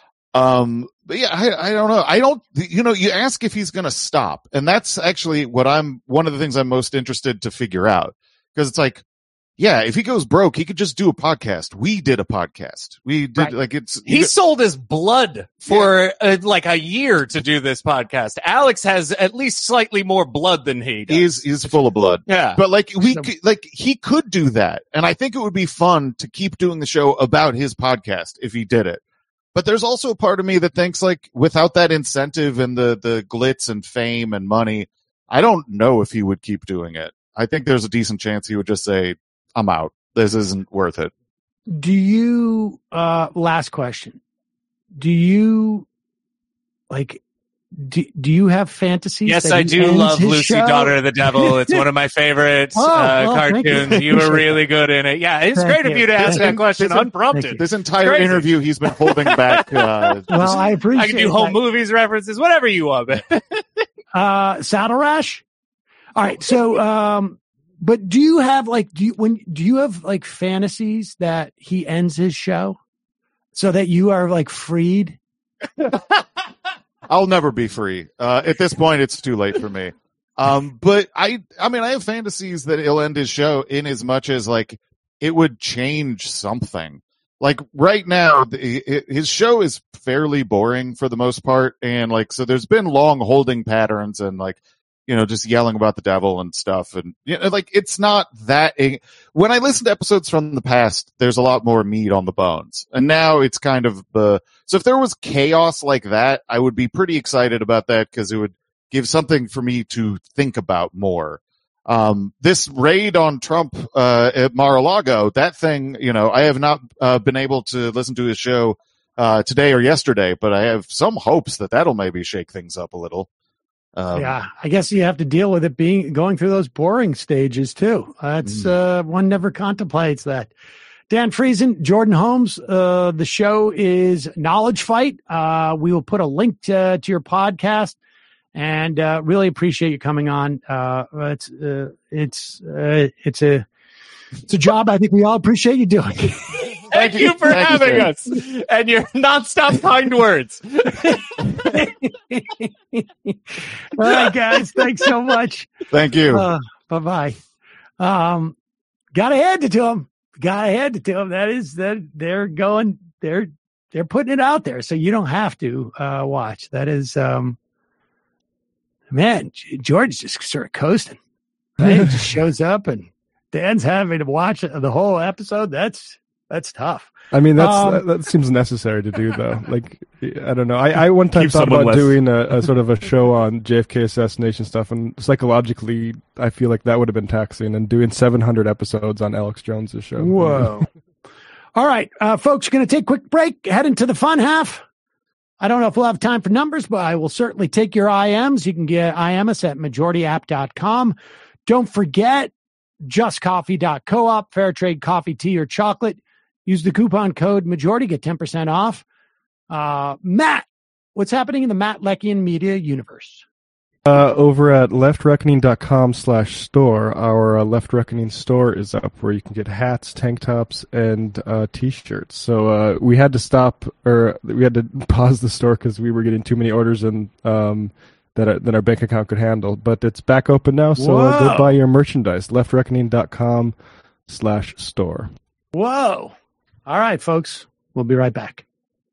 Speaker 11: Um, but yeah, I, I don't know. I don't, you know, you ask if he's going to stop. And that's actually what I'm, one of the things I'm most interested to figure out. Cause it's like, yeah, if he goes broke, he could just do a podcast. We did a podcast. We did
Speaker 2: Right.
Speaker 11: like it's,
Speaker 10: He sold his blood for uh, like a year to do this podcast. Alex has at least slightly more blood than he does.
Speaker 11: he's, he's full of blood.
Speaker 10: Yeah.
Speaker 11: But like we,
Speaker 2: So-
Speaker 11: could, like he could do that, and I think it would be fun to keep doing the show about his podcast if he did it. But there's also a part of me that thinks like without that incentive and the the glitz and fame and money, I don't know if he would keep doing it. I think there's a decent chance he would just say, "I'm out. This isn't worth it."
Speaker 2: Do you, uh, last question. Do you, like, do, do you have fantasies?
Speaker 10: Yes,
Speaker 2: that
Speaker 10: I
Speaker 2: he
Speaker 10: do
Speaker 2: ends
Speaker 10: love
Speaker 2: his
Speaker 10: Lucy,
Speaker 2: show?
Speaker 10: Daughter of the Devil. It's one of my favorite
Speaker 2: Oh,
Speaker 10: uh,
Speaker 2: well, thank you.
Speaker 10: cartoons. You were really good in it. Yeah, it's
Speaker 2: Thank
Speaker 10: great of
Speaker 2: you.
Speaker 10: you to ask
Speaker 2: Thank
Speaker 10: that
Speaker 2: you.
Speaker 10: question
Speaker 11: Thank you.
Speaker 10: unprompted.
Speaker 11: This entire
Speaker 10: Crazy.
Speaker 11: interview, he's been holding back. Uh,
Speaker 2: Well, I appreciate
Speaker 10: I can do home
Speaker 2: that.
Speaker 10: movies references, whatever you want. man.
Speaker 2: Uh, Saddle Rash? All right. So, um, but do you have like, do you, when, do you have like fantasies that he ends his show so that you are like freed?
Speaker 11: I'll never be free. Uh, at this point, it's too late for me. Um, but I, I mean, I have fantasies that he'll end his show in as much as like it would change something. Like right now, the, his show is fairly boring for the most part. And like, so there's been long holding patterns and like, you know, just yelling about the devil and stuff. And you know, like, it's not that, when I listen to episodes from the past, there's a lot more meat on the bones. And now it's kind of the, so if there was chaos like that, I would be pretty excited about that because it would give something for me to think about more. Um, this raid on Trump, uh, at Mar-a-Lago, that thing, you know, I have not, uh, been able to listen to his show, uh, today or yesterday, but I have some hopes that that'll maybe shake things up a little. Um,
Speaker 2: Yeah. I guess you have to deal with it being, going through those boring stages too. That's,
Speaker 11: Mm.
Speaker 2: uh, one never contemplates that. Dan Friesen, Jordan Holmes, uh, the show is Knowledge Fight. Uh, we will put a link to, to your podcast. And uh, really appreciate you coming on. Uh, it's uh, it's uh, it's a it's a job I think we all appreciate you doing.
Speaker 10: Thank you for
Speaker 11: Thank you,
Speaker 10: having
Speaker 11: sir.
Speaker 10: us and your nonstop kind words.
Speaker 2: All right, guys, thanks so much.
Speaker 11: Thank you.
Speaker 2: Uh, bye bye. Um, gotta hand it to them. Gotta hand it to them. That is that they're going. They're they're putting it out there, so you don't have to uh, watch. That is. Um, Man, George just sort of coasting. Right? He just shows up and Dan's having to watch the whole episode. That's that's tough.
Speaker 3: I mean, that's
Speaker 2: Um,
Speaker 3: that, that seems necessary to do though. Like, I don't know. I, I one time
Speaker 5: Keep
Speaker 3: thought
Speaker 5: someone
Speaker 3: about
Speaker 5: less-
Speaker 3: doing a, a sort of a show on J F K assassination stuff, and psychologically, I feel like that would have been taxing. And doing seven hundred episodes on Alex Jones's show.
Speaker 2: Whoa! All right, uh, folks, going to take a quick break. Head into the fun half. I don't know if we'll have time for numbers, but I will certainly take your I Ms. You can get I M us at majority app dot com. Don't forget just coffee dot coop, fair trade coffee, tea, or chocolate. Use the coupon code majority, get ten percent off. Uh, Matt, what's happening in the Matt Leckian media universe?
Speaker 3: Uh, over at left reckoning dot com slash store, our uh, Left Reckoning store is up where you can get hats, tank tops, and uh, t-shirts. So uh, we had to stop, or we had to pause the store because we were getting too many orders and um, that, our, that our bank account could handle. But it's back open now, so uh, go buy your merchandise. left reckoning dot com slash store.
Speaker 2: Whoa. All right, folks. We'll be right back.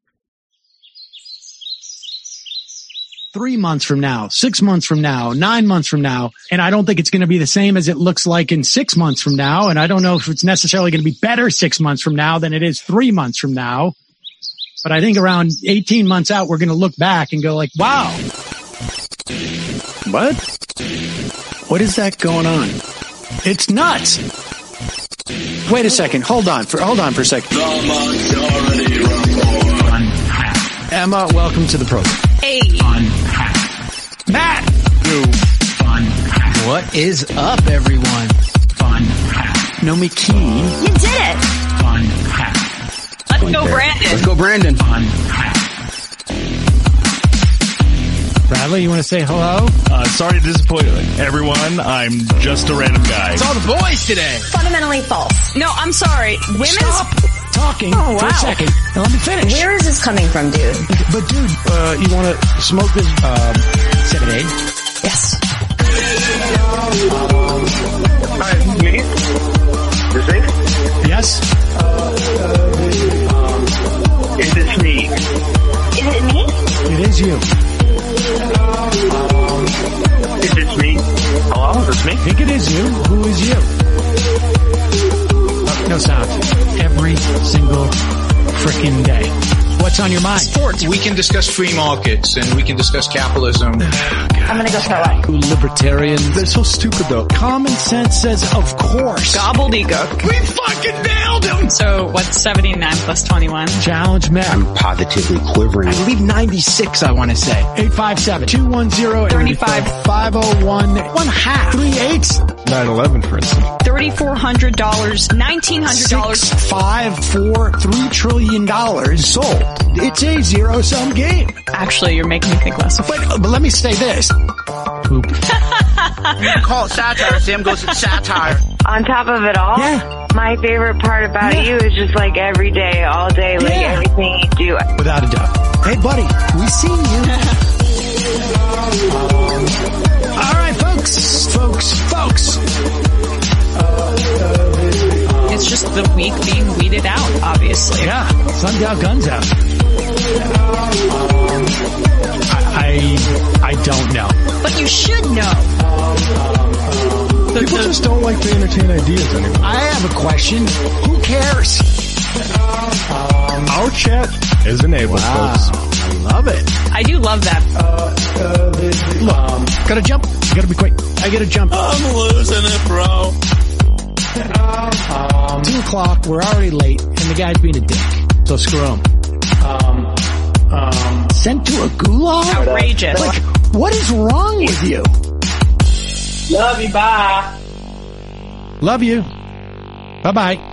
Speaker 2: Three months from now, six months from now, nine months from now, and I don't think it's going to be the same as it looks like in six months from now, and I don't know if it's necessarily going to be better six months from now than it is three months from now, but I think around eighteen months out, we're going to look back and go like, wow. What? What is that going on? It's nuts. Wait a second. Hold on for, hold on for a second. Emma, welcome to the program.
Speaker 12: Hey.
Speaker 2: Matt!
Speaker 12: Yo. Fun. What is up, everyone? Fun.
Speaker 2: Nomi Keene.
Speaker 12: You did it. Fun. Let's go, Brandon.
Speaker 13: Let's go, Brandon.
Speaker 12: Fun.
Speaker 2: Bradley, you want to say hello?
Speaker 5: Uh, sorry to disappoint everyone. I'm just a random guy.
Speaker 12: It's all the boys today.
Speaker 14: Fundamentally false.
Speaker 12: No, I'm sorry. Women's
Speaker 2: Stop talking
Speaker 14: oh,
Speaker 2: for
Speaker 14: wow.
Speaker 2: a second. Now let me finish.
Speaker 14: Where is this coming from, dude?
Speaker 2: But dude, uh, you want to smoke this um, seven eight?
Speaker 14: Yes.
Speaker 15: Hi, me? Is it?
Speaker 2: Yes.
Speaker 15: Is this me?
Speaker 14: Is it me?
Speaker 2: It is you.
Speaker 15: Is this me? Hello? Is this me?
Speaker 2: I think it is you. Who is you? Uh, no sound. Every single frickin' day. What's on your mind?
Speaker 16: Sports. We can discuss free markets and we can discuss capitalism.
Speaker 14: I'm gonna go throw up.
Speaker 2: Libertarians. They're so stupid though. Common sense says, of course.
Speaker 12: Gobbledygook.
Speaker 2: We fucking nailed him!
Speaker 12: So what's seventy-nine plus twenty-one?
Speaker 2: Challenge Matt.
Speaker 13: I'm positively quivering.
Speaker 12: I believe ninety-six, I want to say.
Speaker 2: eight five seven, two one zero,
Speaker 12: thirty-five,
Speaker 2: five oh one, one half. Three eights.
Speaker 3: nine eleven, for instance.
Speaker 12: thirty-four hundred dollars, nineteen hundred dollars.
Speaker 2: Six, five, four, three trillion dollars sold. It's a zero-sum game.
Speaker 12: Actually, you're making me think less of it.
Speaker 2: But, but let me say this. Poop.
Speaker 17: Call it satire. Sam goes, it's satire.
Speaker 18: On top of it all,
Speaker 2: yeah.
Speaker 18: my favorite part about
Speaker 2: yeah.
Speaker 18: you is just like every day, all day, like
Speaker 2: yeah.
Speaker 18: everything you do.
Speaker 2: Without a doubt. Hey, buddy, we see you. All right, folks, folks, folks.
Speaker 12: It's just the weak being weeded out, obviously.
Speaker 2: Yeah, sun's out, guns out. I, I I don't know.
Speaker 12: But you should know.
Speaker 3: People the, just don't like to entertain ideas anymore.
Speaker 2: I have a question. Who cares?
Speaker 3: Our chat is enabled,
Speaker 2: wow.
Speaker 3: folks.
Speaker 2: I love it.
Speaker 12: I do love that.
Speaker 2: Look, gotta jump. Gotta be quick. I gotta jump.
Speaker 1: I'm losing it, bro.
Speaker 2: Um, Two o'clock. We're already late, and the guy's being a dick. So screw him. Um, um, sent to a gulag?
Speaker 12: Outrageous.
Speaker 2: Like, what is wrong with you?
Speaker 17: Love you. Bye.
Speaker 2: Love you. Bye bye.